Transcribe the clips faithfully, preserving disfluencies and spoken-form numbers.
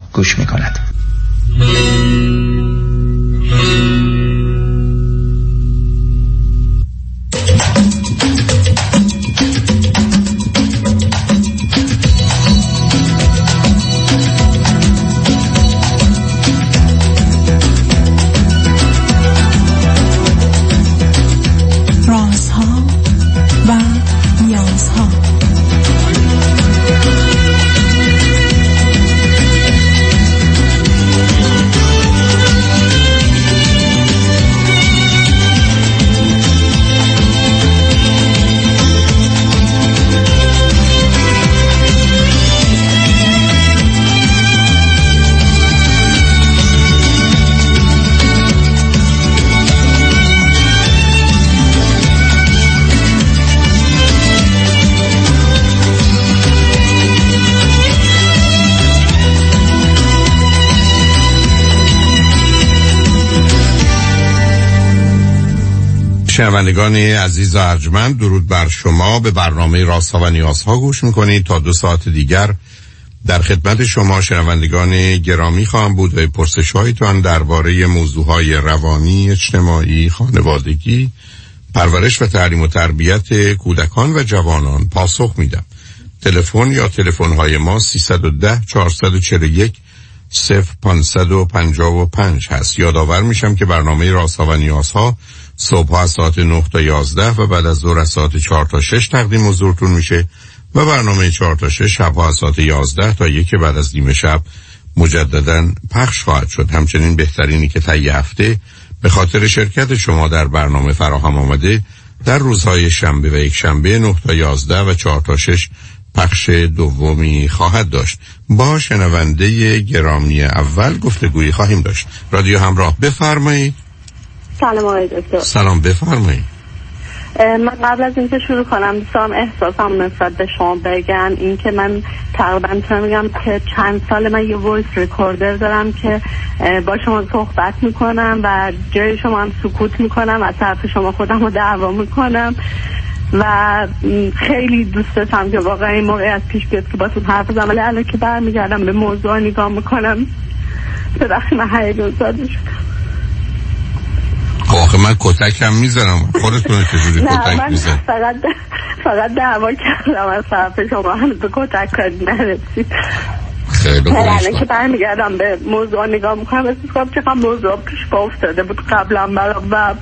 گوش می‌کند. رازها و نیازها. شنوندگان عزیز و ارجمند، درود بر شما. به برنامه رازها و نیازها گوش میکنید. تا دو ساعت دیگر در خدمت شما شنوندگان گرامی خواهم بود و پرسش هایتان درباره موضوعهای روانی، اجتماعی، خانوادگی، پرورش و تعلیم و تربیت کودکان و جوانان پاسخ میدم. تلفن یا تلفن های ما سیصد و ده چهارصد و چهل و یک صفر پانصد و پنجاه و پنج هست. یادآور میشم که برنامه رازها و نیازها صبح از ساعت نه تا یازده و بعد از ظهر از ساعت چهار تا شش تقدیم حضورتون میشه و برنامه چهار تا شش شب از ساعت یازده تا یک بعد از نیمه شب مجددا پخش خواهد شد. همچنین بهترینی که طی هفته به خاطر شرکت شما در برنامه فراهم آمده در روزهای شنبه و یک شنبه نه تا یازده و چهار تا شش پخش دومی خواهد داشت. با شنونده گرامی اول گفتگویی خواهیم داشت. رادیو همراه، بفرمایید. سلام آقای دکتر. سلام، بفرمایید. من قبل از اینکه شروع کنم دوستم احساسم نسبت به شما بگم این که من تقریبا میتونم بگم که چند سال من یه وایس ریکوردر دارم که با شما صحبت میکنم و جای شما هم سکوت میکنم، از طرف شما خودم رو دعوا میکنم و خیلی دوست داشتم که واقعا این موقعیت پیش بیاد که باتون حرف بزنم، ولی الان که برمیگردم به موضوع نگاه میکنم به وقتی من هیجان زده شدم. آخه من کتک هم میزنم، خودتونه چجوری کتک میزن؟ فقط فقط دعوا کردم از طرف شما، هنوز به کتک کردی نرسید. خیلی خوب. الان که برمیگردم به موضوع نگاه میکنم احساس کنم چقدر موضوع پیش با افتاده بود قبلا برام و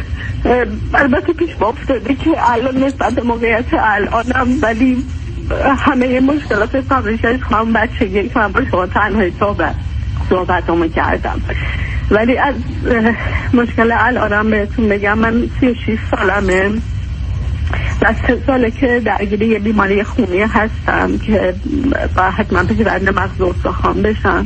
البته پیش با افتاده که الان نسبت به موقعیت الانم، ولی همه مشکلات فقریشش خواهم بچگی که من با شما تنهایی صحبت صحبتامو کردم، ولی از مشکل الانم بهتون بگم من سی و شش سالمه و سه ساله که درگیر یه بیماری خونی هستم که با حتما پیش‌برند مغز و استخوان بشن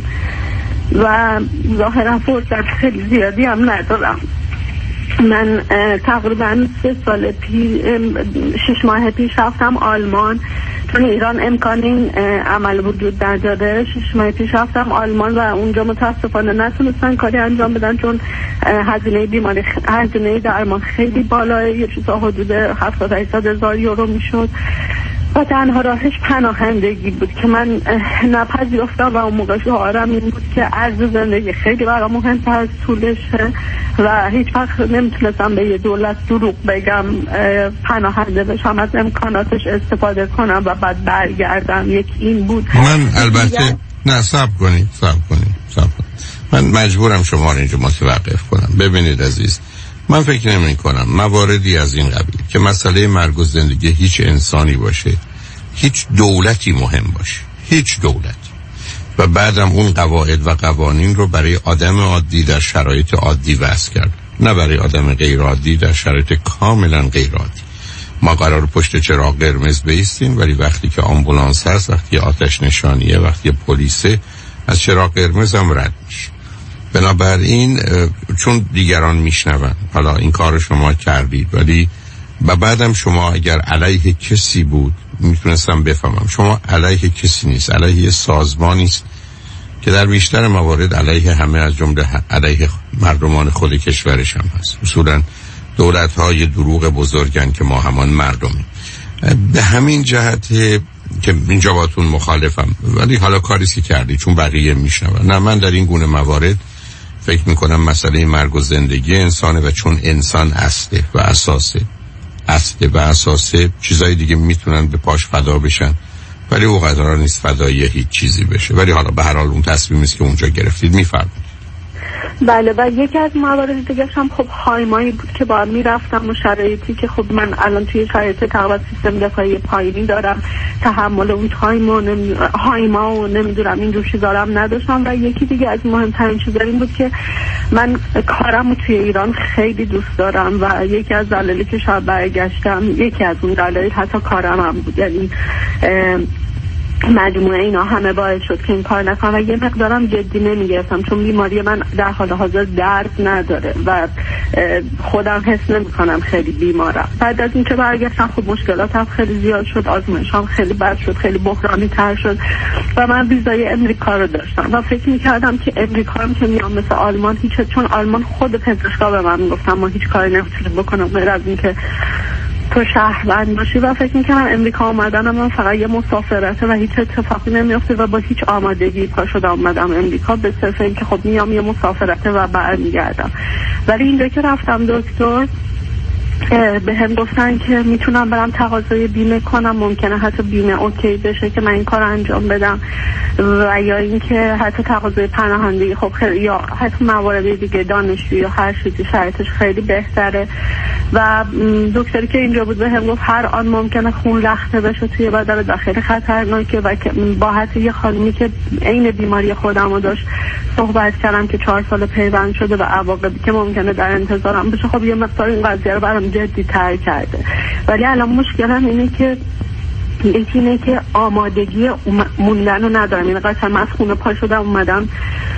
و ظاهرا فرصت خیلی زیادی هم ندارم. من تقریبا سه سال پیش شش ماه پیش رفتم آلمان، چون ایران امکان این عمل وجود نداره. شش ماه پیش رفتم آلمان و اونجا متاسفانه نتونستن کاری انجام بدن چون هزینه بیماری هزینه درمان خیلی بالاه، یه چیزا حدود هفتاد هشتاد هزار یورو میشد و تنها راهش پناهندگی بود که من نپذیرفتم و اون موقع شعارم این بود که عرض زندگی خیلی برام مهمتر از طولشه و هیچ وقت نمیتونستم به یه دولت دروغ بگم پناهنده بشم، از امکاناتش استفاده کنم و بعد برگردم. یک این بود. من البته نه صبر کنید صبر کنید صبر کنید من مجبورم شما رو اینجا متوقف کنم. ببینید عزیز، من فکر نمی کنم مواردی از این قبیل که مسئله مرگ و زندگی هیچ انسانی باشه، هیچ دولتی مهم باشه، هیچ دولتی، و بعدم اون قواعد و قوانین رو برای آدم عادی در شرایط عادی وضع کرد، نه برای آدم غیر عادی در شرایط کاملا غیر عادی. ما قرار پشت چراغ قرمز بایستیم، ولی وقتی که آمبولانس هست، وقتی آتش نشانیه، وقتی پلیسه، از چراغ قرمز هم رد میشه. بنابراین چون دیگران میشنون حالا این کار شما کردید، ولی و بعدم شما اگر علیه کسی بود میتونستم بفهمم شما علیه کسی نیست، علیه سازمانی است که در بیشتر موارد علیه همه از جمله علیه مردمان خود کشورش هم هست. اصولا دولت های دروغ بزرگن که ما همان مردمی. به همین جهت که اینجا باتون مخالفم، ولی حالا کاریسی کردی چون بقیه میشنون. نه، من در این گونه موارد فکر میکنم مسئله مرگ و زندگی انسانه و چون انسان اصله و اساسه اصله و اساسه چیزای دیگه میتونن به پاش فدا بشن، ولی او قرار نیست فدای هیچ چیزی بشه. ولی حالا به هر حال اون تصمیمی است که اونجا گرفتید. میفرمایید. بله، و یکی از موارد دیگه هم خب هایمایی بود که باید میرفتم و شرایطی که خب من الان توی شرایط تقریبا سیستم دفاعی پایینی دارم، تحمل اون هایما نمی... هایما و نمیدونم این جور چیزا هم نداشتم. و یکی دیگه از مهمترین چیزا این بود که من کارم رو توی ایران خیلی دوست دارم و یکی از دلایلی که شاید برگشتم، یکی از اون دلایل حتی کارم هم بود، یعنی مجموعه اینا همه باعث شد که این کار نکنم و یه مقدارم جدی نمیگرفتم چون بیماری من در حال حاضر درد نداره و خودم حس نمیکنم خیلی بیمارم. بعد از اینکه برگشتم خب مشکلاتم خیلی زیاد شد، آزمایشام خیلی بد شد، خیلی بحرانی تر شد و من ویزای امریکا رو داشتم و فکر میکردم که امریکا هم که میام مثل آلمان هیچ، چون آلمان خود پزشکا به من میگفتم ما هیچ کاری نمیتونیم بکنم غیر از اینکه تو شهروند باشی و فکر میکنم امریکا آمدنم من فقط یه مسافرته و هیچ اتفاقی نمیفته و با هیچ آمادگی پا شدم اومدم امریکا به صرف اینکه خب میام یه مسافرته و برمیگردم. ولی اینجا که رفتم دکتر به هم گفتن که میتونم برم تقاضای بیمه کنم، ممکنه حتی بیمه اوکی بشه که من این کار انجام بدم و یا اینکه حتی تقاضای پناهندگی خب خیلی، یا حتی موارد دیگه دانشجویی یا هر چیزی شرایطش خیلی بهتره. و دکتری که اینجا بود به هم گفت هر آن ممکنه خون لخته بشه توی بدن و خیلی خطرناکه و با حتی یه خانمی که عین بیماری خودم رو داشت صحبت کردم که چهار سال پیوند شده و عواقبی که ممکنه در انتظارم بشه خب یه مقدار این قضیه رو برام جدی تر کرده. ولی الان مشکلم اینه که یکی اینه که آمادگی موندن رو ندارم، این قصد من از خونه پا شدم اومدم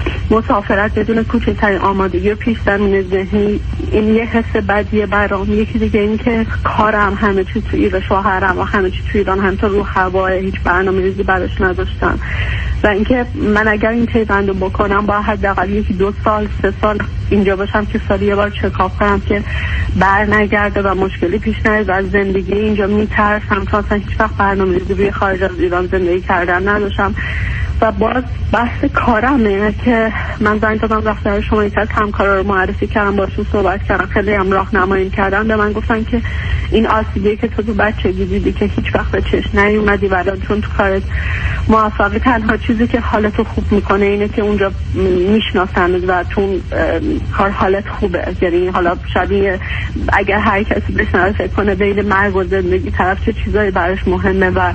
مسافرت بدون کوچکترین آمادگی و پیش زمین ذهنی، این یه حس بدیه برام. یکی دیگه این که کارم همه چی تو ایران، شوهرم و همه چی تو ایران هم تا رو هواه، هیچ برنامه ریزی براش نداشتم و اینکه من اگر این پیوندو بکنم با حداقل یکی دو سال سه سال اینجا باشم که سالی یه بار چکاپ کنم که بر نگرده و مشکلی پیش نیاد و از زندگی اینجا میترسم چون اصلا هیچ وقت برنامه ریزی روی خارج از ایران زندگی کردن نداشتم. و باز بحث کارمه که من زنگ دادم دفتر شما، یک از همکارا رو معرفی کردم، باشون صحبت کردم، خیلی هم راهنمایی کردن، به من گفتن که این آسیبی که تو تو بچگی دیدی که هیچ وقت به چشم نیومدی و الان چون تو کارت موفقی، تنها چیزی که حالتو خوب میکنه اینه که اونجا میشناسن و تو کار حالت خوبه. یعنی حالا شاید اگر هر کسی بشنوه فکر کنه بین مرگ و زندگی طرف چه چیزایی براش مهمه و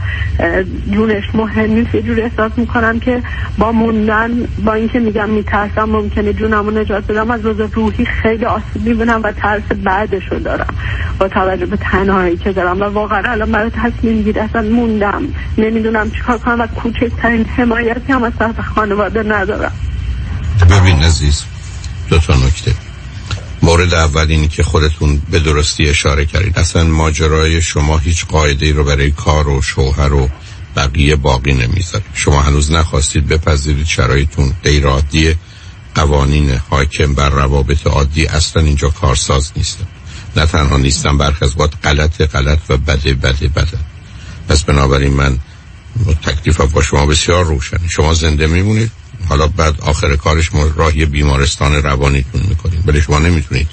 جونش مهم نیست، یه جوری احساس میکنم که با موندن، با اینکه میگم میترسم ممکنه جونمو نجات بدم، از روز روحی خیلی آسیب میبینم و ترس بعدشو دارم با توجه به تنهایی که دارم و واقعا الان برای تصمیم گیری اصلا موندم، نمیدونم چیکار کنم و کوچکترین حمایتی هم از طرف خانواده ندارم. ببین عزیز، دو تا نکته. مورد اول اینی که خودتون به درستی اشاره کردید، اصلا ماجرای شما هیچ قاعده‌ای رو برای کار و شوهر و بقیه باقی نمیذاره. شما هنوز نخواستید بپذیرید شرایطتون غیر عادیه، قوانین حاکم بر روابط عادی اصلا اینجا کارساز نیستن. نه تنها نیستن، برخی از وقت غلط غلط و بده بده بده. پس بنابراین من تکلیفم با شما بسیار روشنه. شما زنده میمونید، حالا بعد آخر کارش ما راهی بیمارستان روانیتون میکنید، ولی شما نمیتونید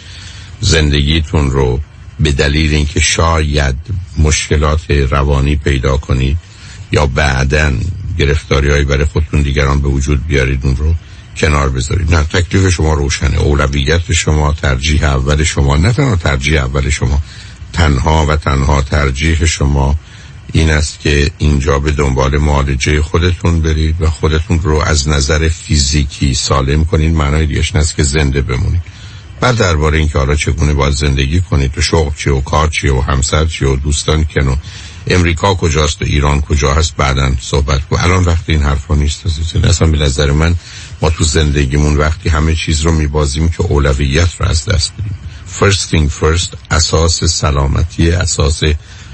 زندگیتون رو به دلیل اینکه شاید مشکلات روانی پیدا کنید یا بعداً گرفتاری‌هایی برای خودتون دیگران به وجود بیارید اون رو کنار بذارید. نه، تکلیف شما روشنه. اولویت شما، ترجیح اول شما، نه تنها ترجیح اول شما، تنها و تنها ترجیح شما این است که اینجا به دنبال معالجه خودتون برید و خودتون رو از نظر فیزیکی سالم کنید. معنای دیگه‌اش این است که زنده بمونید. بعد درباره اینکه حالا چگونه باید زندگی کنید، تو شغل چیه و کار چیه و همسر چیه و دوستان کنو، امریکا کجاست و ایران کجا هست، بعداً صحبت کنیم. الان وقت این حرفا نیست عزیز. اصلا به نظر من ما تو زندگیمون وقتی همه چیز رو میبازیم که اولویت رو از دست بدیم. first thing first، اساس سلامتی، اساس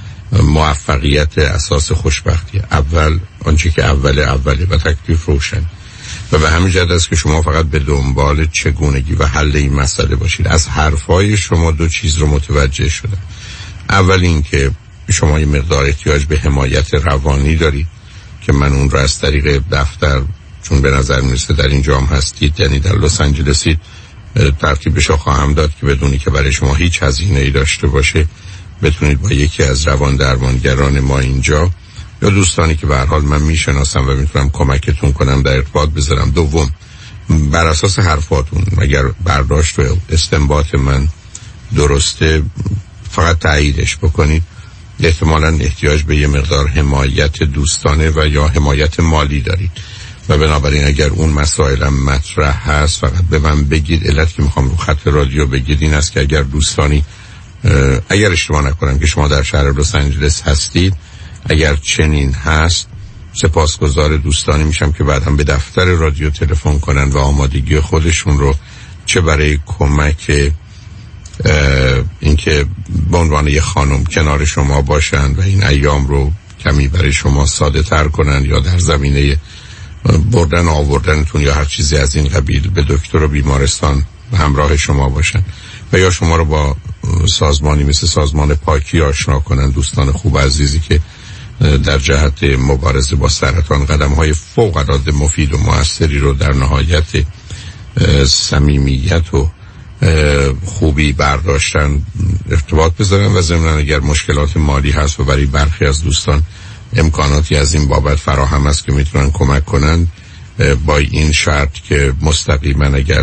موفقیت، اساس خوشبختی، اول آنچه که اول اوله و تکلیف روشن. و به همین جهت است که شما فقط به دنبال چگونگی و حل این مسئله باشید. از حرفای شما دو چیز رو متوجه شدم. اول این که شما یه مقدار احتیاج به حمایت روانی دارید که من اون رو از طریق دفتر، چون به نظر میرسه در اینجا هم هستید، یعنی در لس آنجلسید، ترتیبش رو خواهم داد که بدونی که برای شما هیچ هزینه‌ای داشته باشه بتونید با یکی از روان درمانگران ما اینجا یا دوستانی که به هر حال من میشناسم و میتونم کمکتون کنم در ارتباط بذارم. دوم، بر اساس حرفاتون اگر برداشت و استنباط من درسته فقط تاییدش بکنید. احتمالاً احتیاج به یه مقدار حمایت دوستانه و یا حمایت مالی دارید و بنابراین اگر اون مسائل مطرح هست فقط به من بگید. علت که میخوام رو خط رادیو بگید این است که اگر دوستانی، اگر اشتباه نکنم که شما در شهر لس آنجلس هستید، اگر چنین هست سپاسگزار دوستانی میشم که بعد هم به دفتر رادیو تلفن کنن و آمادگی خودشون رو چه برای کمک اینکه به عنوان یه خانم کنار شما باشن و این ایام رو کمی برای شما ساده تر کنن یا در زمینه بردن آوردنتون یا هر چیزی از این قبیل به دکتر و بیمارستان همراه شما باشن و یا شما رو با سازمانی مثل سازمان پاکی آشنا کنن. دوستان خوب عزیزی که در جهت مبارزه با سرطان قدم‌های فوق‌العاده مفید و موثری رو در نهایت صمیمیت و خوبی برداشتن ارتباط بذارن و ضمناً اگر مشکلات مالی هست و برای برخی از دوستان امکاناتی از این بابت فراهم است که میتونن کمک کنن، با این شرط که مستقیما اگر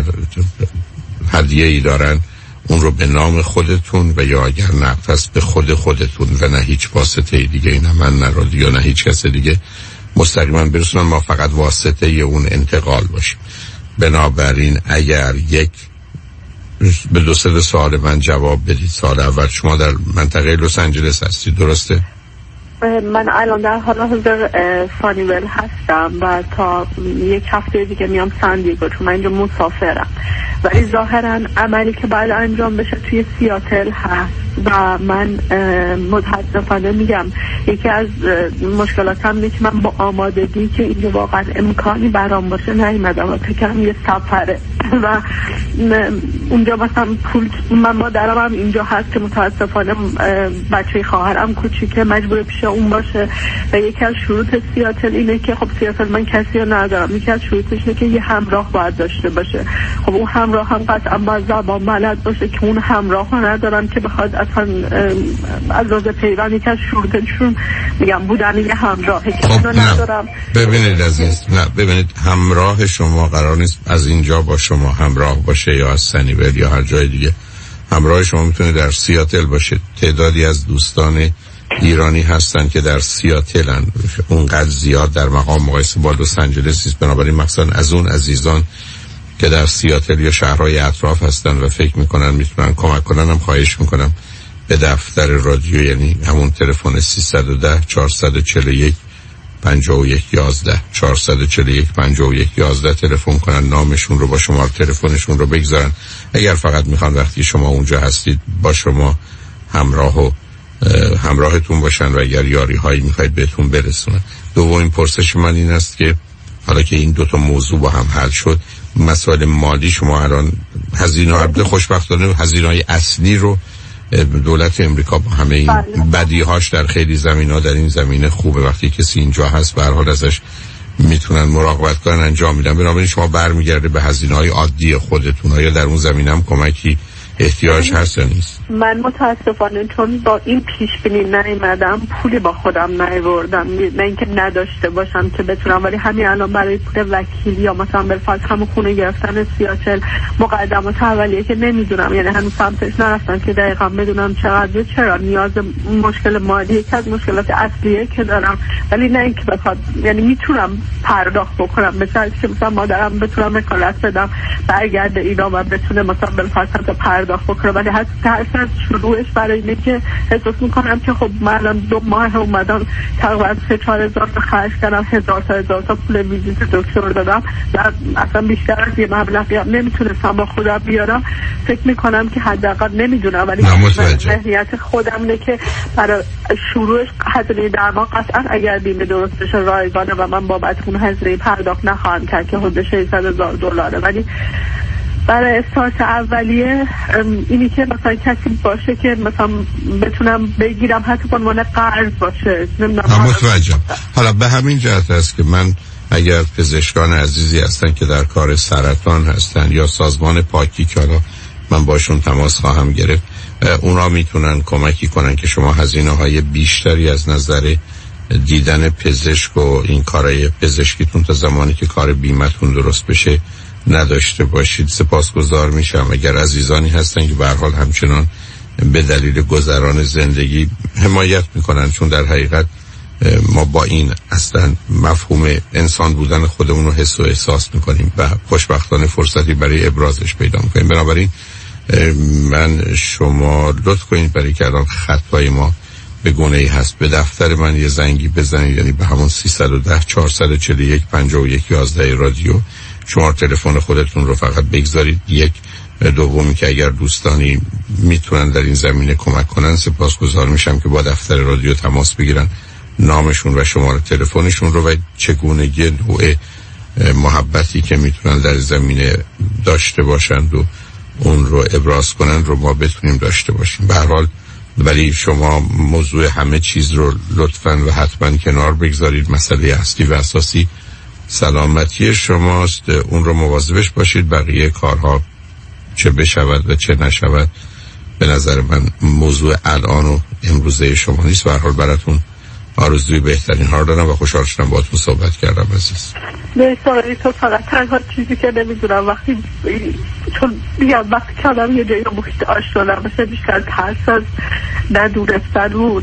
هدیه ای دارن اون رو به نام خودتون و یا اگر نقد است به خود خودتون و نه هیچ واسطه دیگه، این من نه رادیو نه هیچ کس دیگه، مستقیما برسونن. ما فقط واسطه اون انتقال باشیم. بنابراین اگر یک به دو سه سوال من جواب بدید. سال اول، شما در منطقه لس آنجلس هستید درسته؟ من الان در حال حاضر سانیول هستم و تا یک هفته دیگه میام سان دیگو، چون من اینجا مسافرم. ولی ظاهرا عملی که باید انجام بشه توی سیاتل هست و من متاسفانه میگم یکی از مشکلاتم اینه که من با آمادگی که اینجا واقعا امکانی برام باشه نیومدم و فکرم یه سفره و اونجا مثلا پول، من مادرم هم اینجا هست که متاسفانه بچه خواهرم کوچیکه مجبور پیش اون باشه و یکی از شروط سیاتل اینه که خب سیاتل من کسی رو ندارم، یکی از شروطش اینه که یه همراه باید داشته باشه. خب اون همراه هم قطعا باید زبان بلد باشه که اون همراه رو ندارم که بخواد اصلا از روز پیوند یکی از شروطشون میگم بودن یه همراهه که خب اونو ندارم. ببینید عزیز، نه ببینید همراه شما قرار نیست از اینجا با شما همراه باشه یا از سنیول یا هر جای دیگه. همراه شما میتونه در سیاتل باشه. تعدادی از دوستان ایرانی هستن که در سیاتلن، اونقدر زیاد در مقام مقایسه با لس آنجلس است. بنابراین مثلا از اون عزیزان که در سیاتل یا شهرهای اطراف هستن و فکر میکنن میتونن کمک کنن هم خواهش میکنم به دفتر رادیو، یعنی همون تلفن سیصد و ده چهارصد و چهل و یک پنجاه و یک یازده چهارصد و چهل و یک پنجاه و یک یازده تلفن کنن، نامشون رو با شماره تلفنشون رو بگذارن. اگر فقط میخوان وقتی شما اونجا هستید با شما همراه و همراهتون باشن و اگر یاری هایی میخواید بهتون برسونن. دومین پرسش من این است که حالا که این دوتا موضوع با هم حل شد، مسائل مالی شما الان هزینه البته خوشبختانه هزینه‌های اصلی رو دولت امریکا با همه این بدیهاش در خیلی زمینه‌ها در این زمینه خوبه، وقتی کسی اینجا هست به هر حال ازش میتونن مراقبت کنن انجام میدن. بنابراین شما برمیگرده به هزینه‌های عادی خودتون. یا در اون زمینه هم کمکی احتیاج هست یا نیست؟ من متاسفانه چون با این پیش بینی نیومدم پولی با خودم نیاوردم، نه اینکه نداشته باشم که بتونم، ولی همین الان برای پول وکیل یا مثلا بالفرض همون خونه گرفتن سیاتل مقدمات اولیه که نمیدونم، یعنی هنوز سمتش نرفتم که دقیقا بدونم چقدر. چرا نیاز مشکل مالی یکی از مشکلات اصلیه که دارم، ولی نه اینکه بخواد، یعنی میتونم پرداخت بکنم مثلا که مثلا مادرم بتونم وکالت بدم برگرده اینا و بتونه مثلا بالفرض پرداخت بکنه، ولی حتی ترس از شروعش برای اینه که احساس میکنم که خب من الان دو ماه اومدم تقریبا سه چهار هزار تا خرج کردم، هزار تا هزار تا پول ویزیت دکتر دادم و اصلا بیشتر از یه مبلغی هم نمیتونستم با خودم بیارم. فکر میکنم که حداقل نمیدونم، ولی ذهنیت خودم اینه که برای شروعش هزینه درمان قطعا اگر بیمه درست بشه رایگانه و من بابت اون هزینه پرداخت نخواهم کرد که حدود ششصد هزار دلاره، ولی برای استارت اولیه اینی که مثلا کسی باشه که مثلا بتونم بگیرم، حتی به عنوان قرض باشه. نمیدونم. متوجهم. حالا به همین جهت است که من اگر پزشکان عزیزی هستن که در کار سرطان هستن یا سازمان پاکی که حالا من باشون تماس خواهم گرفت، اونا میتونن کمکی کنن که شما هزینه های بیشتری از نظر دیدن پزشک و این کارهای پزشکیتون تا زمانی که کار بیمتون درست بشه نداشته باشید. سپاسگزار میشم اگر عزیزانی هستن که به هر حال همچنان به دلیل گذران زندگی حمایت میکنن، چون در حقیقت ما با این اصلا مفهوم انسان بودن خودمون رو حس و احساس میکنیم و خوشبختانه فرصتی برای ابرازش پیدا میکنیم. بنابراین من شما لطف کنید برای که الان خطهای ما به گونه ای هست به دفتر من یه زنگی بزنید، یعنی به همون سیصد و ده چهارصد و چهل و یک پنجاه و یک یازده رادیو شما تلفن خودتون رو فقط بگذارید. یک دومی که اگر دوستانی میتونن در این زمینه کمک کنن سپاسگزار میشم که با دفتر رادیو تماس بگیرن، نامشون و شماره تلفنشون رو و چگونگی نوع محبتی که میتونن در زمینه داشته باشند و اون رو ابراز کنن رو ما بتونیم داشته باشیم. به هر حال ولی شما موضوع همه چیز رو لطفاً و حتما کنار بگذارید. مسئله اصلی و اساسی سلامتی شماست، اون رو مواظبش باشید. بقیه کارها چه بشود و چه نشود به نظر من موضوع الان و امروزه شما نیست. به هر حال براتون آرزوی بهترین ها دارم و خوشحال شدم باهاتون صحبت کردم عزیز. مرسی. تو فقط تنها چیزی که نمیدونم وقتی چون میگم وقتی که آدم یه جایی رو محیط آشنا نباشه بیشتر ترس از ندونستن و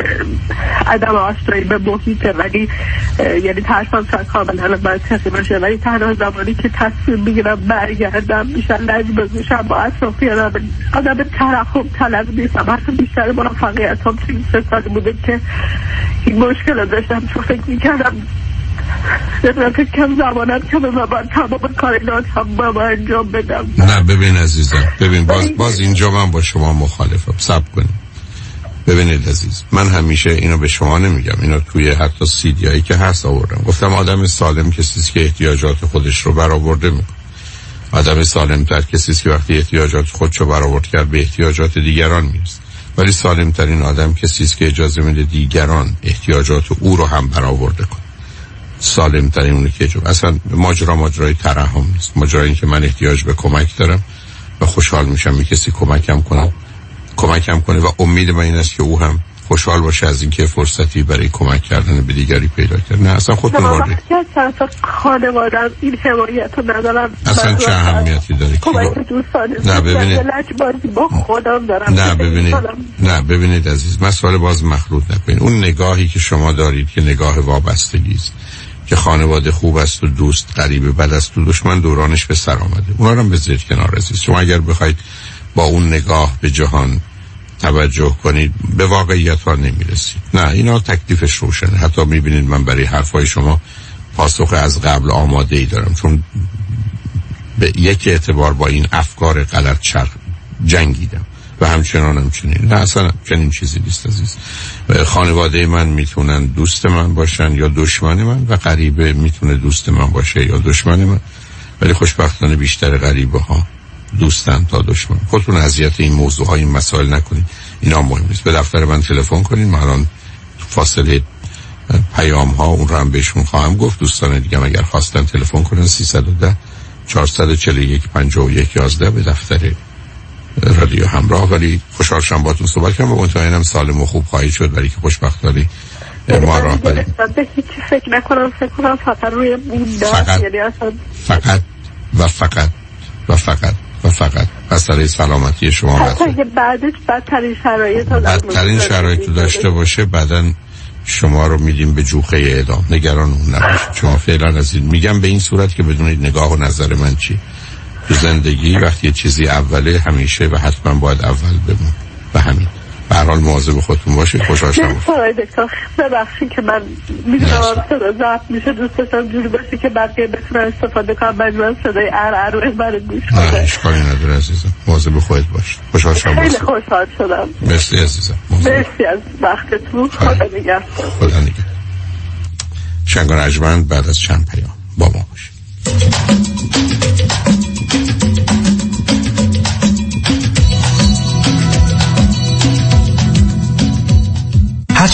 عدم آشنایی به محیطه، ولی یعنی ترسم شاید کاملا منطقی باشه، ولی تنها زمانی که تصمیم میگیرم برگردم بیشتر لازم بزوشم با اطرافیانم آدم ترحم طلب نیستم. حتی بیشتر موفقیت هم توی سه سال بوده که این مشکل داشتم، چون فکر میکردم نمیدونم فکر کم زمانم که به من تمام کارینات هم با من انجام بدم. نه ببین عزیزم، ببین باز, باز اینجا من با شما مخالفم. صبر کنید. ببینید عزیز، من همیشه اینو به شما نمیگم، اینو توی حتی سیدیایی که هست آوردم. گفتم آدم سالم کسیست که احتیاجات خودش رو برآورده میکنه. آدم سالمتر کسیست که وقتی احتیاجات خودش رو برآورد کرد به احتیاجات دیگران میرسه. ولی سالمترین آدم کسیست که اجازه میده دیگران احتیاجات او رو هم برآورده کنه. سالمترین اونی که جو. اصلا ماجرا ماجرای ترحم نیست. ماجرا این که من احتیاج به کمک دارم و خوشحال میشم می کسی کمکم کنه کمکم کنه و امید من این است که او هم خوشحال باشه از اینکه فرصتی برای کمک کردن به دیگری پیدا کرد. نه اصلا خودتون وارد اصلا خانواده‌ام این حمایت رو ندارم. اصلا چه اهمیتی داره؟ کمک دوستانه. نه ببینید با خودم دارم. نه ببینید نه ببینید عزیز، مسئله باز مخلوط نکنید. اون نگاهی که شما دارید که نگاه وابستگی است، که خانواده خوب است و دوست قریبه بد است و دشمن دورانش به سر آمده، اونا رو هم بذارید کنار عزیز. شما اگر بخواید با اون نگاه به جهان توجه کنید به واقعیت ها نمیرسید. نه اینا تکلیفش روشنه. حتی میبینید من برای حرفای شما پاسخ از قبل آماده ای دارم، چون به یک اعتبار با این افکار غلط چرخ جنگیدم و همچنان همچنین. نه اصلا چنین چیزی نیست عزیز. خانواده من میتونن دوست من باشن یا دشمن من و غریبه میتونه دوست من باشه یا دشمن من، ولی خوشبختانه بیشتر غریبه ها دوستن تا دشمن. خودتون اذیت این موضوع ها این مسائل نکنید، اینا مهم نیست. به دفتر من تلفن کنید، من الان فاصله پیام ها اون رو هم بهشون خواهم گفت. دوستان دیگه اگر خواستن تلفن کنن سیصد و ده چهارصد و چهل و یک پنجاه و یک یازده به دفتر رادیو همراه. ولی خوشحال شدم باهاتون صحبت کردم و مطمئنم سالم و خوب خواهید شد، ولی که خوشبختانه ما راه بریم. فکر نکنم فکر کنم فقط روی موندن، فقط یعنی اصلا فقط و فقط و فقط و فقط مسئله سلامتی شما حتی اگه بعدش بدترین شرایط بدترین شرایط داشته باشه بعداً شما رو میدیم به جوخه اعدام. نگران اون نباشید. شما فعلا از این میگم به این صورت که بدونید نگاه و نظر من چی تو زندگی. وقتی یه چیزی اوله همیشه و حتما باید اول بمون و همین. به هر حال مواظب خودتون باشید. خوشحال شدم. ببخشید که من میدونم صدا ضبط میشه، دوست داشتم جوری باشه که بقیه بتونن استفاده کنم، مجبورم صدای ار ار برای گوش کنم. نه اشکالی نداره عزیزم، مواظب خودت باش. خوشحال شدم. خیلی خوشحال شدم. مرسی عزیزم. مرسی از وقتتون. خدا نگهدار. خدا نگهدار. شنگان ارجمند بعد از چند پیام با ما باشید.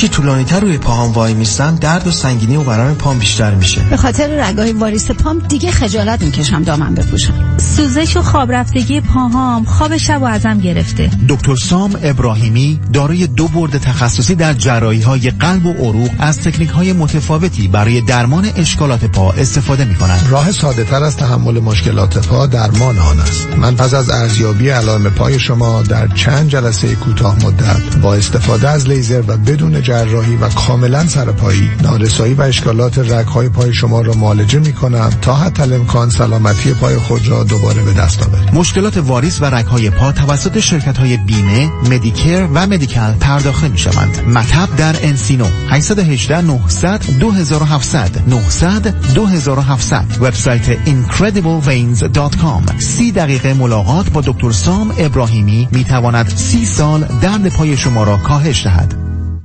هرچی طولانی‌تر روی پاهام وای میستم درد و سنگینی و ورم پام بیشتر میشه. به خاطر رگای واریس پام دیگه خجالت میکشم دامن بپوشم. سوزش و خواب رفتگی پاهام خواب شب و ازم گرفته. دکتر سام ابراهیمی دارای دو برد تخصصی در جراحی‌های قلب و عروق از تکنیک‌های متفاوتی برای درمان اشکالات پا استفاده می‌کنند. راه ساده‌تر از تحمل مشکلات پا درمان آن است. من پس از ارزیابی علائم پای شما در چند جلسه کوتاه مدت با استفاده از لیزر و بدون جراحی و کاملا سرپایی نارسایی و اشکالات رگ‌های پای شما را معالجه می‌کنم تا حتی الامکان سلامتی پای خود را دوباره به دست آورید. مشکلات واریس و رگ‌های پا توسط شرکت‌های بیمه، مدیکر و مدیکال پرداخته می‌شوند. مطب در انسینو هشت یک هشت نه صفر صفر دو هفت صفر صفر نه صفر صفر دو هفت صفر صفر. وبسایت اینکردیبل وینز دات کام. سی دقیقه ملاقات با دکتر سام ابراهیمی می‌تواند سی سال درد پای شما را کاهش دهد.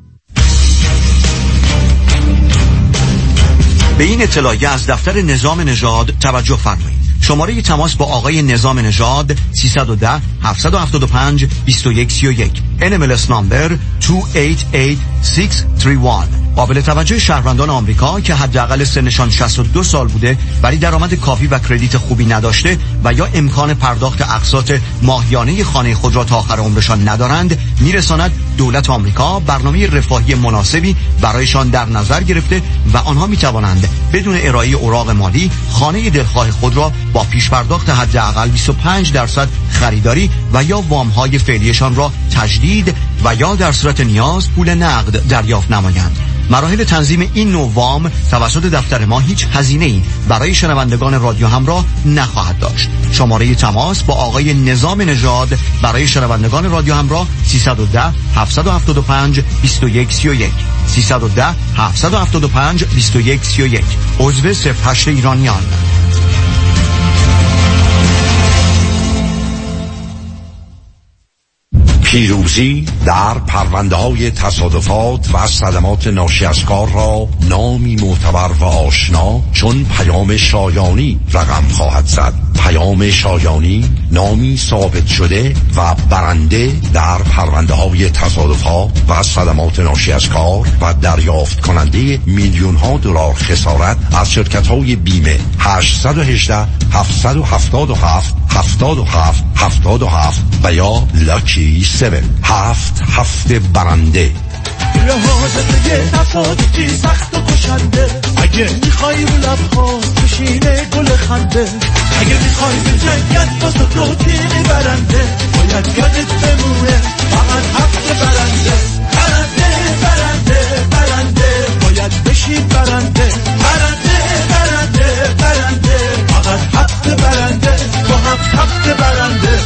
به این اطلاعیه از دفتر نظام نژاد توجه فرمایید. شماره تماس با آقای نظام نژاد سیصد و ده هفتصد و هفتاد و پنج بیست و یک سی و یک. ان ام ال اس نمبر دو هشت هشت شش سه یک. قابل توجه شهروندان آمریکا که حداقل سنشان شصت و دو سال بوده ولی درآمد کافی و کردیت خوبی نداشته و یا امکان پرداخت اقساط ماهیانه خانه خود را تا آخر عمرشان ندارند، میرساند دولت آمریکا برنامه رفاهی مناسبی برایشان در نظر گرفته و آنها میتوانند بدون ارائه اوراق مالی خانه دلخواه خود را با پیش پرداخت حداقل بیست و پنج درصد خریداری و یا وام‌های فعلیشان را تجدید و یا در صورت نیاز پول نقد دریافت نمایند. مراحل تنظیم این نوع وام توسط دفتر ما هیچ هزینه‌ای برای شنوندگان رادیو همراه نخواهد داشت. شماره تماس با آقای نظام نژاد برای شنوندگان رادیو همراه سیصد و ده هفتصد و هفتاد و پنج بیست و یک سی و یک سیصد و ده هفتصد و هفتاد و پنج بیست و یک سی و یک. عضو صفر هشت ایرانیان. پیروزی در پرونده‌های تصادفات و صدمات ناشی از کار را نامی معتبر و آشنا چون پیام شایانی رقم خواهد زد. پیام شایانی نامی ثابت شده و برنده در پرونده‌های تصادفات و صدمات ناشی از کار و دریافت کننده میلیون‌ها دلار خسارت از شرکت‌های بیمه. هشت یک هشت هفت هفت هفت هفتاد و هفت هفتاد و هفت و یا لاکی سبن. هفت هفت برنده. لحاظت یه تصادفی سخت و کشنده، اگه میخوای رو لبها بشینه گل خنده، اگه میخوای به جنگت واسه تو تیغی برنده، باید یادت بمونه فقط هفت برنده. برنده برنده برنده باید بشین برنده. برنده برنده برنده فقط هفت برنده با هفت هفت برنده.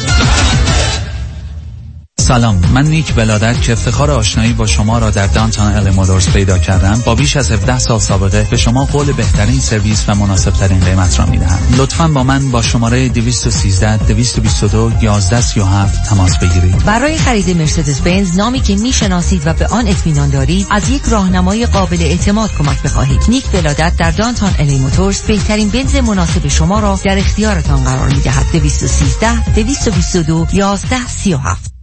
سلام، من نیک بلادت که افتخار آشنایی با شما را در دانتون ال موتورز پیدا کردم با بیش از هفده سال سابقه به شما قول بهترین سرویس و مناسب ترین قیمت را میدهم. لطفاً با من با شماره دویست و سیزده دویست و بیست و دو یازده سی و هفت تماس بگیرید. برای خرید مرسدس بنز، نامی که میشناسید و به آن اطمینان دارید، از یک راهنمای قابل اعتماد کمک بخواهید. نیک بلادت در دانتون ال موتورز بهترین بنز مناسب شما را در اختیارتان قرار میدهد. دویست و سیزده دویست و بیست و دو یازده سی و هفت.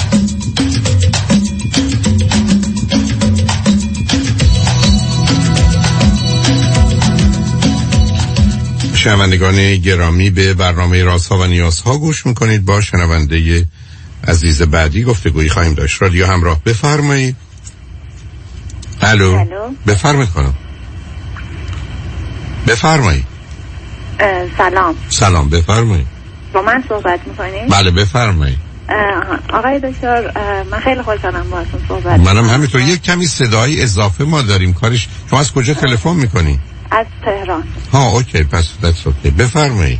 شنوندگان گرامی، به برنامه رازها و نیازها گوش میکنید. با شنونده عزیز بعدی گفتگویی خواهیم داشت. رادیو همراه، بفرمایید. الو، بفرمایید خانم، بفرمایید. سلام. سلام، بفرمایید. با من صحبت میکنید؟ بله بفرمایید. آقای دکتر، من خیلی خوشحالم باهاتون صحبت. منم همینطور. یک کمی صدای اضافه ما داریم. کارش شما از کجا تلفن میکنی؟ از تهران. ها اوکی، پس دست اوکی. بفرمایید.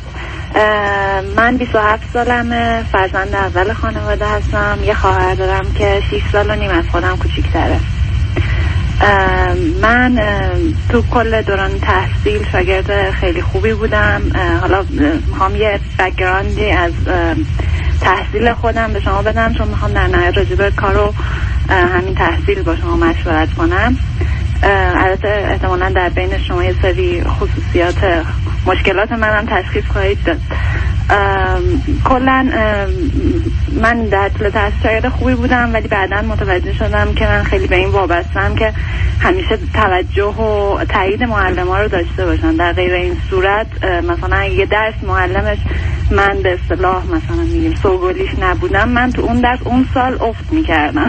من بیست و هفت سالمه، فرزند اول خانواده هستم. یه خواهر دارم که شش سال و نیم از خودم کوچیک‌تره. من تو کل دوران تحصیل شاگرد خیلی خوبی بودم. حالا میخوام یه بک‌گراندی از تحصیل خودم به شما بدم، چون میخوام در نهایت راجع به کار و همین تحصیل با شما مشورت کنم. البته احتمالاً در بین شما یه سری خصوصیات مشکلات منم تشخیص خواهید داد. کلا من در طول تحصیل شاگرد خوبی بودم، ولی بعدا متوجه شدم که من خیلی به این وابستم که همیشه توجه و تایید معلم‌ها رو داشته باشن. در غیر این صورت مثلا اگه یه درس معلمش من به اصطلاح مثلا میگیم سوگلیش نبودم، من تو اون درس اون سال افت میکردم.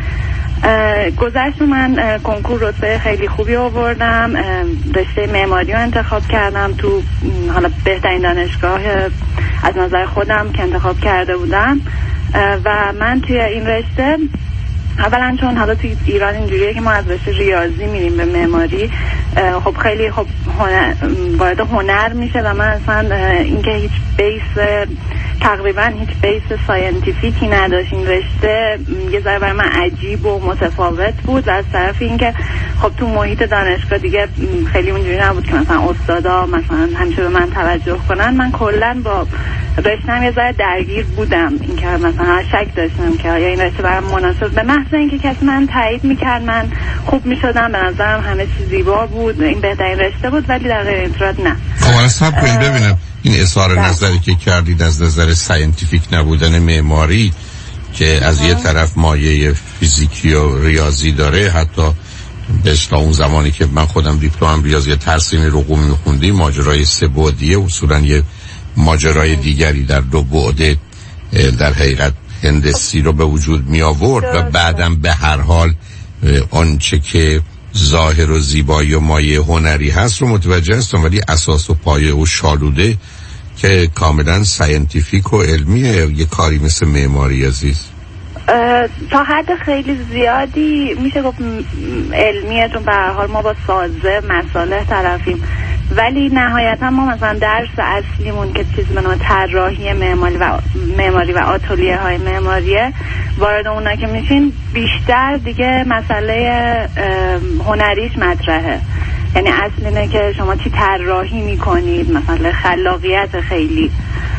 گذشت من کنکور رتبه خیلی خوبی آوردم، رشته معماری رو انتخاب کردم تو حالا بهترین دانشگاه از نظر خودم که انتخاب کرده بودم و من توی این رشته اولا چون حالا توی ایران اینجوریه که ما از رشته ریاضی میریم به معماری، خب خیلی خب هنر وارد هنر میشه و من اصلا اینکه هیچ بیس تقریبا هیچ بیس ساینتیفیکی نداشت این رشته یه ذره برای من عجیب و متفاوت بود و از طرف اینکه خب تو محیط دانشگاه دیگه خیلی اونجوری نبود که مثلا استادا مثلا همیشه به من توجه کنن. من کلا با رشته‌ام یه ذره درگیر بودم، اینکه مثلا شک داشتم که آیا این رشته برام مناسب، به محض اینکه کسی من تایید میکرد من خوب میشدم، به نظرم همه چیز زیبا بود، این بهترین رشته بود، ولی در غیر این صورت نه. خب الان صبر کنید ببینم این اظهار نظری که کردید از نظر ساینتیفیک نبودن معماری که از یه طرف مایه فیزیکی و ریاضی داره، حتی به اصطلاح اون زمانی که من خودم دیپلم ریاضی ترسیم رقمی می‌خوندیم ماجرای سه بعدیه اصولاً یه ماجرای دیگری در دو بعده در حقیقت هندسی رو به وجود می آورد و بعدم به هر حال آنچه که ظاهر و زیبایی و مایه هنری هست رو متوجه هستم، ولی اساس و پایه و شالوده که کاملا ساینتیفیک و علمیه یه کاری مثل معماری عزیز تا حد خیلی زیادی میشه گفت علمیه، چون به هر حال ما با سازه مصالح طرفیم، ولی نهایتا ما مثلا درس اصلیمون که چیزی به نام طراحی معماری و معماری و آتلیه های معماریه، وارد اونا که میشین بیشتر دیگه مسئله هنریش مطرحه. یعنی اصل اینه که شما چی طراحی میکنید، مثلا خلاقیت خیلی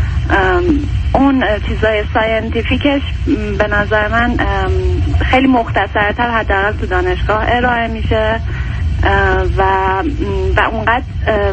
اون چیزای ساینتیفیکش به نظر من خیلی مختصرتر حداقل تو دانشگاه ارائه میشه و و اونقدر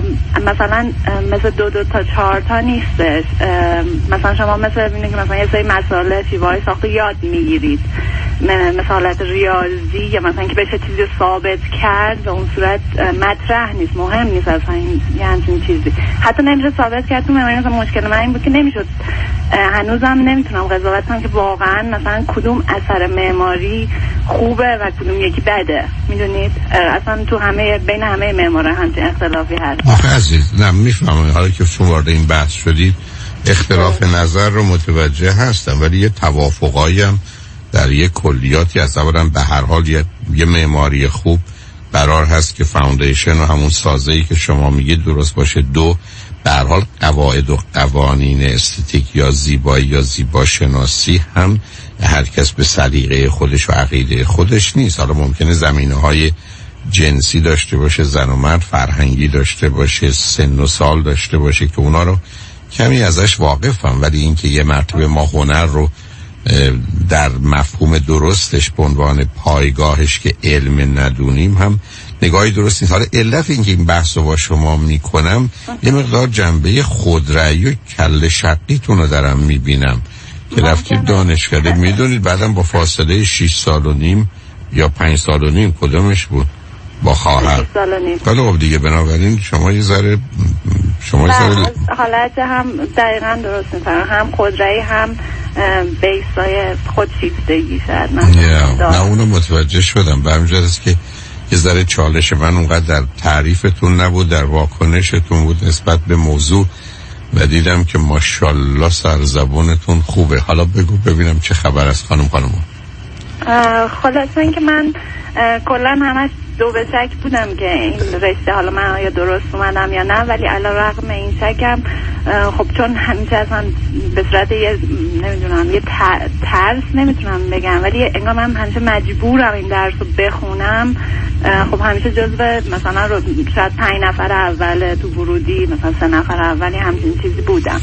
مثلا مثل دو دو تا چهار تا نیستش. مثلا شما مثل ببینید که مثلا یه سری مسائل شیوه‌های ساخته یاد میگیرید، مثل حالت ریاضی یا مثلا که بشه چیزی ثابت کرد و اون صورت مطرح نیست، مهم نیست اصلا این یه همچین چیزی حتی نمیشه ثابت کرد. تو معماری مثلا مشکل من این بود که نمیشد، هنوزم نمیتونم قضاوت کنم که واقعا مثلا کدوم اثر معماری خوبه و کدوم یکی بده، میدونید اصلا تو همه بین همه معمارا همچین اختلافی هست. آخه عزیز نه میفهمم، حالا که شما وارد این بحث شدید اختلاف نظر رو متوجه هستم، ولی یه توافقایی هم در یه کلیاتی از اولا به هر حال یه, یه معماری خوب قرار هست که فاوندیشن و همون سازه‌ای که شما میگید درست باشه. دو، به هر حال قواعد و قوانین استتیک یا زیبایی یا زیباشناسی هم هر کس به سلیقه خودش و عقیده خودش نیست. حالا ممکنه زمینه‌های جنسی داشته باشه، زن و مرد، فرهنگی داشته باشه، سن و سال داشته باشه که اونا رو کمی ازش واقفم، ولی اینکه یه مرتبه ما هنر رو در مفهوم درستش به عنوان پایگاهش که علم ندونیم هم نگاهی درست نیست. حالا علت اینکه این بحث رو با شما میکنم یه مقدار جنبه خودرأیی و کل شقیتون رو دارم میبینم که رفتید دانشکده، میدونید بعدم با فاصله شش سال و نیم یا پنج سال و نیم کدومش بود با خواهر. حالا خب دیگه بنابراین شما یه ذره شما یه ذره حالت هم دقیقاً درست میفرم، هم خودرأیی هم بیسای خودشیفتگی شاید من yeah. نه اونو متوجه شدم، به همجرد است که یه ذره چالش من اونقدر در تعریفتون نبود، در واکنشتون بود نسبت به موضوع و دیدم که ماشاءالله سرزبونتون خوبه. حالا بگو ببینم چه خبر است خانم خانم. خلاصه این که من کلا همش دو به شک بودم که این رشته حالا من آیا درست اومدم یا نه، ولی علی رغم این شکم خب چون همیشه اصلا به صورت یه نمیدونم یه ترس نمیتونم بگم، ولی انگار من همیشه مجبورم این درس رو بخونم. خب همیشه جزو مثلا رو شاید پنج نفر اول تو ورودی، مثلا سه نفر اولی همچین چیزی بودم.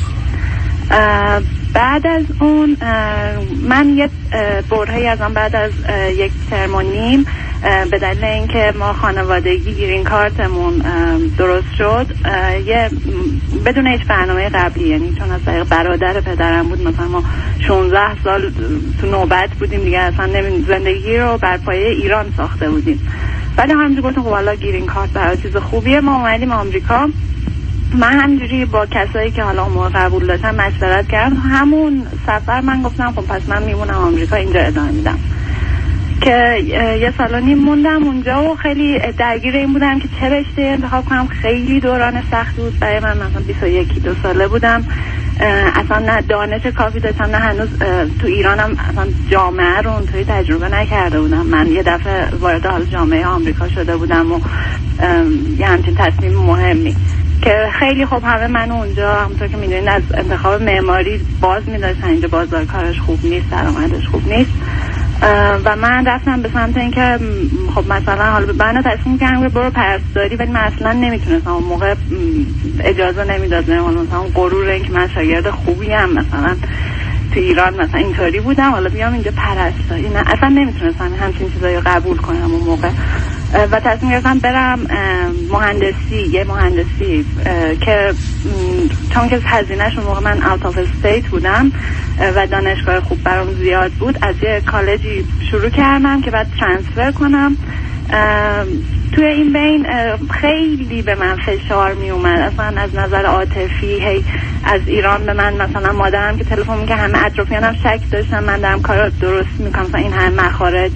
بعد از اون من یه برهه‌ای از آن بعد از یک ترم و نیم به دلیل اینکه ما خانوادگی گرین کارتمون درست شد، یه بدون هیچ برنامه قبلی، یعنی چون از طریق برادر پدرم بود، مثلا ما شانزده سال تو نوبت بودیم دیگه، اصلا نمی زندگی رو بر پایه ایران ساخته بودیم. ولی همینجور گفتم خب حالا گرین کارت برای چیز خوبیه، ما اومدیم آمریکا. من همینجوری با کسایی که حالا اون قبول داشتن مشورت کردم، همون سفر من گفتم خب پس من میمونم آمریکا، اینجا ادامه میدم. که یه سال و نیم موندم اونجا و خیلی درگیر این بودم که چه رشته انتخاب کنم. خیلی دوران سخت بود برای من، مثلا بیست و یک دو ساله بودم، اصلا نه دانش کافی داشتم، نه هنوز تو ایرانم اصلا جامعه رو اونطوری تجربه نکرده بودم. من یه دفعه وارد حال جامعه آمریکا شده بودم و یه همچین تصمیم مهمی که خیلی خوب همه من اونجا همونطور که میدونید از انتخاب معماری باز میداشتن. اینجا بازار کارش خوب نیست، درآمدش خوب نیست و من رفتم به سمت اینکه خب مثلا حالا بنا تصمیم کردم که برو پرستاری، ولی من اصلا نمیتونستم اون موقع، اجازه نمیداد، مثلا غرور این که من شاگرد خوبی ام مثلا تو ایران مثلا اینطوری بودم، حالا بیام اینجا پرستاری، نه اصلا نمیتونستم همچین چیزایی قبول کنم اون موقع و تصمیم گرفتم برم مهندسی، یه مهندسی که چون که هزینه‌ش اون موقع من اوت آف استیت بودم و دانشگاه خوب برام زیاد بود، از یه کالجی شروع کردم که بعد ترانسفر کنم. توی این بین خیلی به من فشار می اومد، اصلا از نظر عاطفی، هی از ایران به من مثلا مادرم که تلفن میگه، همه اطرافیانم شک داشتن من دارم کار درست میکنم، مثلا این همه مخارج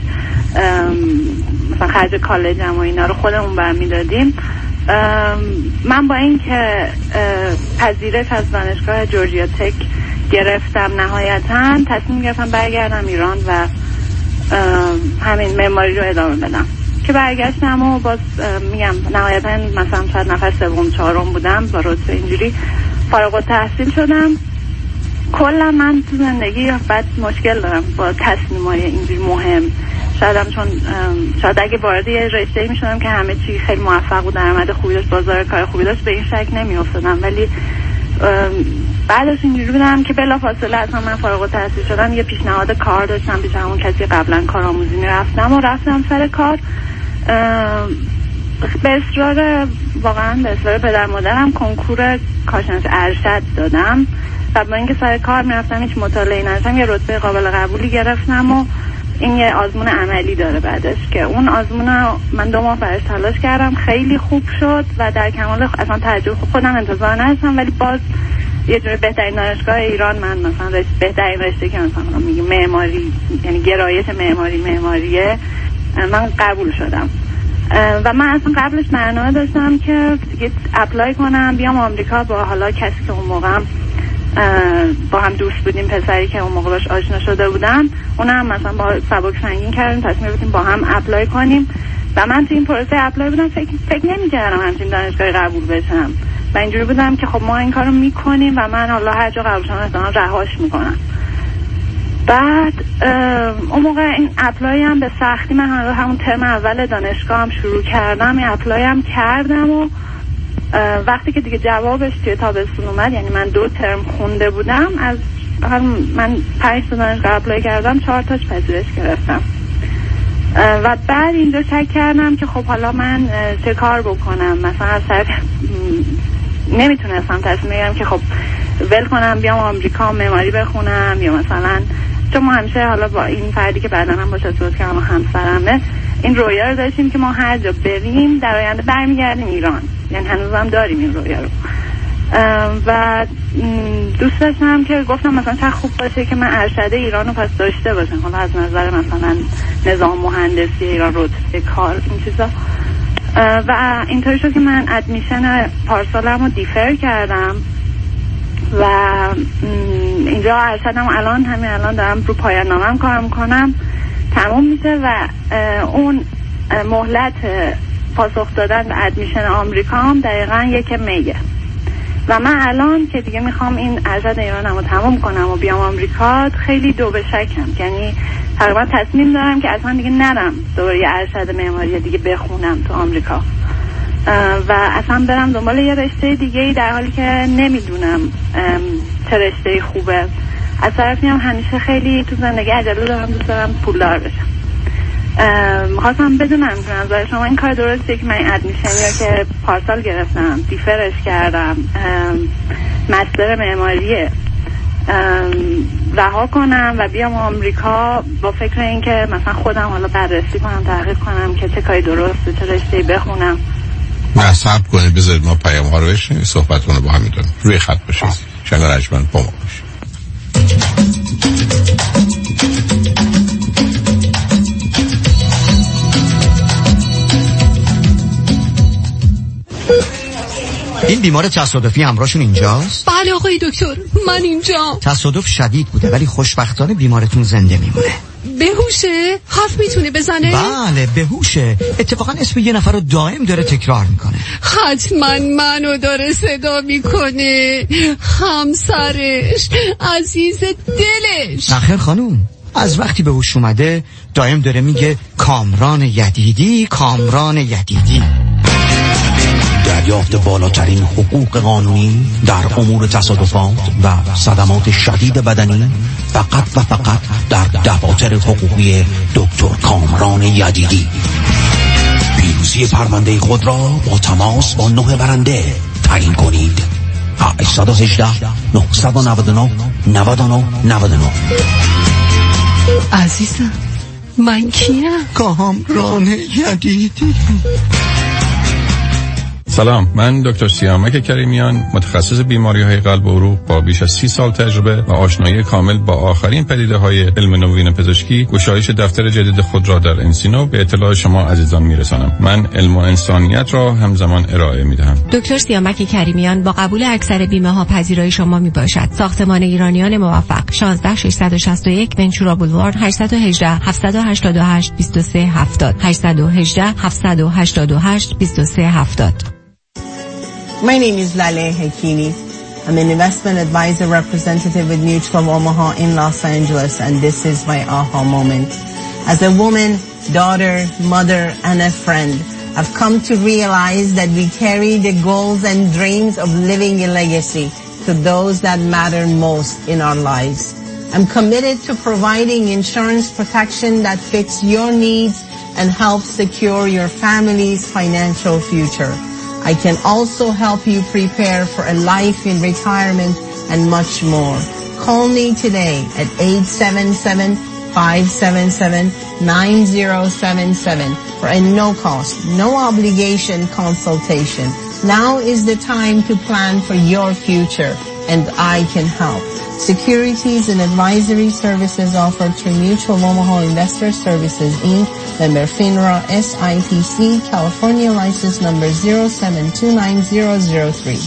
مثلا خرج کالجم و اینا رو خودمون برمیدادیم. من با این که پذیرش از دانشگاه جورجیا تک گرفتم، نهایتا تصمیم گرفتم برگردم ایران و همین معماری رو ادامه بدم. که برگشتم و باز میگم نهایتا مثلا شاید نفر سوم چهارم بودم با رتبه اینجوری فارغ التحصیل شدم. کلا من تو زندگی بعد مشکل دارم با تصمیمای اینجوری مهم. شایدم چون شاید اگه وارد یه رشته‌ای میشدم که همه چی خیلی موفق بود، درآمد خوبی داشت، بازار کار خوبی داشت، به این شک نمیافتادم. ولی بعدش اینجوری بودم که بلافاصله اصلا من فارغ التحصیل شدم، یه پیشنهاد کار داشتم پیش همون کسی قبلا کارآموزی میرفتم و رفتم سر کار. به اصرار واقعا به اصرار پدر مادرم کنکور کارشناس ارشد دادم و با اینکه سر کار میرفتم هیچ مطالعه‌ای نداشتم، یه رتبه قابل قبولی گرفتم و این یه آزمون عملی داره بعدش که اون آزمون من دو ماه براش تلاش کردم، خیلی خوب شد و در کمال اصلا تعجب خودم انتظار نداشتم، ولی باز یه جوری بهترین دانشگاه ایران، من مثلا رشته بهترین رشته که مثلا میگه معماری، یعنی گرایش معماری معماریه، من قبول شدم. و من اصلا قبلش برنامه داشتم که دیگه اپلای کنم بیام آمریکا با حالا کسی که اون موقع با هم دوست بودیم، پسری که اون موقع باش آشنا شده بودم، اونم مثلا با سبک سنگین کردیم، تصمیم گرفتیم با هم اپلای کنیم و من تو این پروسه اپلای بودم، فکر فکر نمی‌کردم همچین دانشگاهی قبول بشم و اینجوری بودم که خب ما این کارو می‌کنیم و من حالا هر جا قبول شم اصلا رهاش می‌کنم. بعد اون موقع این اپلای هم به سختی، من همون ترم اول دانشگاه هم شروع کردم، این اپلای هم کردم و وقتی که دیگه جوابش توی تابستون اومد، یعنی من دو ترم خونده بودم، از من پنج تا دانشگاه اپلای کردم، چهار تاش پذیرش گرفتم و بعد اینجا شک کردم که خب حالا من چه کار بکنم. مثلا از طرف نمیتونستم تصمیم بگیرم که خب ول کنم بیام آمریکا معماری بخونم یا مثلا، چون ما همیشه حالا با این فردی که بعدا هم باشه ازدواج کردم و همسرمه، این رویا رو داشتیم که ما هر جا بریم در آینده برمیگردیم ایران، یعنی هنوزم داریم این رویا رو و دوست داشتم که گفتم مثلا چه خوب باشه که من ارشد ایران رو پس داشته باشم، حالا از نظر مثلا نظام مهندسی ایران، رتبه کار، این چیزا. و اینطوری شد که من ادمیشن پارسالم رو دیفر کردم و اینجا ارشدم الان همین الان دارم رو پایان نامم کار میکنم، تموم میشه و اون مهلت پاسخ دادن به ادمیشن آمریکا هم دقیقا یک میه و من الان که دیگه میخوام این ارشد ایرانم رو تموم کنم و بیام آمریکا خیلی دو به شکم، یعنی تقریبا تصمیم دارم که اصلا دیگه نرم دوباره یه ارشد معماری دیگه بخونم تو آمریکا و اصلا برم دنبال یه رشته دیگه، در حالی که نمیدونم چه رشته خوبه. از طرفی هم همیشه خیلی تو زندگی عجله دارم، دوست دارم پولدار بشم میخواستم بدونم که نظر شما این کار درسته که من ادمیشن یا که پارسال گرفتم دیفرش کردم مستر معماریه رها کنم و بیام آمریکا با فکر این که مثلا خودم حالا بررسی کنم تحقیق کنم که چه کاری درسته چه رشته‌ای بخونم. نه صبر کنید بذارید ما پیام ها رو بشنویم صحبتون رو با هم میدونم روی خط باشید شنگ رجمند با ما باشید. این بیمار تصادفی همراهشون اینجاست؟ بله آقای دکتر من اینجا. تصادف شدید بوده ولی خوشبختانه بیمارتون زنده میمونه. بهوشه؟ حرف میتونه بزنه؟ بله بهوشه. اتفاقا اسم یه نفر رو دائم داره تکرار میکنه. حتما منو داره صدا میکنه. همسرش عزیز دلش. آخر خانوم از وقتی به هوش اومده دائم داره میگه کامران یدیدی کامران یدیدی. دریافت بالاترین حقوق قانونی در امور تصادفات و صدمات شدید بدنی فقط و فقط در دفاتر حقوقی دکتر کامران یدیدی. پیروزی پرونده خود را با تماس با نه برنده تعیین کنید. هشت یک هشت نه نه نه نه نه نه نه. عزیزم من کیم؟ کامران یدیدی. سلام، من دکتر سیامک کریمیان متخصص بیماری‌های قلب و عروق با بیش از سی سال تجربه و آشنایی کامل با آخرین پدیده‌های علم نوین پزشکی گشایش دفتر جدید خود را در انسینو به اطلاع شما عزیزان میرسانم. من علم و انسانیت را همزمان ارائه میدهم. دکتر سیامک کریمیان با قبول اکثر بیمه‌ها پذیرای شما میباشد. ساختمان ایرانیان موفق شانزده ششصد و شصت و یک ونچورا بولوارد هشت یک هشت هفت هشت هشت دو سه هفت صفر هشت یک هشت هفت هشت هشت دو سه هفت صفر. My name is Lale Hakini. I'm an investment advisor representative with Mutual Omaha in Los Angeles, and this is my aha moment. As a woman, daughter, mother, and a friend, I've come to realize that we carry the goals and dreams of living a legacy to those that matter most in our lives. I'm committed to providing insurance protection that fits your needs and helps secure your family's financial future. I can also help you prepare for a life in retirement and much more. Call me today at eight seven seven, five seven seven, nine zero seven seven for a no-cost, no-obligation consultation. Now is the time to plan for your future, and I can help. Securities and advisory services offered through Mutual Omaha Investor Services, Incorporated, member FINRA, S I P C, California license number zero seven two nine zero zero three.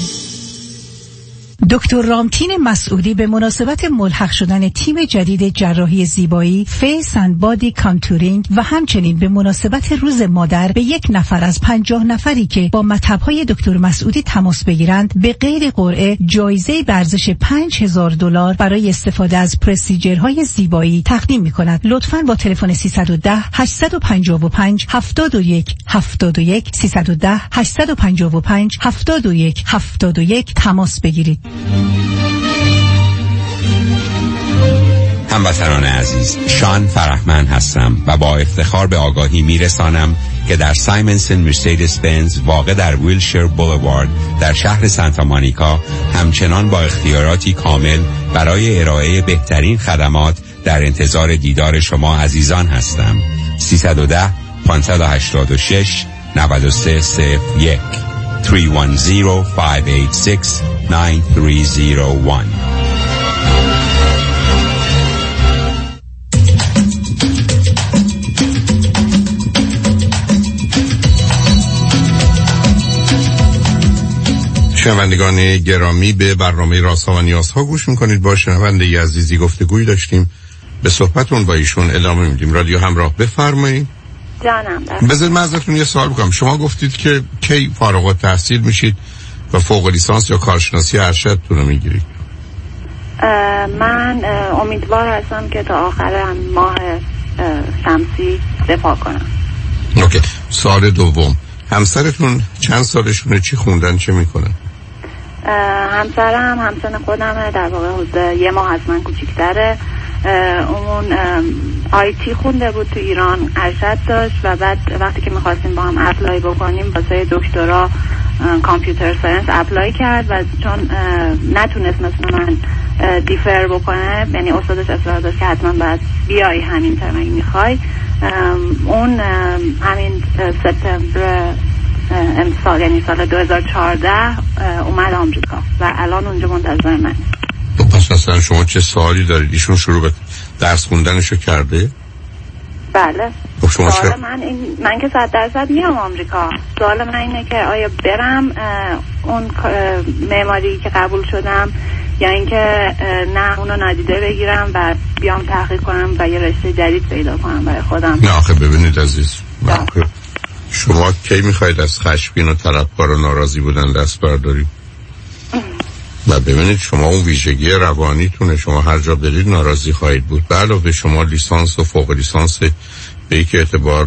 دکتر رامتین مسعودی به مناسبت ملحق شدن تیم جدید جراحی زیبایی فیس اند بادی کانتورینگ و همچنین به مناسبت روز مادر به یک نفر از پنجاه نفری که با مطب‌های دکتر مسعودی تماس بگیرند به غیر قرعه جایزه به ارزش پنج هزار دلار برای استفاده از پروسیجرهای زیبایی تقدیم می‌کند. لطفاً با تلفن سیصد و ده هشتصد و پنجاه و پنج هفتاد و یک هفتاد و یک سیصد و ده هشتصد و پنجاه و پنج هفتاد و یک هفتاد و یک تماس بگیرید. هموطنان عزیز، شان فرحمند هستم و با افتخار به آگاهی میرسانم که در سایمنسن مرسدس بنز واقع در ویلشیر بولوارد در شهر سانتا مونیکا همچنان با اختیاراتی کامل برای ارائه بهترین خدمات در انتظار دیدار شما عزیزان هستم. سیصد و ده پانصد و هشتاد و شش نود و سه صفر یک سه یک صفر پنج هشت شش نه سه صفر یک. شنوندگان گرامی به برنامه رازها و نیازها گوش میکنید. با شنونده عزیزی گفتگویی داشتیم، به صحبتون با ایشون ادامه میدیم. رادیو همراه، بفرمایید. جانم. بذارید من ازتون یه سوال بکنم. شما گفتید که کی فارغ التحصیل میشید و فوق لیسانس یا کارشناسی ارشدتون رو میگیرید؟ من امیدوار هستم که تا آخر ماه شمسی دفاع کنم. اوکی. سال دوم، همسرتون چند سالشونه؟ چی خوندن؟ چه میکنن؟ همسرم همسن خودمه، در واقع حدود یه ماه از من کوچیک‌تره. اون آیتی خونده بود تو ایران، ارشد داشت و بعد وقتی که میخواستیم با هم اپلای بکنیم واسه دکترا کامپیوتر ساینس اپلای کرد و چون نتونست مثل من دیفر بکنه، یعنی استادش اصرار داشت که حتما باید بیای همین ترم اگه میخوای، اون همین سپتامبر امسال یعنی سال دو هزار و چهارده اومد آمریکا و الان اونجا منتظر من. پس مثلا شما چه سوالی دارید؟ ایشون شروع به درس خوندنشو کرده؟ بله. شما سوال من این من که صد درصد میام آمریکا. سوال من اینه که آیا برم اون معماری که قبول شدم یا اینکه نه اونو نادیده بگیرم و بیام تحقیق کنم و یه رشته جدید پیدا کنم برای خودم. نه آخه ببینید عزیز، شما کی میخواید از خشمگین و طلبکار و ناراضی بودن دست بردارید؟ و ببینید شما اون ویژگی روانیتونه، شما هر جا برید ناراضی خواهید بود. به علاوه شما لیسانس و فوق لیسانس به یک اعتبار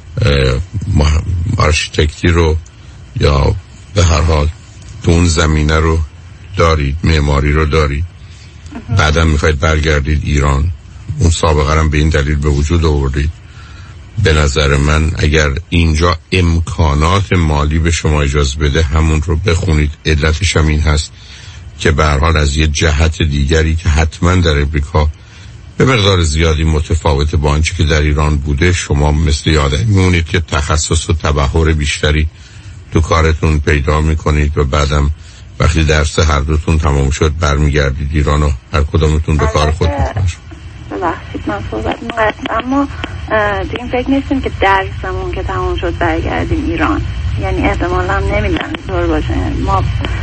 آرشیتکتی رو یا به هر حال تو اون زمینه رو دارید، معماری رو دارید، بعدم میخواید برگردید ایران، اون سابقه هم به این دلیل به وجود آوردید. به نظر من اگر اینجا امکانات مالی به شما اجازه بده همون رو بخونید. علتش هم این هست که به هر حال از یه جهت دیگری که حتما در امریکا به مقدار زیادی متفاوت با آنچه که در ایران بوده، شما مثل یادم میمونید که تخصص و تبحر بیشتری تو کارتون پیدا میکنید و بعدم وقتی درس هر دوتون تمام شد برمیگردید ایران و هر کدامتون به کار خودتون باشید. ببخشید من صحبت می‌کنم، اما تو این فکر نیستیم که درسمون که تمام شد برگردیم ایران، یعنی احتمالا هم نمیدونم طور باشه. ما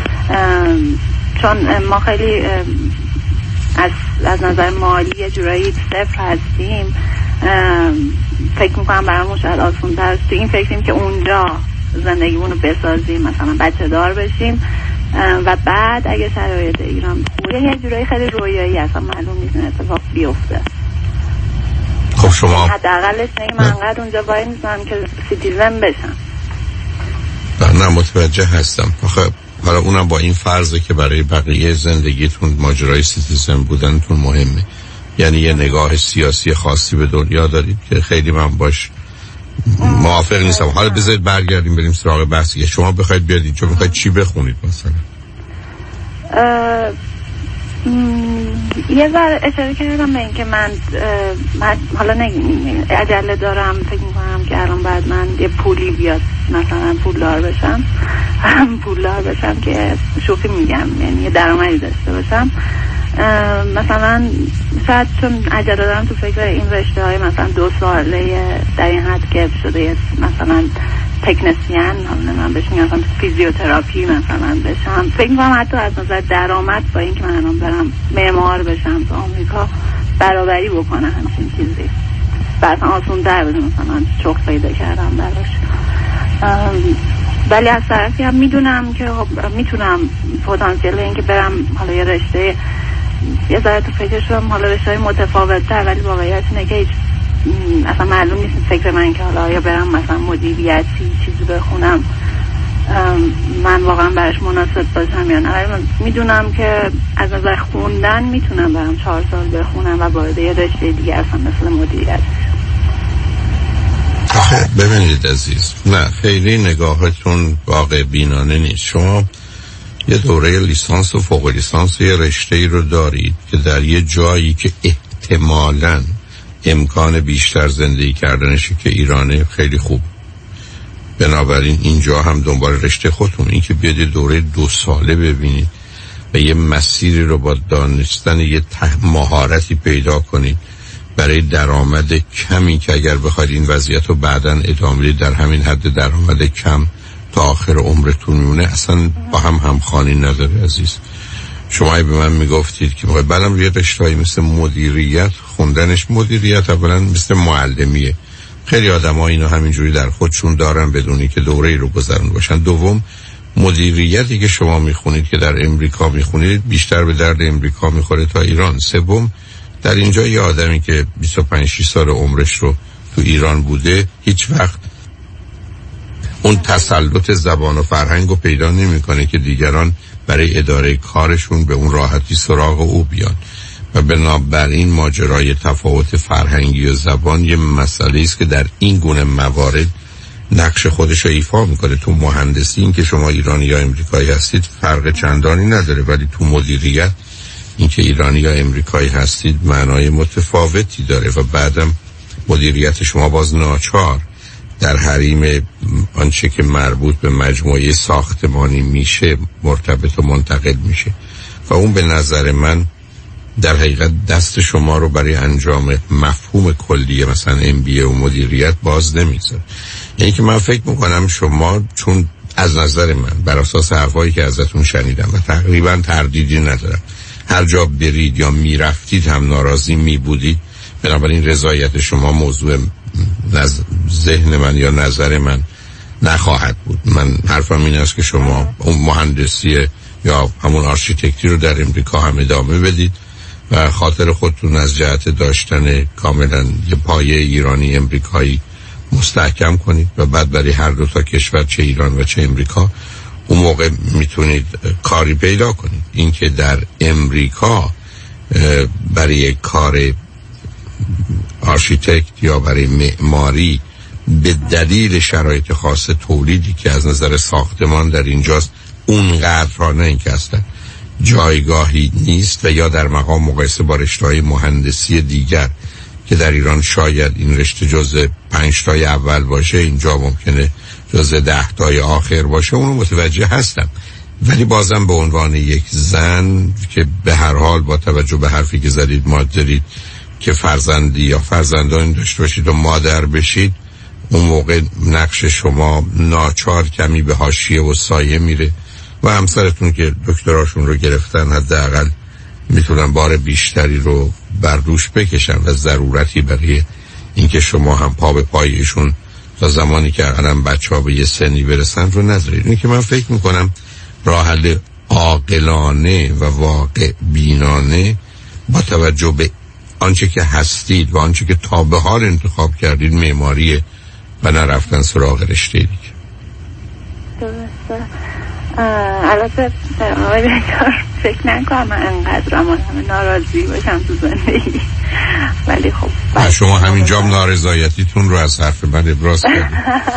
چون ما خیلی از از نظر مالی یه جورایی صفر هستیم، فکر میکنم برامون شاید آسان‌تر است تو این فکریم که اونجا زندگیمون رو بسازیم، مثلا بچه دار بشیم و بعد اگه شرایط ایران خوبه یه جورایی خیلی رویایی اصلا معلوم نیست این اتفاق بیفته. خب شما حداقلش نگه من انقدر اونجا وای میزنم که سیتیزن بشم. نه متوجه هستم. آخه حالا اونم با این فرضه که برای بقیه زندگیتون ماجرای سیتیزن بودنتون مهمه، یعنی یه نگاه سیاسی خاصی به دنیا دارید که خیلی من باش موافق نیستم. حالا بذارید برگردیم بریم سراغ بحثی که شما بخواید بیاد اینجا میخواید چی بخونید مثلا؟ یه ذره اشاره کردم به این که من, من حالا نگیم عجله دارم، فکر میکنم که الان بعد من یه پولی بیاد مثلا پولدار بشم پولدار بشم که شوخی میگم، یعنی یه درآمدی داشته باشم. مثلا شاید چون عجله دارم تو فکر این رشته های مثلا دو ساله در این حد که شده مثلا تکنسین، من بهش میگم فیزیوتراپی مثلا بشم. فکر میکنم حتی از نظر درآمد با این که من الان برم معمار بشم تو آمریکا برابری بکنه همچین چیزی، مثلا آسون در بده مثلا شغل پیدا کردم براش. ولی از طرفی هم میدونم که میتونم پتانسیل این که برم حالا یه رشته یه ذره تو فکرشم حالا رشته متفاوت تر، ولی واقعیت اینه که اصلا معلوم نیست فکر من که حالا یا برم مثلا مدیریتی چیزی بخونم من واقعا براش مناسب باشم یا نه. ولی من میدونم که از نظر خوندن میتونم برم چهار سال بخونم و وارد یه رشته دیگه اصلا مثل مدیریت. آخه ببینید عزیز، نه خیلی نگاهتون واقع بینانه نیست. شما یه دوره لیسانس و فوق لیسانس یه رشته‌ای رو دارید که در یه جایی که احتمالاً امکان بیشتر زندگی کردنشه که ایرانه خیلی خوب، بنابراین اینجا هم دنبال رشته خودتون این که بیاد دوره دو ساله ببینید و یه مسیری رو با دانستن یه مهارتی پیدا کنید برای درآمد کمی که اگر بخواید این وضعیت رو بعداً ادامه بدید در همین حد درآمد کم تا آخر عمرتون میمونه، اصلا با هم همخوانی نداره عزیز. شما به من میگفتید که باید بعدم روی رشته‌ای مثل مدیریت خوندنش، مدیریت اولا مثل معلمیه، خیلی آدم‌ها اینو همینجوری در خودشون دارن بدونی که دوره‌ای رو گذرون باشن. دوم مدیریتی که شما میخونید که در امریکا میخونید بیشتر به درد امریکا میخوره تا ایران. سوم در اینجا یه آدمی که بیست و پنج شش سال عمرش رو تو ایران بوده هیچ وقت اون تسلط زبان و فرهنگ رو پیدا نمیکنه که دیگران برای اداره کارشون به اون راحتی سراغ او بیان. و بنابراین ماجرای تفاوت فرهنگی و زبان یه مسئله است که در این گونه موارد نقش خودش رو ایفا میکنه. تو مهندسی این که شما ایرانی یا امریکایی هستید فرق چندانی نداره، ولی تو مدیریت این که ایرانی یا امریکایی هستید معنای متفاوتی داره و بعدم مدیریت شما باز ناچار در حریم آنچه که مربوط به مجموعه ساختمانی میشه مرتبط و منتقل میشه و اون به نظر من در حقیقت دست شما رو برای انجام مفهوم کلیه مثلا ام بی ای و مدیریت باز نمیذاره. یعنی که من فکر میکنم شما، چون از نظر من بر اساس حرفایی که ازتون شنیدم و تقریبا تردیدی ندارم هر جا برید یا میرفتید هم ناراضی میبودید، بنابراین رضایت شما موضوع نظ... ذهن من یا نظر من نخواهد بود. من حرفم این است که شما اون مهندسی یا همون آرشیتکتی رو در امریکا هم ادامه بدید و خاطر خودتون از جهت داشتن کاملا یه پایه ایرانی امریکایی مستحکم کنید و بعد برای هر دو تا کشور، چه ایران و چه امریکا، اون موقع میتونید کاری پیدا کنید. اینکه در امریکا برای کار آرشیتکت یا برای معماری به دلیل شرایط خاص تولیدی که از نظر ساختمان در اینجاست اونقدر را نه اینکه اصلا جایگاهی نیست و یا در مقام مقایسه با رشته‌های مهندسی دیگر که در ایران شاید این رشته جز پنج تای اول باشه، اینجا ممکنه جز ده تای آخر باشه، اونو متوجه هستم. ولی بازم به عنوان یک زن که به هر حال با توجه به حرفی که زدید ما دارید که فرزندی یا فرزندان داشته باشید و مادر بشید، اون موقع نقش شما ناچار کمی به حاشیه و سایه میره و همسرتون که دکتراشون رو گرفتن حداقل میتونن بار بیشتری رو بر دوش بکشن و ضرورتی برای اینکه شما هم پا به پایشون تا زمانی که الان بچه‌ها به یه سنی برسن رو نذارید. این که من فکر میکنم راه حل عاقلانه و واقع بینانه با توجه به آنچه که هستید و آنچه که تا به حال انتخاب کردید معماریه و نرفتن سراغ رشته دیگه. درسته. البته آقای دکتر فکر نکنم من انقدر هم ناراضی باشم تو زندگی، ولی خب شما همینجا نارضایتیتون رو از حرف من ابراز کردید.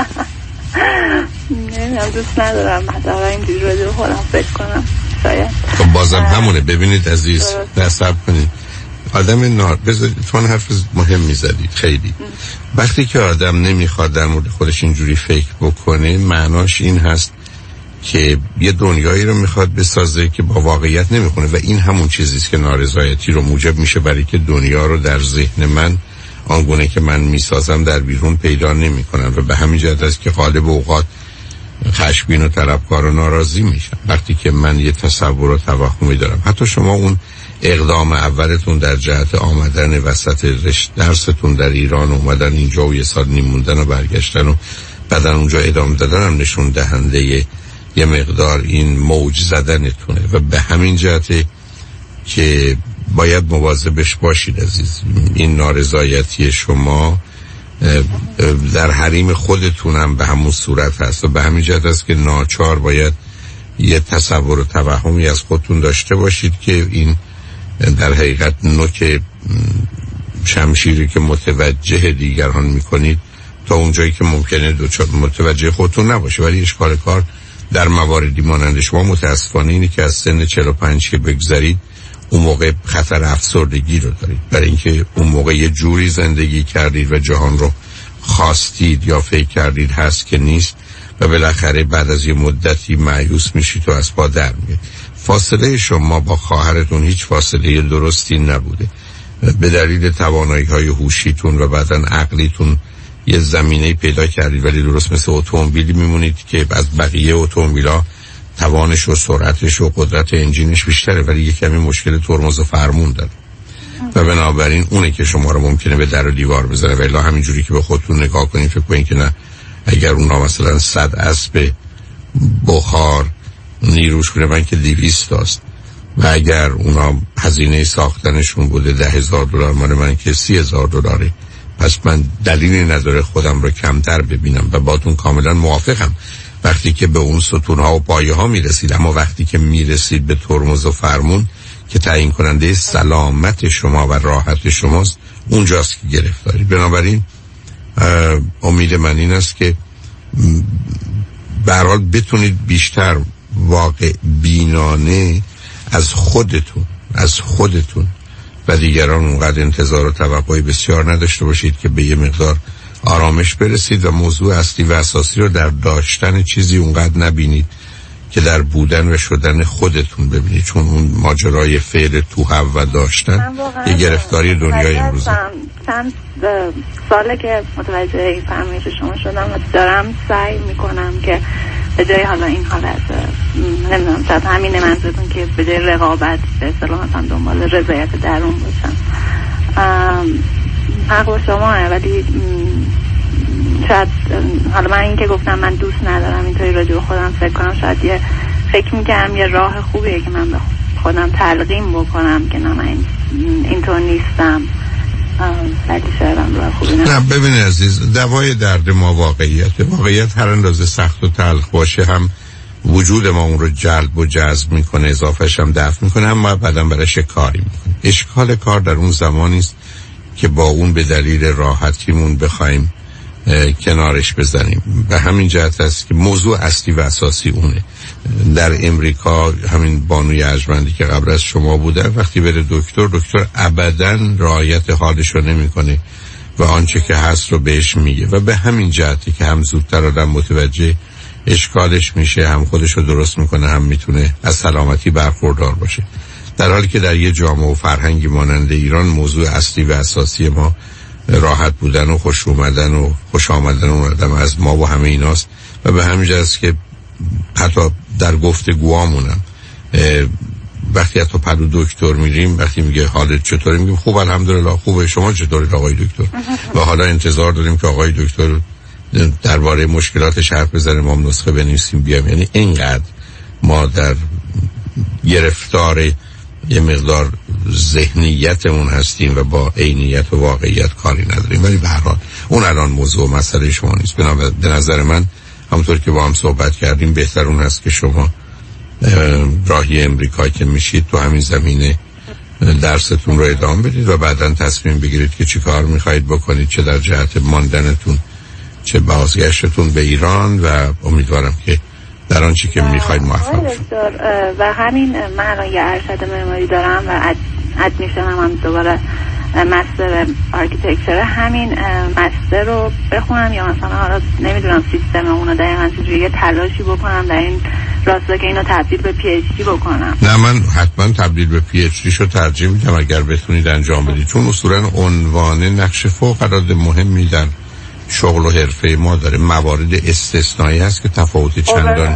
نمیدونم، دوست ندارم حداقل اینجوری رو دو خودم فکر کنم. شاید خب بازم همونه. ببینید عزیز، نصب کنید آدم نار بذارید، چون حرف مهم میزدید خیلی. وقتی که آدم نمیخواد در مورد خودش اینجوری فکر بکنه معناش این هست که یه دنیایی رو میخواد بسازه که با واقعیت نمیخونه و این همون چیزیست که نارضایتی رو موجب میشه، برای که دنیا رو در ذهن من آنگونه که من میسازم در بیرون پیدا نمیکنم و به همین جهت است که غالب اوقات خشمگین و طلبکار و ناراضی میشم وقتی که من یه تصور و توهمی دارم. حتی شما اون اقدام اولتون در جهت آمدن وسط رشته درستون در ایران، اومدن اینجا و یه سال نیم موندن و برگشتن و بعدن اونجا ادامه دادن هم نشون دهنده یه مقدار این موج زدنتونه و به همین جهته که باید مواظبش باشید عزیز. این نارضایتی شما در حریم خودتونم به همون صورت هست و به همین جهت است که ناچار باید یه تصور و توهمی از خودتون داشته باشید که این در حقیقت نوک شمشیری که متوجه دیگران میکنید تا اونجایی که ممکنه متوجه خودتون نباشه. ولی اشکال کار در مواردی مانند شما متاسفانه اینه که از سن چهل و پنج که بگذرید اون موقع خطر افسردگی رو دارید، برای اینکه اون موقع یه جوری زندگی کردید و جهان رو خواستید یا فکر کردید هست که نیست و بالاخره بعد از یه مدتی مایوس میشید و از پا در میاد. فاصله شما با خواهرتون هیچ فاصله درستی نبوده، به دلیل توانایی‌های هوشیتون و بعداً عقلیتون یه زمینه پیدا کردید، ولی درست مثل اتومبیلی میمونید که از بقیه اتومبیلا توانش و سرعتش و قدرت انجینش بیشتره ولی یه کمی مشکل ترمز و فرمون داره و بنابراین اونه که شما رو ممکنه به در و دیوار بزنه. ولی همینجوری که به خودتون نگاه کنید فکر کنید که نه، اگر اونا مثلا صد اسب بخار نیروش کنه من که دویست است و اگر اونا هزینه ساختنشون بوده ده هزار دلار من من که سی هزار دلاره، پس من دلیلی نداره خودم رو کمتر ببینم و باتون کاملا موافقم وقتی که به اون ستون ها و پایه ها میرسید. اما وقتی که میرسید به ترمز و فرمون که تعیین کننده سلامت شما و راحت شماست اونجاست که گرفتاری. بنابراین امید من این است که به هر حال بتونید بیشتر واقع بینانه از خودتون از خودتون و دیگران اونقدر انتظار و توقعی بسیار نداشته باشید که به یه مقدار آرامش برسید و موضوع اصلی و اساسی رو در داشتن چیزی اونقدر نبینید که در بودن و شدن خودتون ببینید، چون اون ماجرای فعل تو هم و داشتن یه گرفتاری دنیای امروزه. چند ساله که متوجه این فرمایش شما شدم و دارم سعی میکنم که به جای حالا این حالت نمیدونم شاید همینه منظورتون که به جای رقابت به اصطلاح مثلا دنبال رضایت درون باشم. حق با شماه، ولی شاید حالا من این که گفتم من دوست ندارم اینطوری راجع به خودم فکر کنم، شاید یه فکر میکنم یه راه خوبیه که من به خودم تلقیم بکنم که نه من اینطور نیستم، ولی شاید هم راه خوبی نه. نه ببینید عزیز، دوای درد ما واقعیت واقعیت هر اندازه سخت و تلخ باشه هم وجود ما اون رو جلب و جذب میکنه، اضافهش هم دفع میکنه، اما بعدا برایش کاری میکنه. اشکال کار در اون زمانی است که با اون به دلیل راحتیمون بخوایم کنارش بزنیم. به همین جهت است که موضوع اصلی و اساسی اونه. در امریکا همین بانوی ارجمندی که قبل از شما بوده وقتی بره دکتر، دکتر ابداً رعایت حالش رو نمیکنه و آنچه که هست رو بهش میگه و به همین جهتی که هم زودتر آدم متوجه اشکالش میشه، هم خودش رو درست میکنه، هم میتونه از سلامتی برخوردار باشه. در حالی که در یه جامعه و فرهنگی مانند ایران موضوع اصلی و اساسی ما راحت بودن و خوش اومدن و خوش آمدن اون آدم از ما و همه ایناست و به همین جهت است که حتی در گفتگوامونم وقتی حتی پدو دکتر میریم وقتی میگه حالت چطوره میگیم خوب الحمدلله، خوبه، شما چطورید آقای دکتر؟ و حالا انتظار داریم که آقای دکتر درباره مشکلاتش حرف بزنه، ما نسخه بنویسیم بیام. یعنی اینقدر ما در گرفتار یه مقدار ذهنیتمون هستیم و با عینیت و واقعیت کاری نداریم. ولی به هر حال اون الان موضوع مسئله شما نیست. به نظر من همونطور که با هم صحبت کردیم بهتر اون هست که شما راهی امریکا که میشید تو همین زمینه درستون رو ادامه بدید و بعداً تصمیم بگیرید که چی کار میخواید بکنید، چه در جهت ماندنتون چه بازگشتتون به ایران، و امیدوارم که در آنچه که میخواید موفق بشید. و همین من الان یه ارشد معماری دارم و ادمیشنم هم دوباره مستر آرکیتکچر، همین مستر رو بخونم یا مثلا حالا نمیدونم سیستم اونو دقیقاً چجوری یه تلاشی بکنم در این راستا که اینو تبدیل به پی اچ دی بکنم. نه من حتما تبدیل به پی اچ دی شو ترجیح میدم اگر بتونید انجام بدید، چون اصولا عنوان نقش فوق العاده مهمی در شغل و حرفه ما داره. موارد استثنایی هست که تفاوت چندان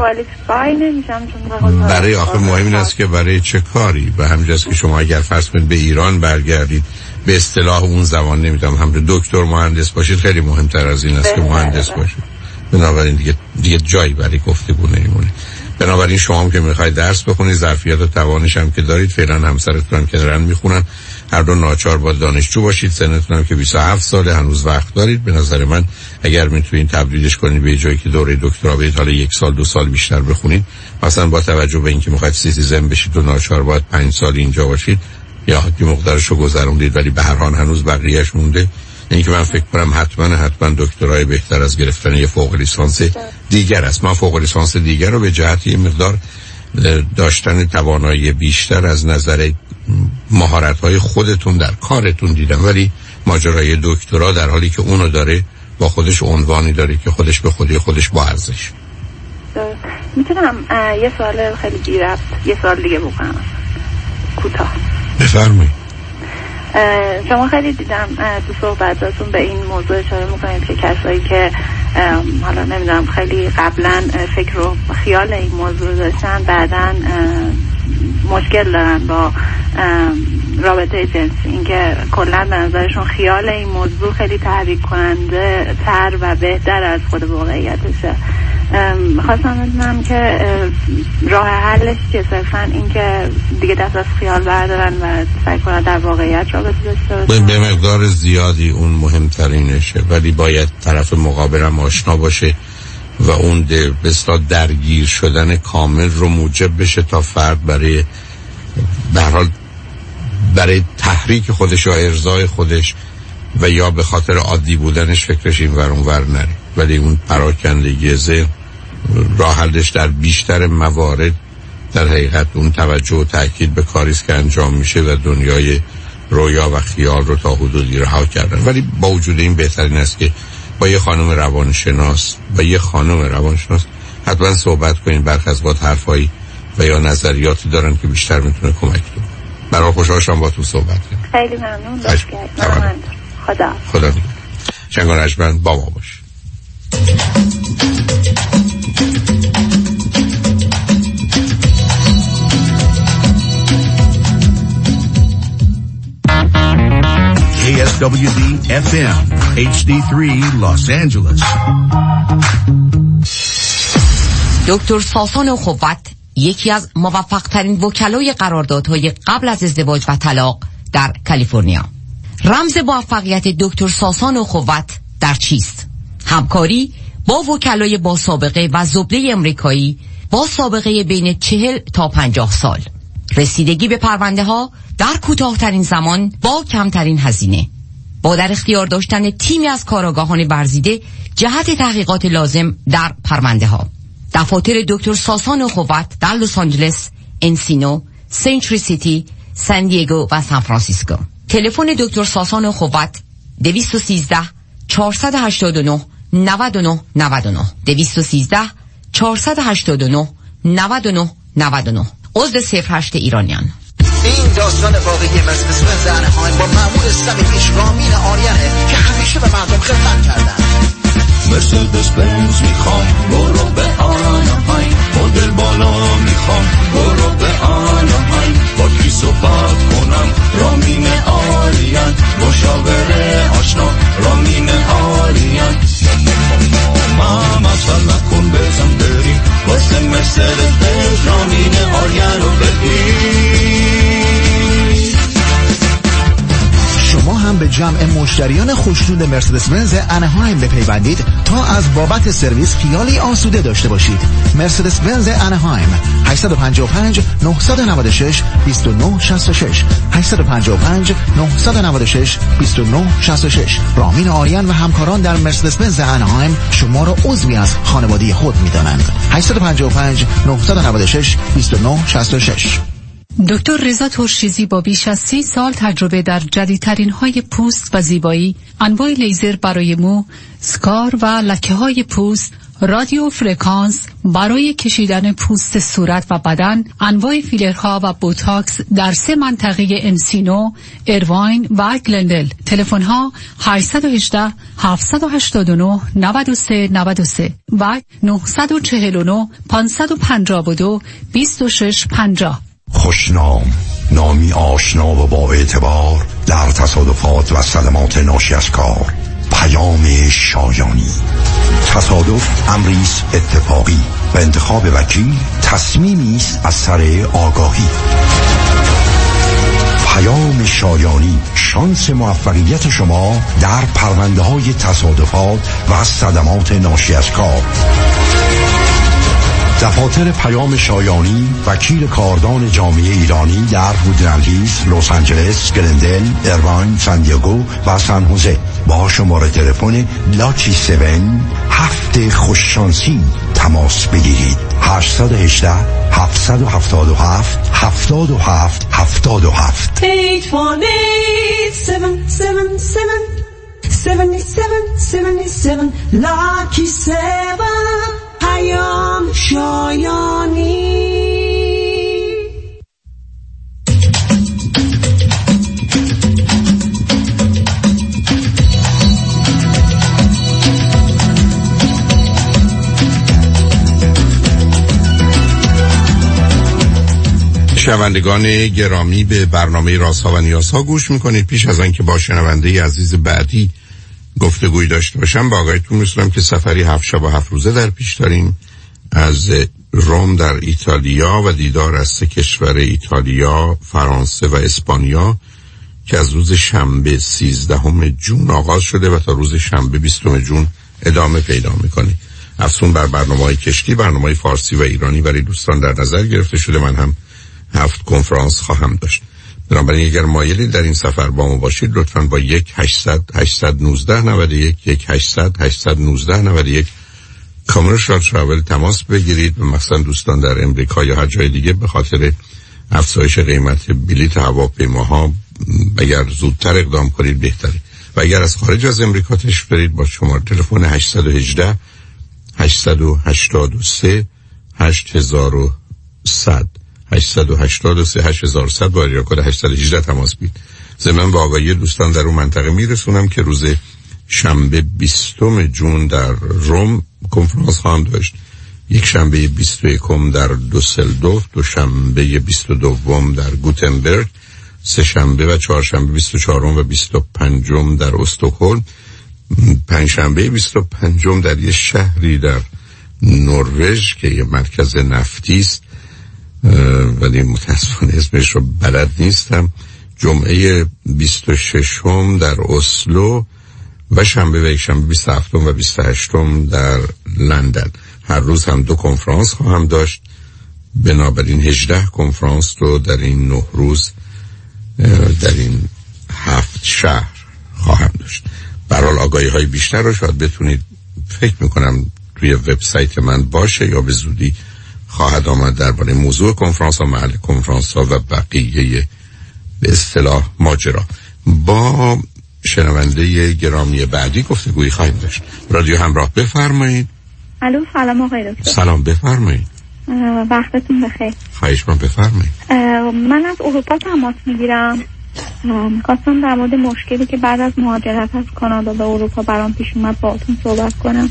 برای آخر مهم این است که برای چه کاری. و همینجاست که شما اگر فرض کنید به ایران برگردید به اصطلاح اون زمان نمیدونم هم دکتر مهندس باشید خیلی مهمتر از این است که مهندس باشید. بنابراین دیگه دیگه جایی برای گفتگو نمیمونه. بنابراین شما هم که میخواید درس بخونید ظرفیت و توانش هم که دارید، فعلا همسرتون هم که دارن میخونن، هر دو ناچار با دانشجو باشید، سنتون هم که بیست و هفت ساله، هنوز وقت دارید. به نظر من اگر میتونید تبدیلش کنید به جایی که دوره دکترا برید، حالا یک سال دو سال بیشتر بخونید، مثلا با توجه به اینکه میخواید سیتیزن بشید و ناچار باید پنج سال اینجا باشید یا حتی مقدارشو گذروندید ولی به هر حال هنوز بقیه‌اش مونده، یعنی که من فکر کنم حتما حتما دکترای بهتر از گرفتن یه فوق لیسانس دیگر است. من فوق لیسانس دیگر رو به جهت یه مقدار داشتن توانایی بیشتر از نظر مهارت‌های خودتون در کارتون دیدم، ولی ماجرای دکترا در حالی که اونو داره با خودش عنوانی داره که خودش به خودی خودش با ارزش. میتونم یه سوال خیلی بی ربط یه سوال دیگه بکنم کوتاه؟ بفرمایید. شما خیلی دیدم تو صحبتاتون به این موضوع اشاره میکنید که کسایی که حالا نمیدونم خیلی قبلا فکر و خیال این موضوع داشتن بعدن مشکل دارن با رابطه جنسی، اینکه کلا به نظرشون خیال این موضوع خیلی تحریک کننده تر و بهتر از خود واقعیتشه. خواستم بدونم که راه حلش چیه؟ صرفا اینکه دیگه دست از خیال بردارن و سعی کنن در واقعیت رابطه داشته باشن؟ به مقدار زیادی اون مهمترینشه، ولی باید طرف مقابلم آشنا باشه و اون به اصطلاح درگیر شدن کامل رو موجب بشه تا فرد برای به هر حال برای تحریک خودش یا ارضای خودش و یا به خاطر عادی بودنش فکرش این ور اون ور نره. ولی اون پراکندگی ذهن راه حلش در بیشتر موارد در حقیقت اون توجه و تأکید به کاریست که انجام میشه و دنیای رویا و خیال رو تا حدودی رها کردن. ولی با وجود این بهترین است که با یه خانم روانشناس و یه خانم روانشناس حتما صحبت کنین. برخی از وقت حرفایی و یا نظریاتی دارن که بیشتر میتونه کمک کنه. برای خوشحال شدم با تو صحبت کنم. خیلی ممنون. ممنون. خدا خدا میگه. شنگان رجمند با ما باش. K S W D F M H D three Los Angeles. دکتر ساسان خوبت یکی از موفق ترین وکلای قراردادهای قبل از ازدواج و طلاق در کالیفرنیا. رمز موفقیت دکتر ساسان خوبت در چیست؟ همکاری با وکلای با سابقه و زبده امریکایی با سابقه بین چهل تا پنجاه سال. رسیدگی به پرونده ها در کوتاه‌ترین زمان با کمترین هزینه. با در اختیار داشتن تیمی از کارآگاهان ورزیده جهت تحقیقات لازم در پرونده ها. دفاتر دکتر ساسان خوبت در لس آنجلس، انسینو، سنچری سیتی، سان دیگو و سان فرانسیسکو. تلفن دکتر ساسان خوبت دویست و سیزده چهارصد و هشتاد و نه نود و نه نود و نه دویست و سیزده چهارصد و هشتاد و نه نود و نه نود و نه. عضو صفر هشت ایرانیان. این داستان واقعی مرسدس بنز انهایم با مأمور صمیمیش رامین آریانه که همیشه به مردم خدمت کردن. مرسدس بنز میخوام برو به آنهایم، مدل بالا میخوام برو به آنهایم، با کی صحبت کنم رامین آریان، مشاور آشنا رامین آریان. ماما مسئله کن بزن بریم واسه مرسدس بنز رامین آریان رو بگیر. شما هم به جمع مشتریان خوشنود مرسدس بنز انهایم بپیوندید تا از بابت سرویس خیالی آسوده داشته باشید. مرسدس بنز انهایم هشت پنج پنج نه نه شش دو نه شش شش هشت پنج پنج نه نه شش دو نه شش شش. رامین آریان و همکاران در مرسدس بنز انهایم شما را عضوی از خانواده خود می‌دانند. هشت پنج پنج نه نه شش دو نه شش شش. دکتر رضا ترشیزی با بیش از سی سال تجربه در جدیدترین های پوست و زیبایی، انواع لیزر برای مو، سکار و لکه های پوست، رادیو فرکانس برای کشیدن پوست صورت و بدن، انواع فیلرها و بوتاکس در سه منطقه انسینو، ایرواین و گلندل. تلفن ها هشت یک هشت هفت هشت نه نه سه نه سه و نه چهار نه پنج پنج دو دو شش پنجاه. خوشنام، نامی آشنا و با اعتبار در تصادفات و صدمات ناشی از کار. پیام شایانی. تصادف امریست اتفاقی و انتخاب وکیل تصمیمی است از سر آگاهی. پیام شایانی، شانس موفقیت شما در پرونده های تصادفات و صدمات ناشی از کار. دفاتر پیام شایانی، وکیل کاردان جامعه ایرانی در وودلند هیلز، لس آنجلس، گلندل، ایرواین، سان دیگو و سان خوزه. با شماره تلفن لاکی سون هفت خوششانسی تماس بگیرید. هشت یک هشت هفت هفت هفت هفت هفت هفت هفت. eight one eight seven seven seven seventy-seven seventy-seven Lucky seven. پیام شایانی. شنوندگان گرامی، به برنامه رازها و نیازها گوش میکنید. پیش از آنکه با شنونده عزیز بعدی گفتگوی داشته باشم، با آقایتون می‌سپارم که سفری هفت شب و هفت روزه در پیش داریم از روم در ایتالیا و دیدار از سه کشور ایتالیا، فرانسه و اسپانیا که از روز شنبه سیزدهم جون آغاز شده و تا روز شنبه بیستم جون ادامه پیدا میکنه. افزون بر برنامه‌های کشتی، برنامه‌های فارسی و ایرانی برای دوستان در نظر گرفته شده. من هم هفت کنفرانس خواهم داشت. بنابراین اگر مایلید در این سفر با ما باشید لطفاً با یک هشتصد هشتصد و نه نود و یک یک هشتصد هشتصد و نه نود و یک کامرشال تراول تماس بگیرید و مثلا دوستان در امریکا یا هر جای دیگه به خاطر افزایش قیمت بلیط هواپیماها اگر زودتر اقدام کنید بهتره. و اگر از خارج از امریکا تشریف دارید با شماره تلفن هشت یک هشت هشت هشت سه هشت صفر صفر هشت هشت سه هشت صفر صفر با اریا کد هشت یک هشت تماس بگیرید. ضمن با آگاهی دوستان در اون منطقه میرسونم که روز شنبه بیستم ژوئن در روم کنفرانس خواهم داشت، یک شنبه بیست و یکم در دوسلدورف، دو شنبه بیست و دوم در گوتنبرگ، سه شنبه و چهارشنبه بیست و چهارم و بیست و پنجم در استکهلم، پنج شنبه بیست و پنجم در یه شهری در نروژ که یه مرکز نفتی است ولی متاسفانه اسمش رو بلد نیستم، جمعه بیست و ششم در اسلو و شنبه و یک شنبه بیست و هفتم و بیست و هشتم در لندن. هر روز هم دو کنفرانس خواهم داشت، بنابراین هجده کنفرانس رو در این نه روز در این هفت شهر خواهم داشت. برحال آگاهی های بیشتر رو شاید بتونید فکر میکنم توی وبسایت من باشه یا به زودی خواهد آمد درباره موضوع کنفرانس ها، محل کنفرانس ها و بقیه به اصطلاح ماجرا. با شنونده گرامی بعدی گفتگویی خواهیم داشت. رادیو همراه بفرمایید. الو سلام آقای دکتر. سلام بفرمایید. وقتتون بخیر. خواهش من بفرمایید. من از اروپا تماس میگیرم، میخواستم در مورد مشکلی که بعد از مهاجرت از کانادا به اروپا برام پیش اومد باهاتون صحبت کنم.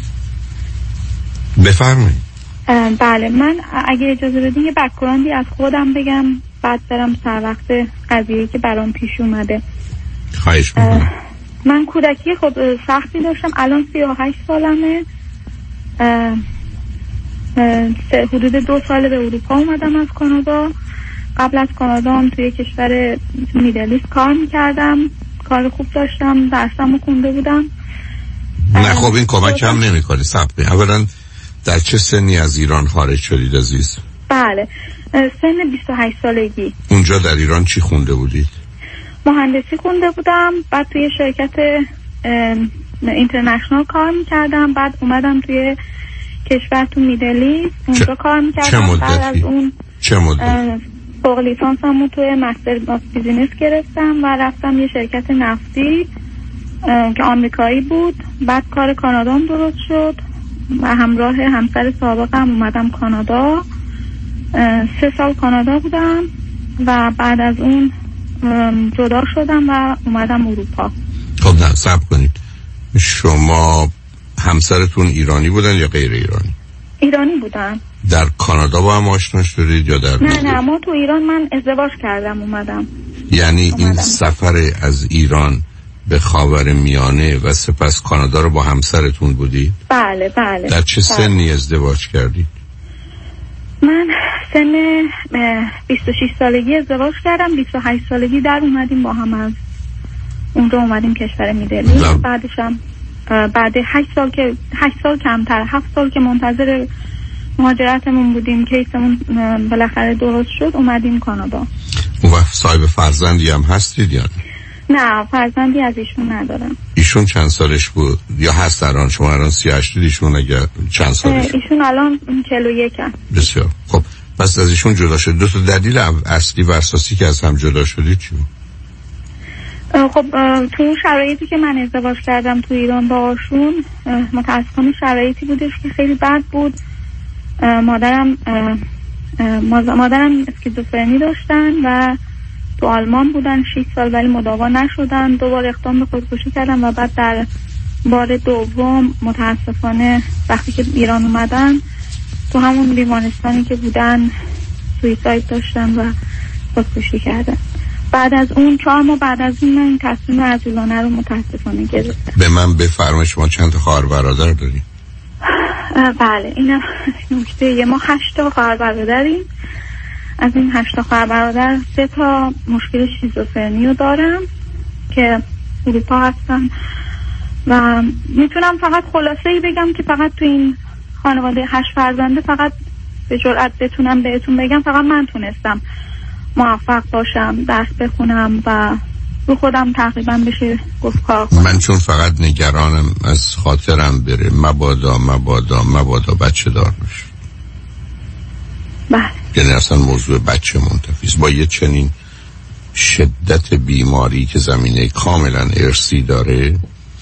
بفرمایید. بله، من اگه اجازه بدین یه بک‌گراندی از خودم بگم بعد برم سر وقت قضیه‌ای که برام پیش اومده. خواهش میکنم. من کودکی خب سختی داشتم، الان سی و هشت سالمه. اه اه حدود دو سال به اروپا اومدم از کانادا. قبل از کانادا هم توی کشور میدلیست کار میکردم، کار خوب داشتم، درسم رو خونده بودم. نه خب این کمک هم نمی کنی. صبر اولا در چه سنی از ایران خارج شدید عزیز؟ بله سن بیست و هشت سالگی. اونجا در ایران چی خونده بودید؟ مهندسی خونده بودم، بعد توی شرکت اینترنشنال کار میکردم، بعد اومدم توی کشور تو میدلیست اونجا کار میکردم. چه مدتی؟ بعد از اون چه مدتی؟ فوق لیسانسمو توی مستر آف بیزینس گرفتم و رفتم یه شرکت نفتی که آمریکایی بود. بعد کار کانادام درست شد و همراه همسر سابقم اومدم کانادا. سه سال کانادا بودم و بعد از اون جدا شدم و اومدم اروپا. خب نه صبر کنید، شما همسرتون ایرانی بودن یا غیر ایرانی؟ ایرانی بودن. در کانادا با هم آشنا شدید یا در نه نه ما تو ایران من ازدواج کردم اومدم. یعنی اومدم. این سفر از ایران به خاورمیانه و سپس کانادا رو با همسرتون بودی؟ بله بله. در چه سنی ازدواج کردید؟ من سن بیست و شش سالگی ازدواج کردم، بیست و هشت سالگی در اومدیم با هم از اونجا اومدیم کشور میدلی. بعدش هم بعد هشت سال که هشت سال کمتر هفت سال که منتظر مهاجرتمون بودیم، کیسمون بالاخره درست شد، اومدیم کانادا. اون وقت صاحب فرزندی هم هستید یا نه؟ فرزندی از ایشون ندارم. ایشون چند سالش بود یا هست الان؟ شما الان سی و هشت ایشون اگر چند سالش بود؟ ایشون الان چهل و یک هست. بسیار خب. پس از ایشون جدا شد. دو تا دلیل اصلی و اساسی که از هم جدا شدید چی بود؟ خب تو اون شرایطی که من ازدواج کردم تو ایران باشون متاسفانه شرایطی بودش که خیلی بد بود. مادرم مادرم اسکیزوفرنی داشتن و تو آلمان بودن شش سال ولی مداوا نشدن. دوباره اقدام به خودکشی کردن و بعد در بار دوم متاسفانه وقتی که ایران اومدن تو همون بیمارستانی که بودن سویساید داشتن و خودکشی کردن. بعد از اون چهار ماه بعد از این من این تصمیم عجولانه رو متاسفانه گرفتم. به من بفرمایید شما چند تا خواهر برادر دارید؟ بله این نکته یه ما هشت تا خواهر برادریم. از این هشت تا خواهر برادر سه تا مشکل شیزوفرنی رو دارم که اروپا هستن و میتونم فقط خلاصه ای بگم که فقط تو این خانواده هشت فرزنده فقط به جرئت بتونم بهتون بگم فقط من تونستم موفق باشم، درس بخونم و رو خودم تقریبا بشه گفت کار کنم. من چون فقط نگرانم از خاطرم بره مبادا مبادا مبادا بچه دار بشه. بله. یعنی اصلا موضوع بچه منتفیست با یه چنین شدت بیماری که زمینه کاملا ارثی داره،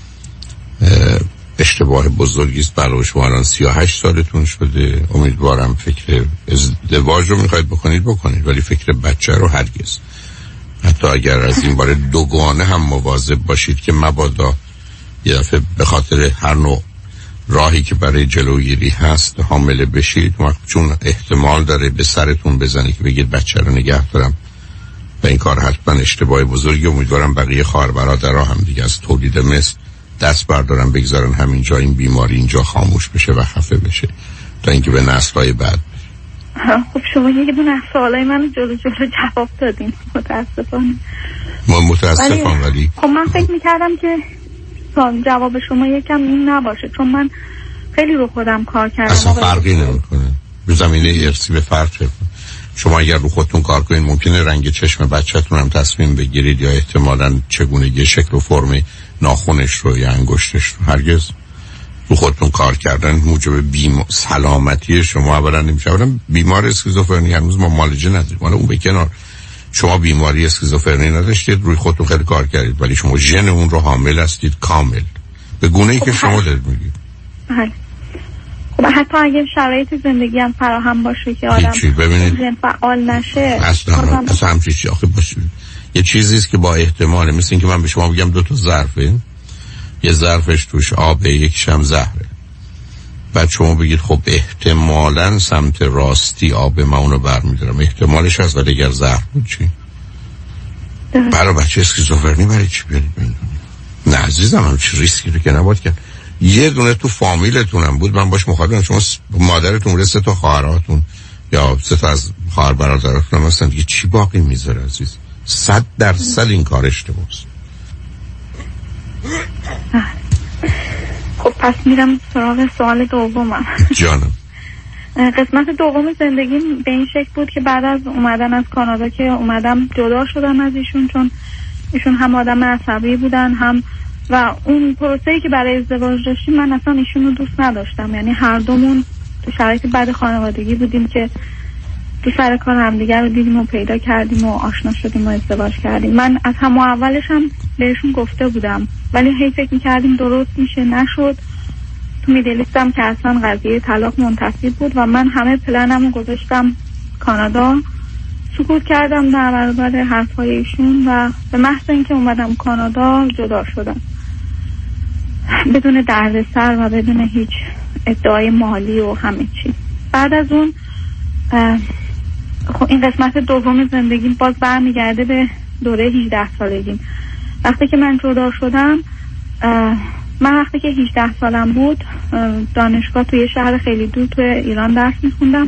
اشتباه بزرگی است. برای شما الان سی و هشت سالتون شده، امیدوارم فکر ازدواج رو میخواید بکنید بکنید، ولی فکر بچه رو هرگز. حتی اگر از این باره دوگانه هم مواظب باشید که مبادا یه دفعه به خاطر هر نوع راهی که برای جلوگیری هست حامله بشید، چون احتمال داره به سرتون بزنی که بگید بچه رو نگه دارم و این کار حتما اشتباه بزرگی. امیدوارم بقیه خواهر برادرها هم دیگه از تولید مثل دست بردارن، بگذارن همینجا این بیماری اینجا خاموش بشه و خفه بشه تا اینکه به نسل‌های بعد بشه. خب شما یه دونه سوالای منو جلو جلو جواب دادین متاسفانه. ما متاسفم ولی خب من فکر میکردم که جواب شما یکم این نباشه، چون من خیلی رو خودم کار کردم. اصلا فرقی نمیکنه به زمینه ارثی به فرق کنه. شما اگر رو خودتون کار کنید ممکنه رنگ چشم بچه‌تون هم تصمیم بگیرید یا احتمالاً چگونگی شکل و فرم ناخنش رو یا انگشتش رو. هرگز رو خودتون کار کردن موجب بیم سلامتی شما اولا نمیشه. اولا بیمار اسکیزوفرنی هنوز ما معالجه نداریم. حالا اون به کنار، شما بیماری اسکیزوفرنی نداشتید، روی خودتون خیلی کار کردید، ولی شما ژن اون رو حامل هستید کامل به گونه‌ای که شما دارید میگید. بله. خب حتی اگه شرایط زندگی هم فراهم باشه که آدم ژن فعال نشه اصلا اصلا هم چیزی آخه باشه. یه چیزیست که با احتماله، مثل این که من به شما بگم دو تا ظرفه، یه ظرفش توش آبه یکیش هم زهره، بعد شما بگید خب احتمالاً سمت راستی آب من اونو برمیدارم، احتمالش هست، ولی اگر زهر بود چی؟ برای بچه اسکیزوفرنی برای چی بیارید بندونید؟ نه عزیزم، هم چی ریسکی رو که نباید کرد. یه دونه تو فامیلتون هم بود من باش مخاطبم، شما مادرتون رو سه تا خواهراتون یا سه تا از خواهر برادراتون هم هستن دیگه، چی باقی میذاره عزیز؟ صد درصد این کار اشتباهه. خب پس میرم سراغ سوال دومم. جانم. قسمت دوم زندگیم به این شکل بود که بعد از اومدن از کانادا که اومدم جدا شدم از ایشون، چون ایشون هم آدم عصبی بودن هم و اون پروسه‌ای که برای ازدواج داشتیم من اصلا ایشون رو دوست نداشتم. یعنی هر دومون تو شرایط بد خانوادگی بودیم که تو سر کار همدیگر رو دیدیم و پیدا کردیم و آشنا شدیم و ازدواج کردیم. من از همون اولش هم بهشون گفته بودم، ولی هی فکر می‌کردیم درست میشه، نشد. تو میدلیستم که اصلا قضیه طلاق منتفی بود و من همه پلنم رو گذاشتم کانادا، سکوت کردم در برابر حرفای ایشون و به محض اینکه اومدم کانادا جدا شدم بدون دردسر و بدون هیچ ادعای مالی و همه چی. بعد از اون خب این قسمت دوم زندگیم باز برمیگرده به دوره هجده سالگیم. وقتی که من جدا شدم، من وقتی که هجده سالم بود دانشگاه توی شهر خیلی دور توی ایران درس میخوندم.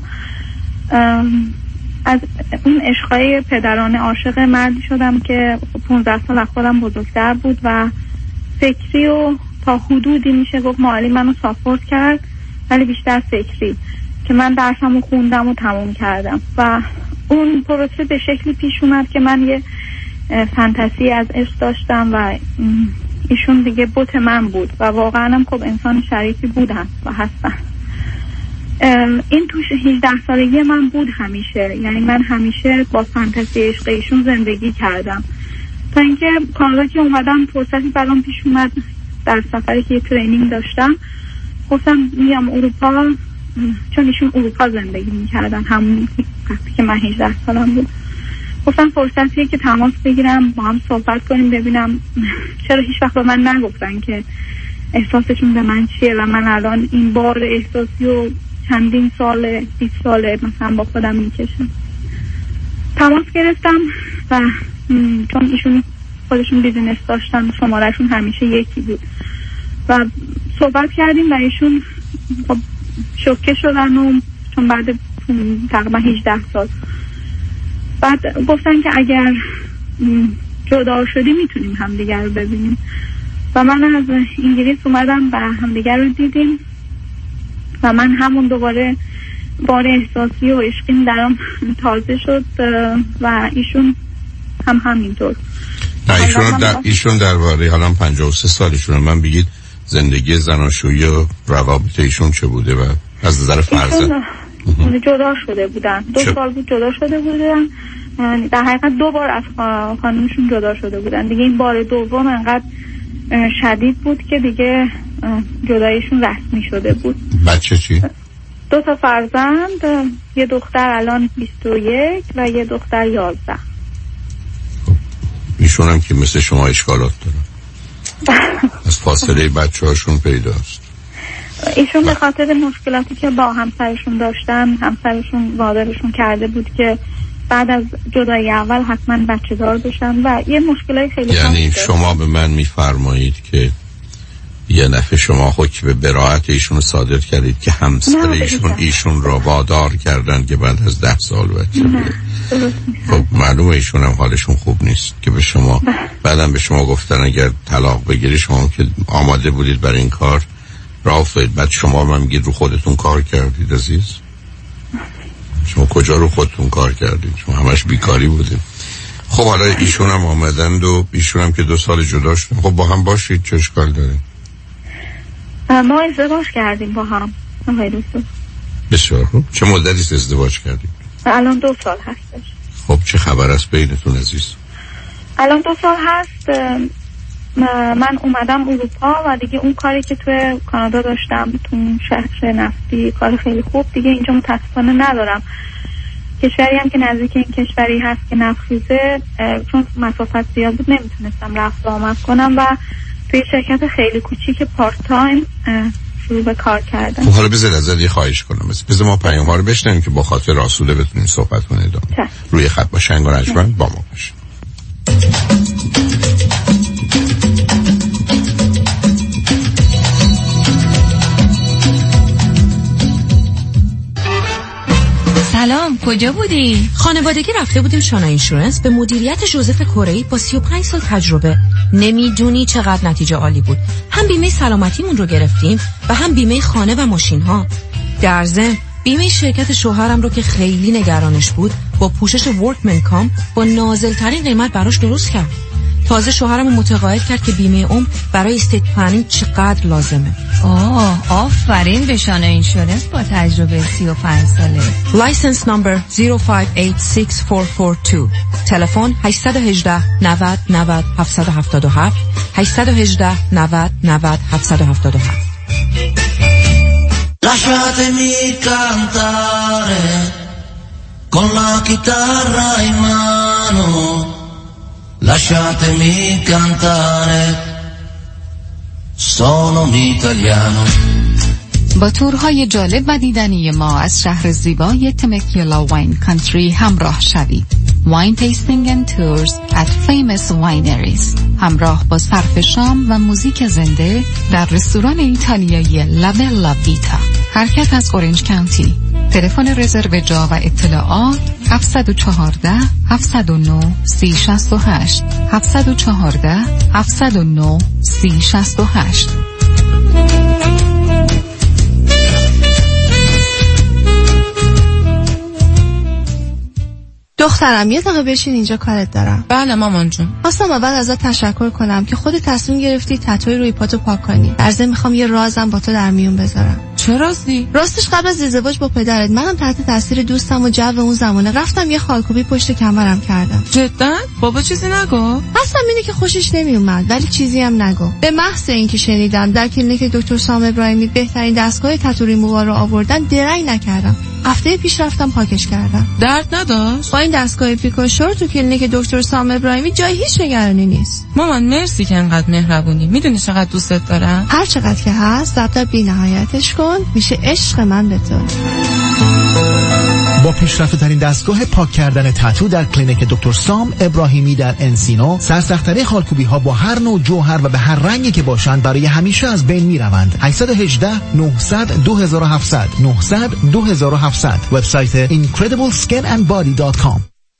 از اون عشقای پدرانه عاشق مردی شدم که پونزده سال از خودم بزرگتر بود و فکری و تا حدودی میشه گفت معالی منو ساپورت کرد، ولی بیشتر فکری، که من درسمو خوندم و تموم کردم و اون پروسه به شکلی پیش اومد که من یه فانتزی از عشق داشتم و ایشون دیگه بوت من بود و واقعا هم خب انسان شریفی بودن و هستن. این توش هجده سالگی من بود همیشه، یعنی من همیشه با فانتزی عشق ایشون زندگی کردم تا اینکه کانادا که اومدم فرصتی برام پیش اومد در سفری که ترینینگ داشتم، گفتم میام اروپا، چون ایشون اروپا زندگی میکردن همون وقتی که من هجده سالم بود. گفتم فرصتیه که تماس بگیرم با هم صحبت کنیم ببینم چرا هیچ وقت به من نگفتن که احساسشون به من چیه و من الان این بار احساسی و چندین سال بیست ساله مثلا با خودم میکشم. تماس گرفتم و چون ایشون خودشون بیزینس داشتن شمارهشون همیشه یکی بود و صحبت کردیم و ایشون خب شوکه شدن و چون بعد تقریبا هجده سال بعد گفتن که اگر جدا شدیم میتونیم همدیگر رو ببینیم و من از انگلیس اومدم و همدیگر رو دیدیم و من همون دوباره بار احساسی و عشقیم درم تازه شد و ایشون هم همینطور. نه ایشون در ایشون درباره حالا پنجاه و سه سالشونه، من بگید زندگی زناشویی و روابط ایشون چه بوده و از نظر فرزند؟ جدا شده بودن، دو چه؟ سال بود جدا شده بودن، در حقیقت دو بار از خانمشون جدا شده بودن دیگه. این بار دوم انقدر شدید بود که دیگه جدایشون رسمی شده بود. بچه چی؟ دو تا فرزند، یه دختر الان بیست و یک و یه دختر یازده. ایشون هم که مثل شما اشکالات دارن. از فاصله بچه هاشون پیداست. ایشون به خاطر مشکلاتی که با همسرشون داشتن، همسرشون وادارشون کرده بود که بعد از جدایی اول حتما بچه دار بشن و یه مشکلای خیلی یعنی شما به من میفرمایید که یه نفع شما حکم به براءت ایشون صادر کردید که همسر ایشون ایشون را وادار کردن که بعد از ده سال بچه بیاد. خب معلومه ایشون هم حالشون خوب نیست که به شما بعدم به شما گفتن اگر طلاق بگیری، شما که آماده بودید برای این کار راه افتادید، بعد شما من میگید رو خودتون کار کردید. عزیز شما کجا رو خودتون کار کردید؟ شما همش بیکاری بودید. خب حالا ایشون هم آمدند و ایشون هم که دو سال جدا شدن، خب با هم باشید، چه اشکال داره؟ ما ازدواج کردیم با هم. بسیار خوب. چه مدتی ازدواج کردید؟ الان دو سال هستش. خب چه خبر است بینتون عزیز؟ الان دو سال هست من اومدم اروپا و دیگه اون کاری که توی کانادا داشتم تو شهر نفتی کار خیلی خوب دیگه اینجا متاسفانه ندارم. کشوری هم که نزدیک این کشوری هست که نفخیزه، چون مسافت زیاد بود نمیتونستم رفت و آمد کنم و توی شرکت خیلی کوچیک پارت تایم شروع به کار کردم. خب حالا بذار ازت یه خواهش کنم، بذار ما پیام ها رو بشنویم که با خاطر آسوده بتونیم صحبت کنیم ادامه. روی خط با شنگ و رجمن با ما باشید. سلام، کجا بودی؟ خانوادگی رفته بودیم شانا اینشورنس به مدیریت جوزف کره‌ای با سی و پنج سال تجربه. نمیدونی چقدر نتیجه عالی بود. هم بیمه سلامتیمون رو گرفتیم و هم بیمه خانه و ماشین ها. در ضمن بیمه شرکت شوهرم رو که خیلی نگرانش بود با پوشش ورکمن کام با نازل‌ترین قیمت براش درست کرد. تازه شوهرم رو متقاعد کرد که بیمه عمر برای استیت پلنینگ چقدر لازمه. آه آفرین به شانا اینشورنس با تجربه سی و پنج ساله. لایسنس نمبر صفر پنج هشت شش چهار چهار دو. تلفن هشت یک هشت نود نود هفت هفت هفت هشت یک هشت نود نود هفت هفت هفت. Lasciatemi cantare con la chitarra in mano. Lasciatemi cantare, sono un italiano. با تورهای جالب و دیدنی ما از شهر زیبای تمکیلا واین کانتری همراه شوید. Wine tasting and tours at famous wineries. همراه با صرف شام و موزیک زنده در رستوران ایتالیایی لابلا ویتا. حرکت از اورنج کانتی. تلفن رزرو جا و اطلاعات هفت یک چهار هفت صفر نه سه شش هشت هفت یک چهار هفت صفر نه سه شش هشت. دخترم یه دقیقه بشین اینجا، کارت دارم. بله مامان جون. خواستم اول ازت تشکر کنم که خودت تصمیم گرفتی تتوی روی پاتو پاک کنی. در ضمن میخوام یه رازم با تو در میون بذارم. چه رازی؟ راستش قبل از ازدواج با پدرت منم تحت تاثیر دوستم و جو اون زمانه رفتم یه خالکوبی پشت کمرم کردم. جدا؟ بابا چیزی نگو؟ اصلا اینه که خوشش نمیومد، ولی چیزی هم نگو. به محض اینکه شنیدم در کلینیک دکتر سام ابراهیمی بهترین دستگاه تتو ریمووال رو آوردن درنگ نکردم. هفته پیش رفتم پاکش کردم. درد نداشت؟ با این دستگاه پیکوشور تو کلینیک دکتر سام ابراهیمی جای هیچ نگرانی نیست. مامان مرسی که انقدر مهربونی. میدونی چقدر دوستت دارم. هر چقدر که هست ضبط بی‌نهایتش کن، میشه عشق من به تو. با پیشرفته ترین دستگاه پاک کردن تتو در کلینیک دکتر سام ابراهیمی در انسینو، سرسخت‌ترین خالکوبی ها با هر نوع جوهر و به هر رنگی که باشند برای همیشه از بین میروند. هشت یک هشت نه صفر صفر دو هفت صفر صفر نه صفر صفر دو هفت صفر صفر. وبسایت incredible skin and body dot com.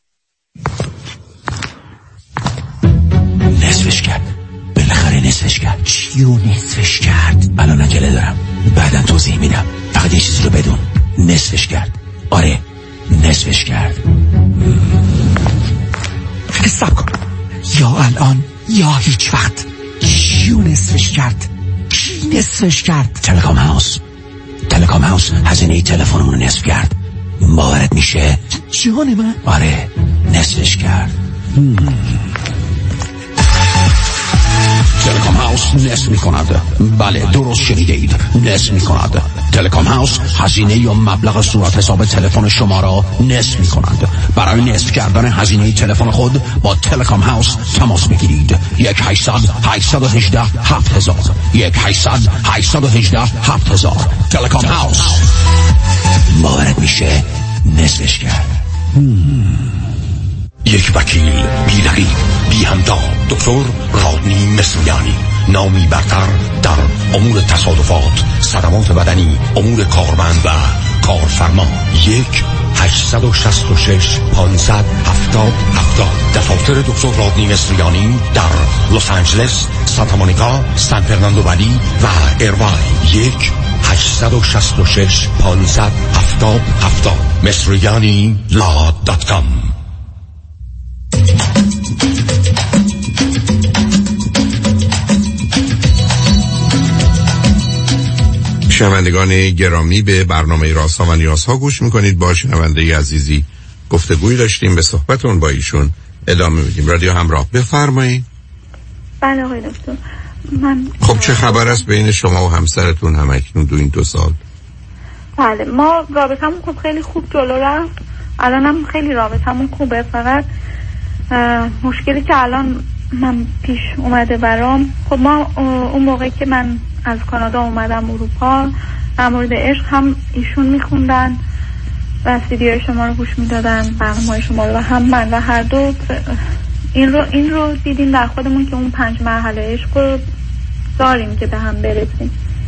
نصفش کرد، بالاخره نصفش کرد. چیو نصفش کرد؟ الان نکله دارم، بعدم توضیح میدم. فقط یه چیزی رو بدون، نصفش کرد. آره نصفش کرد. حساب کن، یا الان یا هیچ وقت. کیو نصفش کرد؟ کی نصفش کرد؟ تلکام هاوس. تلکام هاوس هزینه تلفنمون رو نصف کرد. باورت میشه؟ جان من. آره نصفش کرد. تلکام هاوس نصف می کند. بله درست شنیده اید، نصف می کند. تلکام هاوس هزینه یا مبلغ صورت حساب تلفن شما را نصف می کند. برای نصف کردن هزینه تلفن خود با تلکام هاوس تماس بگیرید. یک هشتصد هشتصد و هجده هفت هزار یک هشتصد هشتصد و هجده هفت هزار. تلکام هاوس. باورت میشه نصفش کرد. یک وکیل بی رقیب بی همتا، دکتر رادنی مصریانی، نامی برتر در امور تصادفات، صدمات بدنی، امور کارمند و کارفرما. یک هشتصد و شصت و شش پانصد هفتاد هفتاد. دفاتر دکتر رادنی مصریانی در لس آنجلس، سانتا مونیکا، سان فرناندو ولی و ایروای. یک هشتصد و شصت و شش پانصد هفتاد هفتاد. مصریانی لا دات کام. شنوندگان گرامی، به برنامه رازها و نیازها گوش میکنید. با شنونده عزیزی گفتگوی داشتیم، به صحبتون با ایشون ادامه میدیم. رادیو همراه، بفرمایید. بله آقای دکتر. من خب چه خبر است بین شما و همسرتون هم اکنون دو این دو سال؟ بله ما رابطمون خب خیلی خوب جلو رفت، الان هم خیلی رابطمون خوبه. فقط مشکلی که الان من پیش اومده برام، خب ما اون موقعی که من از کانادا اومدم اروپا، در مورد عشق هم ایشون میخوندن و سیدیای شما رو گوش میدادن، برنامه‌های شما رو، و هم من، و هر دو این رو این رو دیدیم در خودمون که اون پنج مرحله عشق رو داریم که به هم برسیم.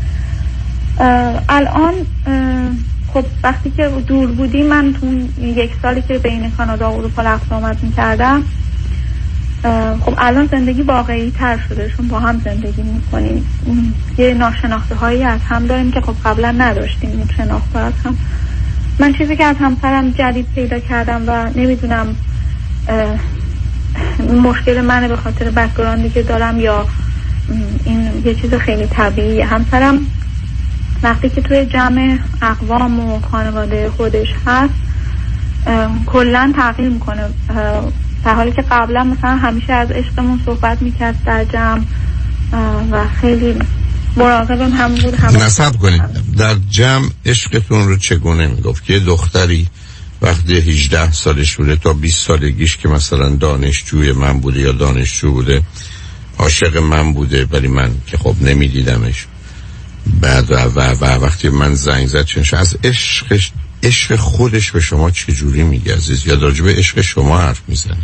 الان خب وقتی که دور بودیم، من تو یک سالی که بین کانادا و اروپا رفت آمد میکردم، خب الان زندگی واقعی تر شده، چون با هم زندگی میکنیم. یه ناشناخته هایی از هم داریم که خب قبلا نداشتیم این شناخته از هم. من چیزی که از همسرم جدید پیدا کردم و نمیدونم مشکل منه به خاطر بک‌گراندی که دارم یا این یه چیز خیلی طبیعی. همسرم وقتی که توی جمع اقوام و خانواده خودش هست کلن تغییر میکنه، در حالی که قبلا مثلا همیشه از عشقمون صحبت میکرد در جمع و خیلی مراقبم هم بود. هم نصب کنید در جمع عشقتون رو چگونه میگفت؟ که دختری وقتی هجده سالش بوده تا بیست سالگیش که مثلا دانشجوی من بوده یا دانشجو بوده، عاشق من بوده ولی من که خب نمیدیدمش، بعد و, و, و وقتی من زنگ زد چنش از عشقش، عشق خودش به شما چجوری میگه عزیز؟ یا راجع به عشق شما حرف میزنه؟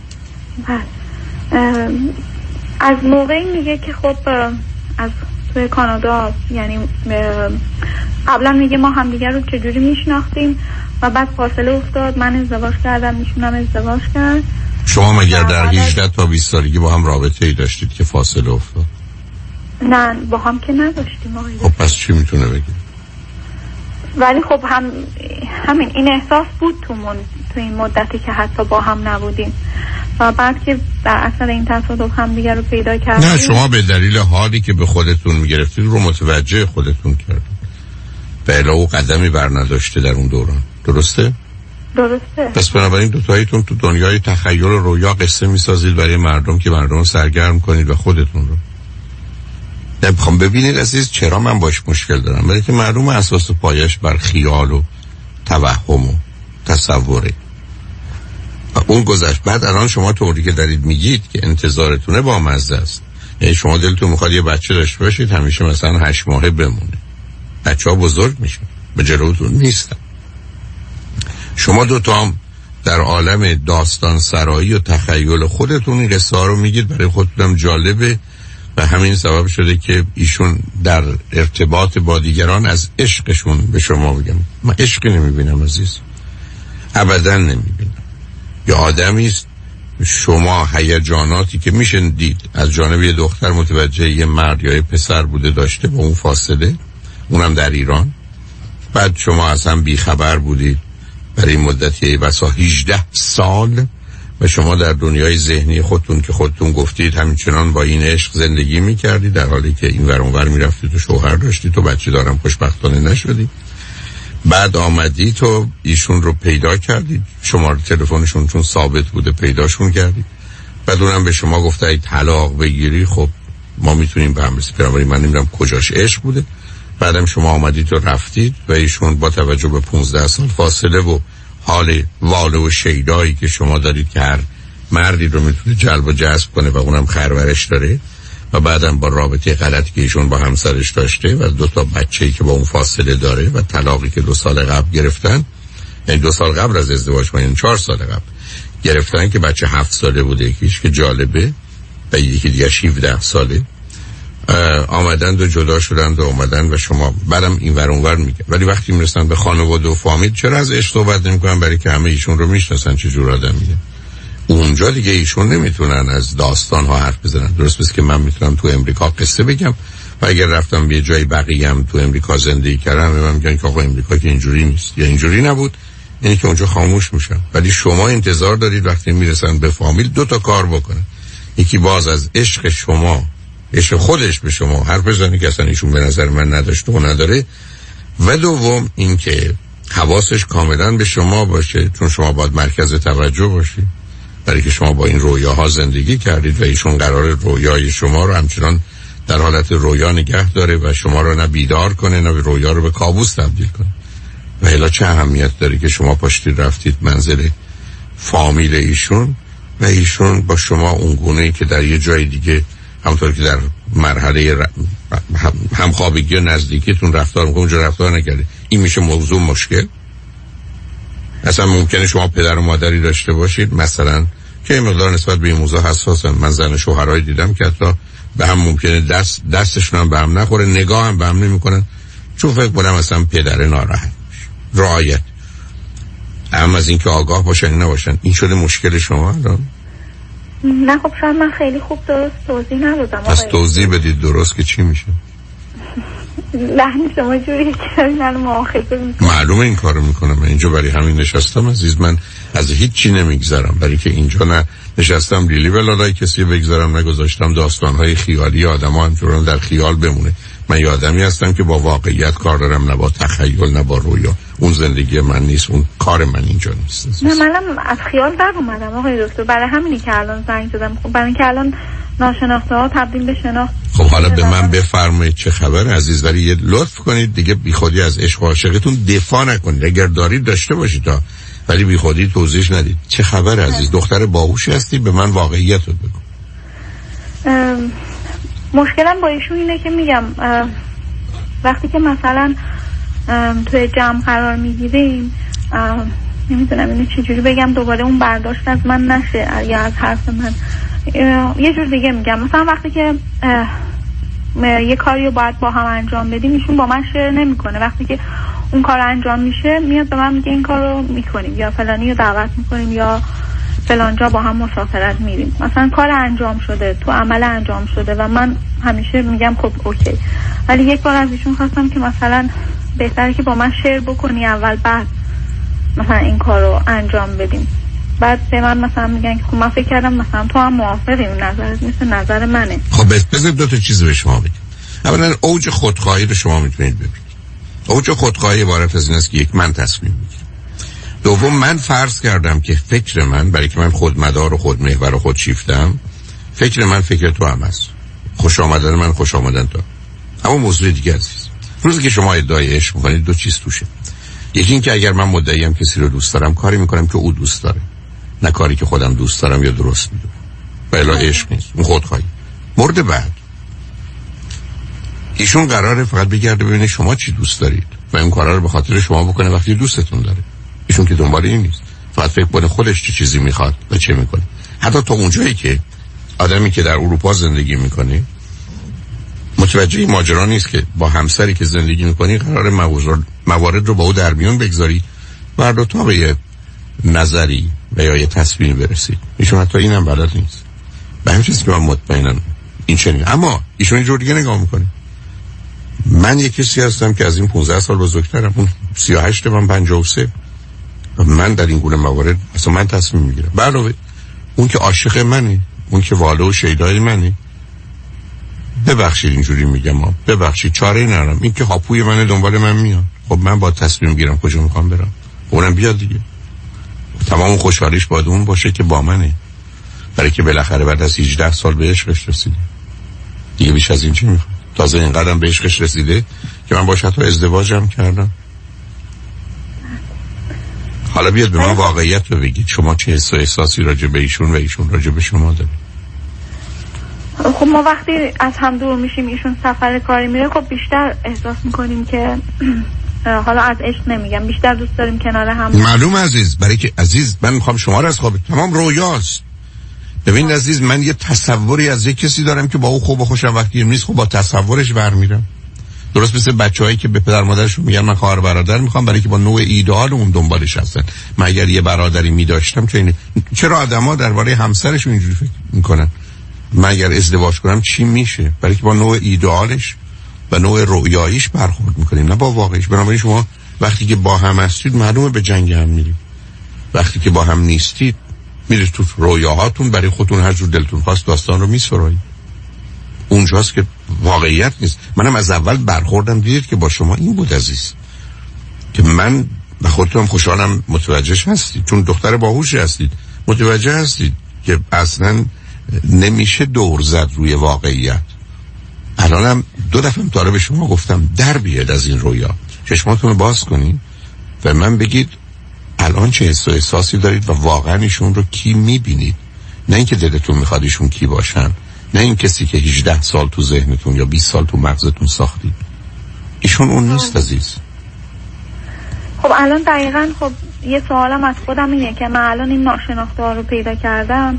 از موقعی میگه که خب از توی کانادا، یعنی قبلا میگه ما همدیگر رو چجوری میشناختیم و بعد فاصله افتاد، من ازدواج کردم ایشونم ازدواج کرد. شما مگر در هجده تا بیست سالگی با هم رابطه ای داشتید که فاصله افتاد؟ نه با هم که نداشتیم آقای. خب پس چی میتونه بگید؟ ولی خب هم همین این احساس بود تو من تو این مدتی که حتی با هم نبودیم و بعد که در اثر این تصادف هم دیگر رو پیدا کردیم. نه شما به دلیل حالی که به خودتون میگرفتید رو متوجه خودتون کردید و الا قدمی بر نداشته در اون دوران، درسته؟ درسته. پس بنابراین دوتاییتون تو دنیای تخیل و رویا قصه میسازید برای مردم که مردم رو سرگرم کنید و خودتون رو. نمیخوام ببینید عزیز چرا من باش مشکل دارم، ولی که مردم اساس و پایش بر خیال و توهم و تصوره و اون گذشت. بعد الان شما طوری که دارید میگید که انتظارتونه با مزه است، یعنی شما دلتون میخواد یه بچه داشته باشید همیشه مثلا هشت ماهه بمونه، بچه ها بزرگ میشن به جلوتون نیستن. شما دوتا هم در عالم داستان سرایی و تخیل خودتون این قصه ها رو میگید، برای خودتونم جالبه و همین سبب شده که ایشون در ارتباط با دیگران از عشقشون به شما بگم. من عشقی نمیبینم عزیز، ابدا نمیبینم. یا آدمی است شما هیجاناتی که میشن دید از جانب یه دختر متوجه یه مرد یا یه پسر بوده داشته با اون فاصله، اونم در ایران، بعد شما اصلا بیخبر بودید برای مدتی بسا هجده سال و شما در دنیای ذهنی خودتون که خودتون گفتید همچنان با این عشق زندگی میکردید، در حالی که این ور اون ور میرفتید و شوهر داشتید و بچه دارم خوشبختانه نشدید. بعد آمدید تو ایشون رو پیدا کردید، شماره تلفنشون چون ثابت بوده پیداشون کردید، بعد اونم به شما گفته اگه طلاق بگیری خب ما میتونیم به هم رسیم. من نمیدونم کجاش عشق بوده. بعدم شما آمدید و رفتید و ایشون با توجه به پونزده سال فاصله و حال واله و شیدایی که شما دارید که هر مردی رو میتونه جلب و جذب کنه و اونم خرورش داره، و بعدم با رابطه غلطی که ایشون با همسرش داشته و دو تا بچه‌ای که با اون فاصله داره و طلاقی که دو سال قبل گرفتن، یعنی دو سال قبل از ازدواج ما، یعنی چهار سال قبل گرفتن که بچه هفت ساله بوده یکیش که جالبه و یکی دیگه هفده ساله، آمدند و جدا شدند و آمدند و شما بعدم این ور اون ور میگن. ولی وقتی میرسن به خانواده و فامیل چرا از عشق صحبت نمیکنن؟ برای که همه ایشون رو میشناسن چه جور آدمیه. اونجا دیگه ایشون نمیتونن از داستان ها حرف بزنن. درست بس که من میتونم تو امریکا قصه بگم و اگر رفتم به جای بقیه هم تو امریکا زندگی کردم من میگن که آقا امریکا که اینجوری نیست یا اینجوری نبود، یعنی که اونجا خاموش میشن. ولی شما انتظار دارید وقتی میرسن به فامیل دو تا کار بکنن. یکی باز از عشق شما، عشق خودش به شما حرف بزنه که اصلا ایشون به نظر من نداشته و نداره، و دوم این که حواسش کاملا به شما باشه، چون شما باید مرکز توجه باشید، برای که شما با این رویاها زندگی کردید و ایشون قرار رویای شما رو همچنان در حالت رویا نگه داره و شما رو نه بیدار کنه نه رویا رو به کابوس تبدیل کنه. و الا چه اهمیت داره که شما پاشتید رفتید منزل فامیل ایشون و ایشون با شما اونگونه‌ای که در یه جای دیگه همونطور که در مرحله ر... همخوابگی و نزدیکیتون رفتار میکنه اونجا رفتار نکرده. این میشه موضوع مشکل. اصلا ممکنه شما پدر و مادری داشته باشید مثلا که این مقدار نسبت به این موضوع حساسن. من زن شوهرایی دیدم که حتی به هم ممکنه دست دستشون هم به هم نخوره، نگاه هم به هم نمیکنن، چون فکر کنم مثلا پدر ناراحت میشه. رعایت اما از اینکه آگاه باشن نباشن این شده مشکل شما الان. نه خب شاید من خیلی خوب درست توضیح ندادم. پس توضیح بدید درست که چی میشه. لحن شما جوری که من مؤاخذه میکنم. معلومه این کارو میکنم. من اینجا برای همین نشستم عزیز. من از هیچ چی نمیگذرم، برای که اینجا نه نشستم لیلی ولادای کسی بگذارم، نگذاشتم داستانهای خیالی آدما همچنان در خیال بمونه. من یه آدمی هستم که با واقعیت کار دارم، نه با تخیل نه با رویا. اون زندگی من نیست، اون کار من اینجا نیست. نه منم از خیال در اومدم آقای دکتر، برای همینی که الان زنگ زدم. خب برای اینکه الان ناشناخته ها تبدیل به شناخت. خب حالا به من بفرمایید چه خبر عزیز، ولی یه لطف کنید دیگه بی خودی از عشق و عاشقتون دفاع نکنید. اگر دارید داشته باشید تا، ولی بی خودی توضیح ندید. چه خبر عزیز؟ دختر باهوشی هستی، به من واقعیت رو بگو. مشکلم با ایشون اینه که میگم وقتی که مثلا توی جمع قرار میگیریم نمیدونم اینو چجوری بگم دوباره اون برداشت از من نشه یا از حرف من. یه جور دیگه میگم، مثلا وقتی که یه کاری رو باید با هم انجام بدیم ایشون با من شیر نمیکنه. وقتی که اون کار انجام میشه میاد به من میگه این کار رو میکنیم یا فلانی رو دعوت میکنیم یا فلانجا با هم مسافرت میریم. مثلا کار انجام شده، تو عمل انجام شده و من همیشه میگم خب اوکی. ولی یک بار از ایشون خواستم که مثلا بهتره که با من شیر بکنی اول بعد مثلا این کار رو انجام بدیم. بعد به من مثلا میگن که خب من فکر کردم مثلا تو هم موافقی، اون نظرت مثل نظر منه. خب بذار دو تا چیز به شما بگم. اولا اوج خودخواهی رو شما میتونید ببینید. اوج خودخواهی عبارت از این است که یک من تصمیم میگیرم. دوم من فرض کردم که فکر من، برای که من خودمدار و خودمحور و خودشیفتم، فکر من فکر تو هم است. خوش آمدن من خوش آمدن تو. اما موضوع دیگه عزیز، روزی که شما ادعای عشق میکنید دو چیز توشه. یکی این که اگر من مدعیم کسی رو دوست دارم کاری میکنم که او دوست داره، نه کاری که خودم دوست دارم یا درست میدونم. بلا عشق نیست، اون خودخواهی. مورد بعد ایشون قراره فقط بگرده ببینه شما چی دوست دارید و این کارا رو به خاطر شما بکنه وقتی دوستتون داره. ایشون که دنبال این نیست، فقط فکر کنه خودش چه چیزی میخواد و چه میکنه. حتی تا اونجایی که آدمی که در اروپا زندگی میکنه متوجه این ماجرا نیست که با همسری که زندگی میکنی قرار موارد رو با او در میون بگذاری و دو تا به نظری و یا یه تصمیمی برسید. ایشون حتی اینم بلد نیست. به همین چیزی که من مطمئنم این چنین. اما ایشون یه جور دیگه نگاه میکنه. من یک کسی هستم که از این پانزده سال بزرگترم، اون سی و هشت من پنجاه و سه. من در این گونه موارد اصلا من تصمیم میگیرم. علاوه اون که عاشق منی، اون که واله و شیدای منی، ببخشید اینجوری میگم، ما ببخشید چاره ندارم، این که هاپوی من دنبال من میاد، خب من با تصمیم گیرم کجا میخوام برم، اونم بیاد دیگه. تمام خوشحالیش باید اون باشه که با منه، برای که بالاخره بعد از هجده سال به عشقش رسیده دیگه. بیش از این چی میخواد؟ تازه این قدم به عشقش رسیده که من باش حتی ازدواجم کردم. حالا بیاد به من واقعیت رو بگید، شما چه حس و احساسی راجع به ایشون و ایشون راجع به شما دارید؟ خب ما وقتی از هم دور میشیم، ایشون سفر کاری میره، خب بیشتر احساس میکنیم که حالا از عشق نمیگم، بیشتر دوست داریم کنار هم. معلوم عزیز، برای که عزیز من میخوام شما رو از خواب تمام رویاست. ببین عزیز، من یه تصوری از یک کسی دارم که با او خوب و خوشم وقتی نیست، خب با تصورش برمیرم. درست مثل بچه‌هایی که به پدر مادرشون میگن من خواهر برادر میخوام، برای که با نوع ایدئال اون دنبالش هستن. من اگر یه برادری میداشتم چه این... چرا آدما درباره همسرشون اینجوری فکر میکنن؟ من اگر ازدواج کنم چی میشه؟ برای که با نوع ایدئالش و نوع رویاییش برخورد میکنیم، نه با واقعیش. بنابراین شما وقتی که با هم هستید معلومه به جنگ هم میرید، وقتی که با هم نیستید میرید تو رویاهاتون، برای خودتون هر جور دلتون خواست داستان رو میسرایید. اونجاست که واقعیت نیست. منم از اول برخوردم دیدید که با شما این بود عزیز، که من به خودتون خوشحالم متوجهش هستید، چون دختر باهوشی هستید، متوجه هستید که اصلا نمیشه دور زد روی واقعیت. الانم دو دفعه تا به شما گفتم در بیاد از این رویا، چشماتون رو باز کنید و من بگید الان چه حس و احساسی دارید و واقعا ایشون رو کی میبینید، نه اینکه دلتون میخواد ایشون کی باشن، نه این کسی که هجده سال تو ذهنتون یا بیست سال تو مغزتون ساختید. ایشون اون نیست عزیز. خب الان دقیقاً خب یه سوالم از خودم اینه که من الان این ناشناخته ها رو پیدا کردم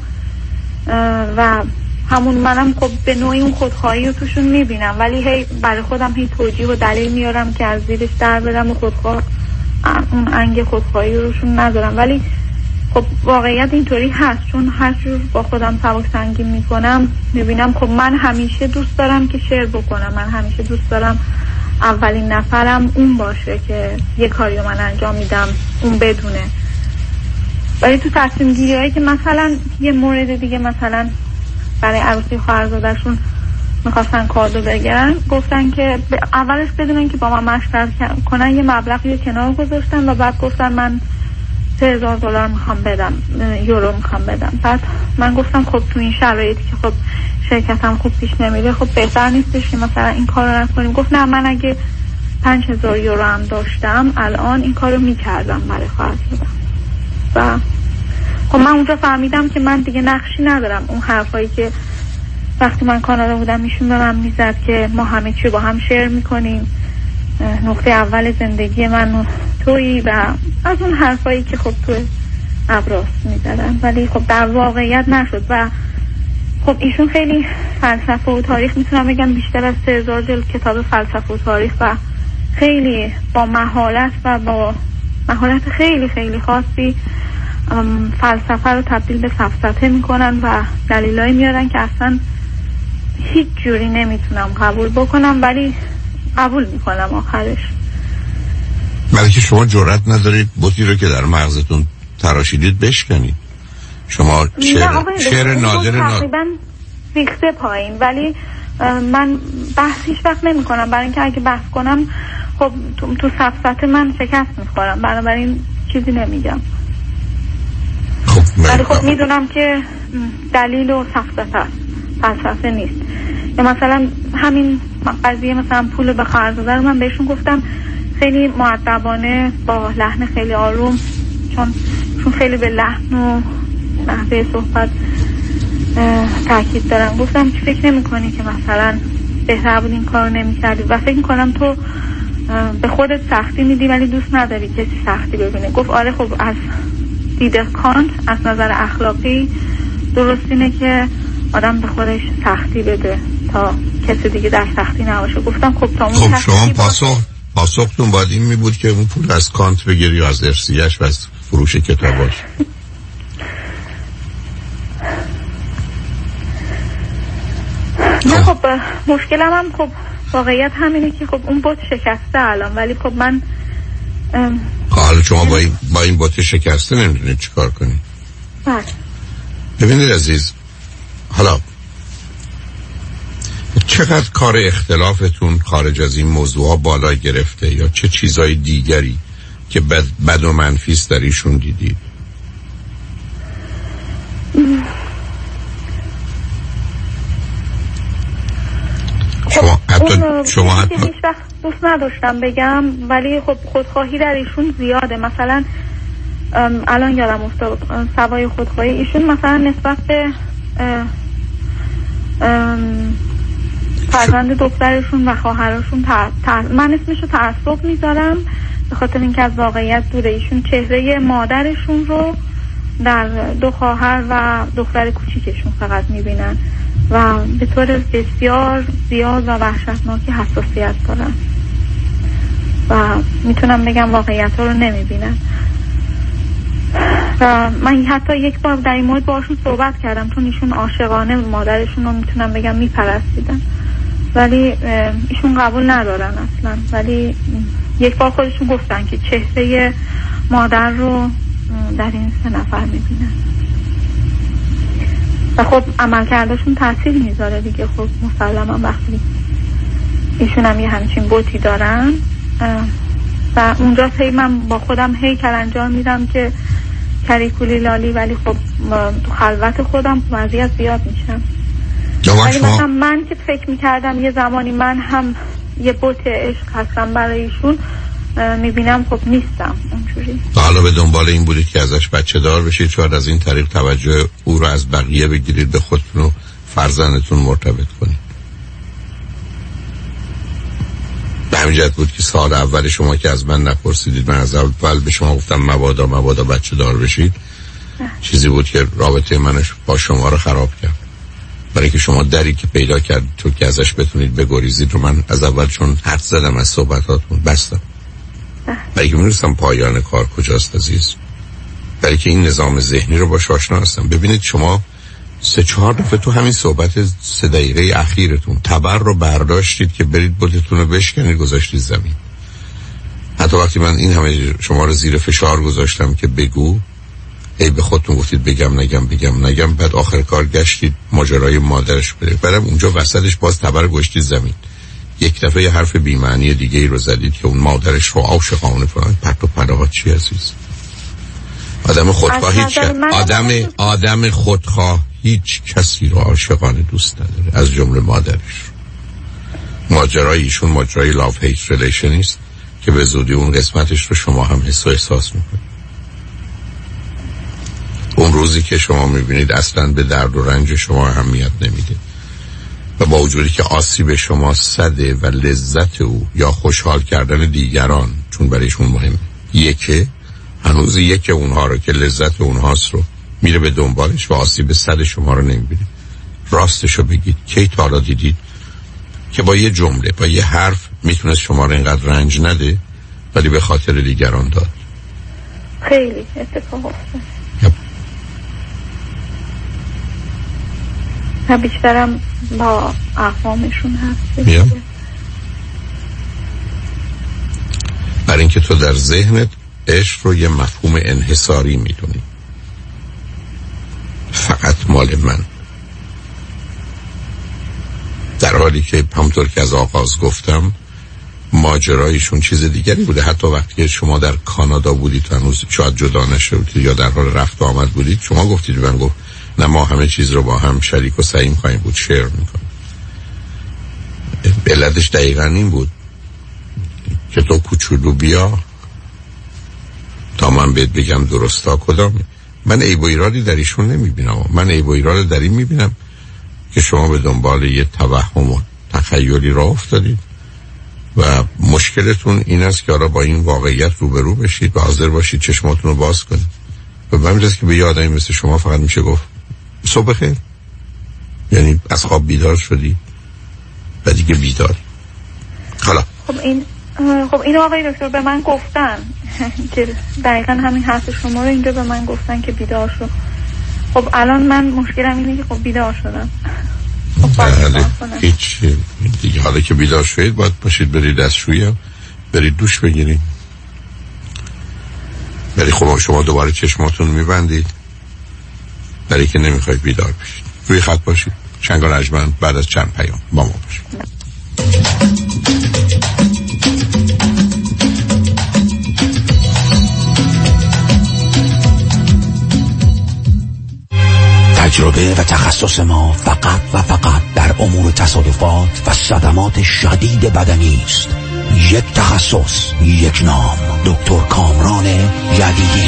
و همون منم خب به نوعی اون خودخواهی رو توشون میبینم، ولی هی برای خودم هی توجیه و دلیل میارم که از زیرش در برم و خودخواه اون انگ خودخواهی روشون ندارم. ولی خب واقعیت اینطوری هست، چون هر جور با خودم سبک سنگین میکنم میبینم خب من همیشه دوست دارم که شیر بکنم، من همیشه دوست دارم اولین نفرم اون باشه که یه کاری من انجام میدم اون بدونه. ولی تو تصمیم گیری هایی که مثلا یه مورد دیگه، مثلا برای عروسی خواهرزادشون میخواستن کادو بگیرن، گفتن که اولش بدونن که با من مشورت کنن، یه مبلغی رو کنار گذاشتن و بعد گفتن من سه هزار دلار میخوام بدم، یورو میخوام بدم. بعد من گفتم خب تو این شرایطی که خب شرکتم خوب پیش نمیره، خب بهتر نیستش که مثلا این کار رو نکنیم؟ گفت نه، من اگه پنج هزار یورو هم داشتم الان این کار رو میکردم برای خواهرزادم. و خب من اونجا فهمیدم که من دیگه نقشی ندارم. اون حرفایی که وقتی من کانادا بودم میشون به من میزد که ما همه چی با هم شیر میکنیم، نقطه اول زندگی من تویی، و از اون حرفایی که خب تو ابراز میزدن، ولی خب در واقعیت نشد. و خب ایشون خیلی فلسفه و تاریخ، میتونم بگم بیشتر از سه هزار جلد کتاب فلسفه و تاریخ و خیلی با مهارت و با مهارت خیلی خیلی خاصی فلسفه رو تبدیل به فلسفه میکنن و دلایلی میارن که اصلا هیچ جوری نمیتونم قبول بکنم، ولی قبول میکنم آخرش. بلکه شما جرئت ندارید بطی رو که در مغزتون تراشیدید بشکنید. شما شعر, شعر نادر تقریبا ریخته پایین، ولی من بحث هیچ وقت نمی کنم، برای اینکه اگه بحث کنم خب تو, تو سفسطه من شکست میخورم، بنابراین چیزی نمیگم. ولی خب میدونم که دلیل و سفسطه است، فلسفه نیست. یا مثلا همین قضیه مثلا پول به خواهرزاده رو من بهشون گفتم خیلی مؤدبانه با لحن خیلی آروم، چون چون خیلی به لحن و نحوه صحبت تاکید دارم. گفتم که فکر نمی کنی که مثلا بهتر بود این کار نمی کردی و فکر کنم تو به خودت سختی میدی ولی دوست نداری کسی سختی ببینه. گفت آره خب از دید کانت از نظر اخلاقی درست اینه که آدم به خودش سختی بده تا کسی دیگه در سختی نباشه. گفتم خب تا اون خب شما پاسخ پاسختون باید این می بود که اون پول از کانت بگیری یا از ارسیه‌اش و از فروش کتاباش. نه خب مشکلم هم خب واقعیت همینه که خب اون بت شکسته الان، ولی خب من حالا شما با این با این بت شکسته نمیدونید چیکار کنید. بله. ببینید عزیز، حالا چقدر کار اختلافتون خارج از این موضوع ها بالا گرفته یا چه چیزای دیگری که بد, بد و منفیس در ایشون دیدید؟ شما حتی شما حتی هیچ وقت دوست نداشتم بگم، ولی خب خودخواهی در ایشون زیاده. مثلا الان یادم افتاد سوای خودخواهی ایشون مثلا نسبت به فرزند دخترشون و خواهرشون تر... تر... من اسمشو تعصب میذارم به خاطر اینکه از واقعیت دوره. ایشون چهره مادرشون رو در دو خواهر و دختر کوچیکشون فقط میبینن و به طور بسیار زیاد و وحشتناکی حساسیت دارن و میتونم بگم واقعیت ها رو نمیبینن. و من حتی یک بار در این مورد باشون صحبت کردم، چون ایشون عاشقانه مادرشون رو میتونم بگم میپرستیدن، ولی ایشون قبول ندارن اصلا. ولی یک بار خودشون گفتن که چهره مادر رو در این سه نفر میبینن و خب عمل کردشون تاثیر میذاره دیگه. خب مسلما وقتی ایشون هم یه همچین بوتی دارن و اونجا هی من با خودم هی کلنجار میدم که کریکولی لالی، ولی خب تو خلوت خودم وضعیت زیاد میشم. ولی مثلا من که فکر میکردم یه زمانی من هم یه بوت عشق هستم برای ایشون، میبینم خب نیستم اونجوری. حالا به دنبال این بودید که ازش بچه دار بشید، شاید از این طریق توجه او رو از بقیه بگیرید، به خودتون و فرزندتون مرتبط کنید. به همین جهت بود که سال اول شما که از من نپرسیدید، من از اول به شما گفتم مبادا مبادا بچه دار بشید. چیزی بود که رابطه منش با شما رو خراب کرد، برای که شما دری که پیدا کرد تو که ازش بتونید بگریزید رو من از اول چون حرف زدم از صحبتاتون بستم. برای که می‌دونستم پایان کار کجاست عزیز، برای که این نظام ذهنی رو باش آشنا هستم. ببینید شما سه چهار دفعه تو همین صحبت سه دقیقه اخیرتون تبر رو برداشتید که برید بوتتون رو بشکنید گذاشتید زمین. حتی وقتی من این همه شما رو زیر فشار گذاشتم که بگو، ای به خودتون گفتید بگم نگم بگم نگم، بعد آخر کار گشتید ماجرای مادرش بره، بعدم اونجا وسطش باز تبر گذاشتید زمین. یک دفعه یه حرف بی‌معنی دیگه ای رو زدید که اون مادرش رو عاشقانه فلان. پرت و پلاها چی عزیز؟ آدم خودخواه هیچ آدم آدم خودخواه هیچ کسی رو عاشقانه دوست نداره، از جمله مادرش. ماجرای ایشون ماجرای لاف هیت ریلیشن است که به زودی اون قسمتش رو شما هم حس و احساس میکنید. اون روزی که شما میبینید اصلا به درد و رنج شما اهمیت نمیده و با وجودی که آسیب شما صده و لذت او یا خوشحال کردن دیگران چون برایشون مهمه، یکه هنوز یک اونها رو که لذت اونهاست رو میره به دنبالش و آسیب صد شما رو نمیبینه. راستشو بگید کی تا حالا دیدید که با یه جمله با یه حرف میتونست شما رو اینقدر رنج نده ولی به خاطر دیگران داد؟ خیلی اتفاق افتاد. و بیشترم با اقوامشون هست. برای اینکه تو در ذهنت عشق رو یه مفهوم انحصاری میدونی، فقط مال من، در حالی که همطور که از آغاز گفتم ماجرایشون چیز دیگری بوده. حتی وقتی که شما در کانادا بودید هنوز شاید جدا نشدید یا در حال رفت و آمد بودید، شما گفتید من گفت نه ما همه چیز رو با هم شریک و سعیم خواهیم بود، شیر میکنیم. علتش دقیقا این بود که تو کوچولو بیا تا من بهت بگم درستا کدام. من عیب و ایرادی در ایشون نمیبینم، من عیب و ایراد در این میبینم که شما به دنبال یه توهم و تخیلی راه افتادید و مشکلتون این است که حالا با این واقعیت روبرو بشید و حاضر باشید چشماتون رو باز کنید. و من می‌رسه که به یه آدمی مثل شما فقط میشه گفت صبح بخیر، یعنی از خواب بیدار شدی و دیگه بیدار. حالا خب این خب این آقای دکتر به من گفتن که دقیقا همین حرف شما رو اینجا به من گفتن که بیدار شد. خب الان من مشکلم اینه که خب بیدار شدم. بله هیچ دیگه. حالا که بیدار شدید باید باشید برید دستشویی، برید دوش بگیرید. ولی خب شما دوباره چشماتون میبندید برای که نمیخواید بیدار بشید. روی خط باشید. شنگ و رجمند بعد از چند پیام با ما باشید. تجربه و تخصص ما فقط و فقط در امور تصادفات و صدمات شدید بدنی است. یک تخصص، یک نام، دکتر کامران یدیدی.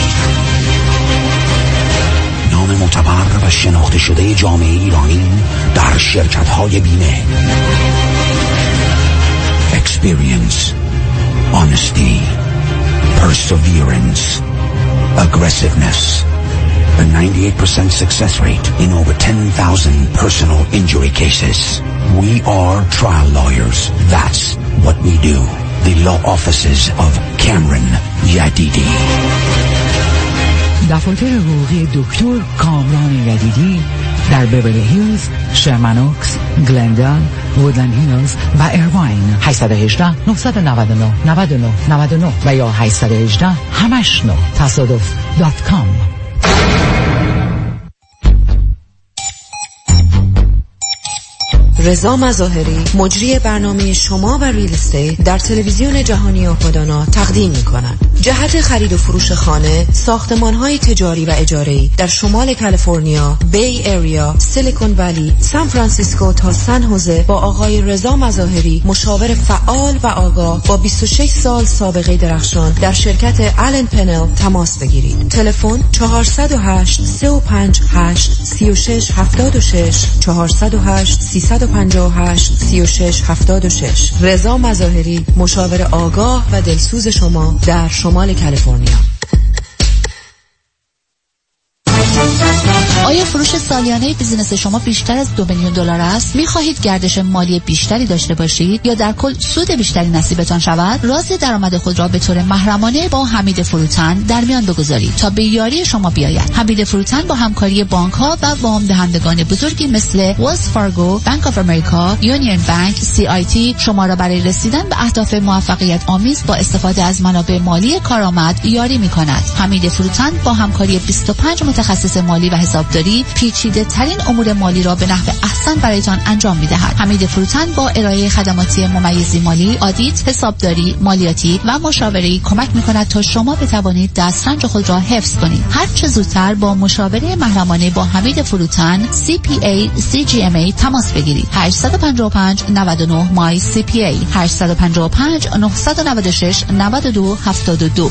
نام معتبر و شناخته شده جامعه ایرانی در شرکت‌های بیمه. Experience, honesty, perseverance, aggressiveness. A ninety-eight percent success rate in over ten thousand personal injury cases. We are trial lawyers. That's what we do. The law offices of Cameron Yadidi. دفاتر حقوقی دکتر کامران یدیدی در بیولی هیلز، شرمن اوکس، گلندال، وودلند هیلز و ایرواین. هشت یک هشت، نه نه نه، نه نه نه نه و یا هشت یک هشت همش نه تصادف دات کام. رضا مظاهری مجری برنامه شما و ریل استیت در تلویزیون جهانی آپادانا تقدیم می‌کند. جهت خرید و فروش خانه، ساختمان‌های تجاری و اجاره‌ای در شمال کالیفرنیا، بی ایریا، سیلیکون ولی، سان فرانسیسکو تا سن خوزه با آقای رضا مظاهری مشاور فعال و آگاه با بیست و شش سال سابقه درخشان در شرکت آلن پنل تماس بگیرید. تلفن چهار صفر هشت، سه و پنج هشت، سه و شش هفت شش چهار صفر هشت، سه پنج هشت، سه و شش هفت شش. رضا مظاهری مشاور آگاه و دلسوز شما در شمال کالیفرنیا. آیا فروش سالیانه بیزینس شما بیشتر از دو میلیون دلار است؟ می‌خواهید گردش مالی بیشتری داشته باشید یا در کل سود بیشتری نصیبتان شود؟ راز درآمد خود را به طور محرمانه با حمید فروتن در میان بگذارید تا به یاری شما بیاید. حمید فروتن با همکاری بانک‌ها و وام دهندگان بزرگی مثل ویلز فارگو، بانک آف امریکا، یونین بانک، سی آی تی شما را برای رسیدن به اهداف موفقیت آمیز با استفاده از منابع مالی کارآمد یاری می‌کند. حمید فروتن با همکاری بیست و پنج متخصص مالی و حسابداری پیچیده ترین امور مالی را به نحو احسن برایتان انجام می‌دهد. حمید فروتن با ارائه خدماتی ممیزی مالی، آدیت، حسابداری، مالیاتی و مشاوره کمک می‌کند تا شما بتوانید دسترنج خود را حفظ کنید. هر چه زودتر با مشاوره محرمانه با حمید فروتن سی پی ای سی جی ام ای تماس بگیرید. هشت پنج پنج نه نه مای سی پی ای هشت پنج پنج نه نه شش نه دو هفت دو.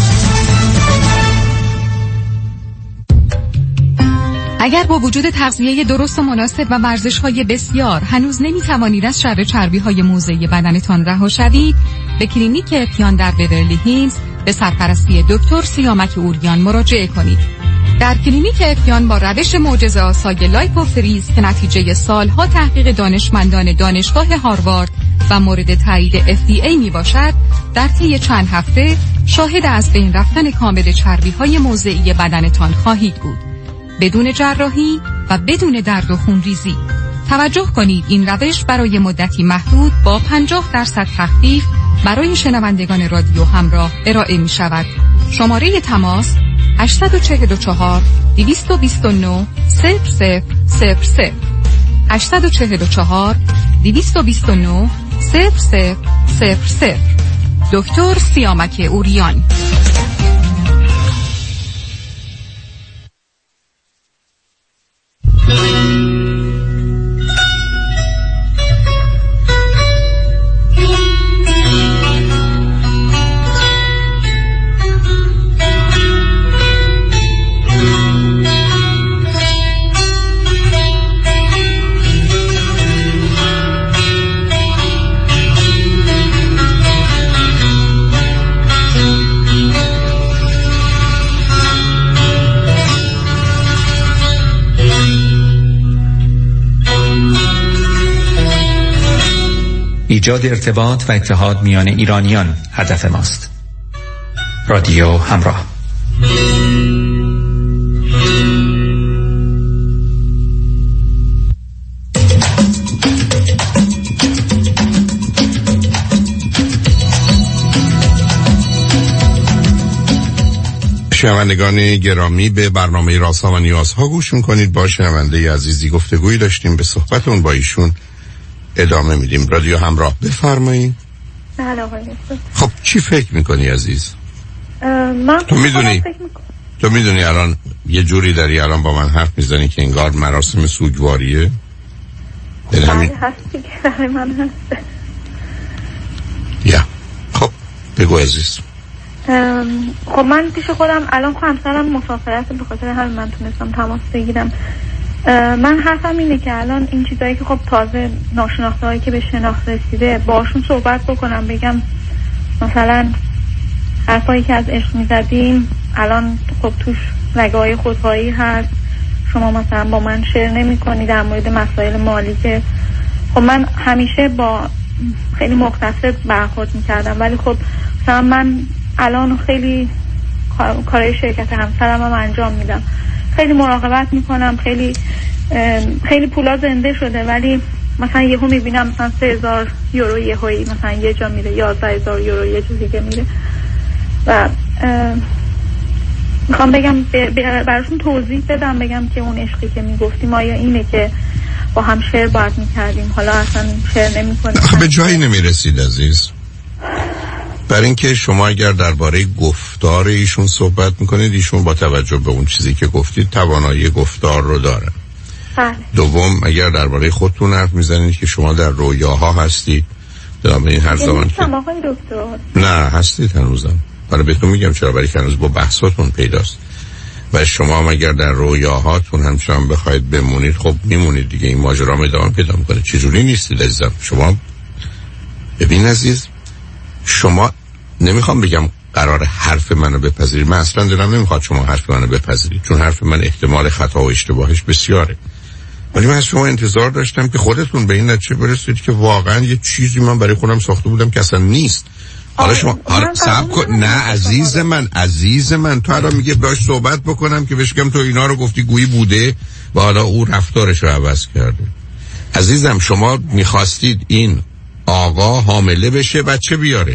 اگر با وجود تغذیه درست و مناسب و ورزش‌های بسیار هنوز نمی‌توانید از شر چربی‌های موضعی بدنتان رها شوید، به کلینیک اپیان در بیورلی هیلز به سرپرستی دکتر سیامک اوریان مراجعه کنید. در کلینیک اپیان با روش معجزه‌آسای لایپوفریز که نتیجه سالها تحقیق دانشمندان دانشگاه هاروارد و مورد تایید اف دی ای میباشد، در طی چند هفته شاهد از بین رفتن کامل چربی‌های موضعی بدنتان خواهید بود، بدون جراحی و بدون درد و خونریزی. توجه کنید این روش برای مدتی محدود با پنجاه درصد تخفیف برای شنوندگان رادیو همراه ارائه می شود. شماره تماس هشت چهار چهار دویست و بیست و نه صفر صفر صفر صفر هشت چهار چهار دویست و بیست و نه صفر صفر صفر صفر. دکتر سیامک اوریان. ایجاد ارتباط و اتحاد میان ایرانیان هدف ماست. رادیو همراه. شنوندگان گرامی، به برنامه رازها و نیازها گوش میکنید. با شنونده عزیزی گفتگویی داشتیم، به صحبتون با ایشون ادامه میدیم. رادیو همراه، بفرمایید. بله آقای خب چی فکر میکنی عزیز؟ من تو میدونی تو میدونی الان یه جوری داری الان با من حرف میزنی که انگار مراسم سوگواریه. بله همین هستی که برای من هست. یا خب بگو عزیز. خب من پیش خودم الان خواهم سرم مسافرت، به خاطر همین من تونستم تماس بگیرم. من حرفم اینه که الان این چیزایی که خب تازه ناشناخته هایی که به شناخت رسیده باشون صحبت بکنم، بگم مثلا حرفایی که از عشق میزدیم الان خب توش رگه های خودخواهی هست، شما مثلا با من شیر نمی کنی در مورد مسائل مالی که خب من همیشه با خیلی مختصر برخورد میکردم، ولی خب مثلا من الان خیلی کارهای شرکت همسرم هم انجام میدم، خیلی مراقبت میکنم، خیلی خیلی پولا زنده شده، ولی مثلا یهو میبینم مثلا سه هزار یورو یهویی مثلا یه جا میره، یازده هزار یورو یه جا دیگه میره و میخوام بگم براشون توضیح بدم، بگم که اون عشقی که میگفتیم آیا اینه که با هم شیر باید میکردیم، حالا اصلا شیر نمیکنیم. به جایی نمیرسید عزیز، برای اینکه شما اگر درباره گفتار ایشون صحبت میکنید، ایشون با توجه به اون چیزی که گفتید توانایی گفتار رو دارن. بله. دوم اگر درباره خودتون حرف میزنید که شما در رویاها هستید، در این هر زمان که نه هستید هنوزم، برای بهتون میگم چرا، برای که هنوز با بحثاتون پیداست و شما هم اگر در رویاهاتون همچنان بخواید بمونید خب میمونید دیگه، این ماجرا ادامه پیدا میکنه. چجوری نیستید عزیزم؟ شما ببین عزیز، شما نمیخوام بگم قرار حرف منو بپذیرید، من اصلا دلم نمیخواد شما حرف منو بپذیرید، چون حرف من احتمال خطا و اشتباهش بسیاره، ولی من از شما انتظار داشتم که خودتون به این نتیجه برسید که واقعا یه چیزی من برای خودم ساخته بودم که اصلا نیست. حالا شما حالا صبر کن. نه عزیز من، عزیز من تو الان میگه باش صحبت بکنم که بهش بگم تو اینا رو گفتی گویی بوده و حالا او رفتارش رو عوض کرده. عزیزم شما میخواستید این آقا حامله بشه بچه بیاره،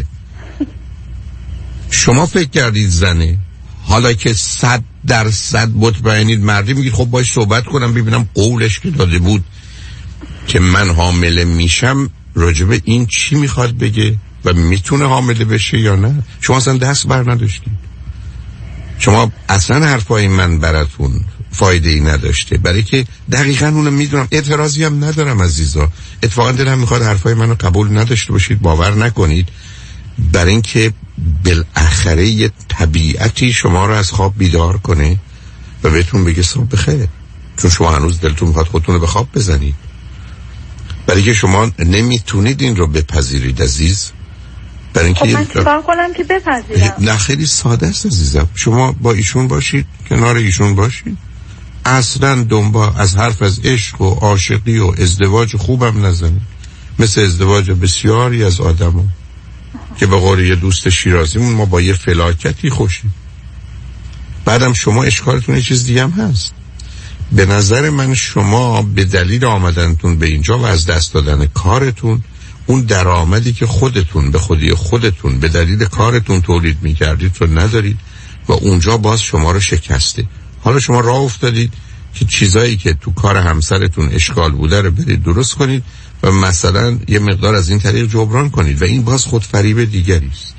شما فکر کردید زنه، حالا که صد درصد مطمئنید مردی، میگید خب باش صحبت کنم ببینم قولش که داده بود که من حامله میشم راجب این چی میخواد بگه و میتونه حامله بشه یا نه. شما اصلا دست بر نداشتید، شما اصلا حرفای من براتون فایده ای نداشته، برای که دقیقاً اونو میدونم، اعتراضی هم ندارم عزیزا، اتفاقا دلم میخواد حرفای منو قبول نداشته باشید، باور نکنید، برای اینکه بالاخره یه طبیعتی شما رو از خواب بیدار کنه و بهتون بگه صبح بخیر، چون شما هنوز دلتون میخواد خودتون رو به خواب بزنید، برای که شما نمیتونید این رو بپذیرید عزیز. برای اینکه خب من چیکار کنم که بپذیرم؟ نه خیلی ساده است عزیزم، شما با ایشون باشید، کنار ایشون باشید، اصلا دنبال از حرف از عشق و عاشقی و ازدواج خوبم نزنید، مثل ازدواج بسیاری از آدم‌ها که به قول یه دوست شیرازیمون ما با یه فلاکتی خوشیم. بعدم شما اشکالتون یه چیز دیگه هم هست، به نظر من شما به دلیل آمدنتون به اینجا و از دست دادن کارتون، اون درآمدی که خودتون به خودی خودتون به دلیل کارتون تولید می‌کردید رو ندارید و اونجا باز شما رو شکسته. حالا شما راه افتادید که چیزایی که تو کار همسرتون اشکال بوده رو برید درست کنید و مثلا یه مقدار از این طریق جبران کنید و این باز خود فریب دیگری است.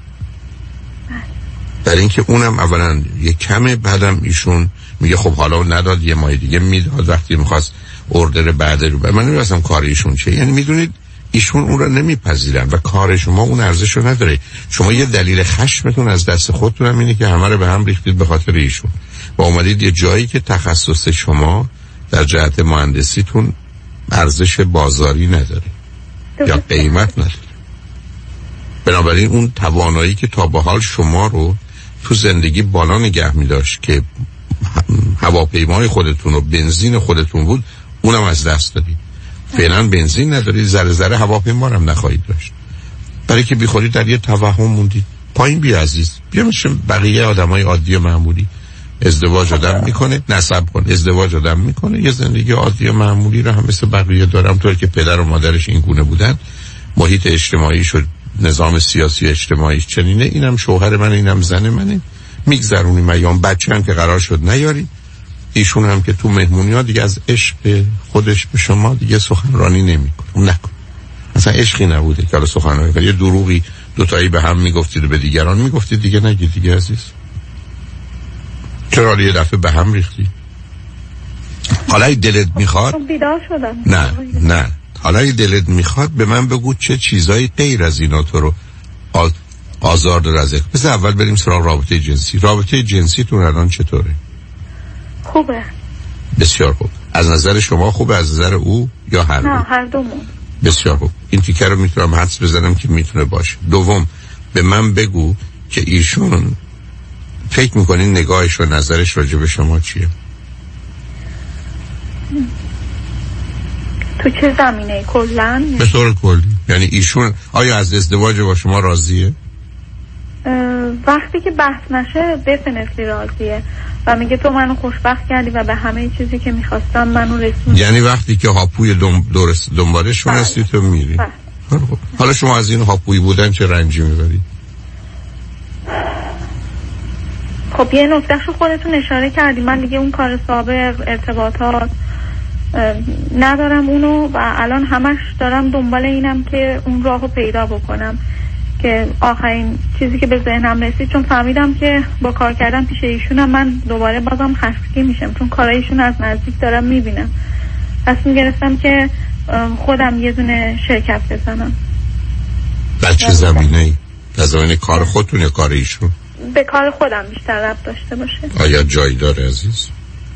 در اینکه اونم اولا یه کمه، بعدم ایشون میگه خب حالا نداد یه ماه دیگه میداد وقتی میخواست اوردر بعد رو. من نمی‌دونم کار ایشون چیه، یعنی میدونید ایشون اون رو نمیپذیرن و کار شما اون ارزش رو نداره. شما یه دلیل خشمتون از دست خودتون هم اینه که همه رو به هم ریختید به خاطر ایشون و اومدید یه جایی که تخصص شما در جهت مهندسیتون ارزش بازاری نداره یا قیمت نداره. بنابراین اون توانایی که تا به حال شما رو تو زندگی بالا نگه می داشت که هواپیمای خودتون و بنزین خودتون بود، اونم از دست دادید. فعلا بنزین ندارید، ذره ذره هواپیما هم نخواهید داشت، برای که بیخودید در یه توهم موندید. پایین بیا عزیز، بیا مثل بقیه آدمای عادی و معمولی ازدواج آدم میکنه، نسب کن ازدواج آدم میکنه، یه زندگی عادی و معمولی رو هم مثل بقیه دارم، طور که پدر و مادرش این گونه بودن، محیط اجتماعی شد، نظام سیاسی اجتماعی چنینه، اینم شوهر من، اینم زن منه، میگذرونیم ایام. بچه هم که قرار شد نیاری، ایشون هم که تو مهمونی ها دیگه از عشق خودش به شما دیگه سخنرانی نمیکنه. اون نکن، اصلا عشقی نبوده که حالا سخنرانی کنه. یه دروغی دوتایی به هم میگفتید و به دیگران میگفتید، دیگه نگید دیگه عزیز. چرا یه دفعه به هم ریختی؟ حالا دلت میخواد بیدار شدم. نه نه حالا دلت میخواد به من بگو چه چیزایی غیر از اینا تو رو آ... آزار داره ازت. بس اول بریم سراغ رابطه جنسی. رابطه جنسی تون الان چطوره؟ خوبه. بسیار خوب. از نظر شما خوبه، از نظر او یا هر دو؟ نه هر دومون. بسیار خوب. این تیکه رو میتونم حدس بزنم که میتونه باشه. دوم، به من بگو که ایشون فکر میکنین نگاهش و نظرش راجع به شما چیه؟ تو چه زمینه کلاً؟ به طور کلی. یعنی ایشون آیا از ازدواج با شما راضیه؟ وقتی که بحث نشه دفنتلی راضیه و میگه تو منو خوشبخت کردی و به همه چیزی که میخواستم منو رسوندی. یعنی وقتی که هاپوی دم دورس دنبالش شونستی تو میری. حالا شما از این هاپوی بودن چه رنجی میبری؟ خب یه نکتهشو خودتون اشاره کردی. من دیگه اون کار سابق ارتباطات ندارم اونو و الان همش دارم دنبال اینم که اون راهو پیدا بکنم که آخرین چیزی که به ذهنم رسید، چون فهمیدم که با کار کردن پیش ایشونم من دوباره بازم خستگی میشم چون کارایشون از نزدیک دارم میبینم. تصمیم گرفتم که خودم یه دونه شرکت بزنم. در چه زمینه ای؟ در زمینه کار خودتون یا کار ایشون؟ به کار خودم بیشتر ربط داشته باشه. آیا جایی داره عزیز؟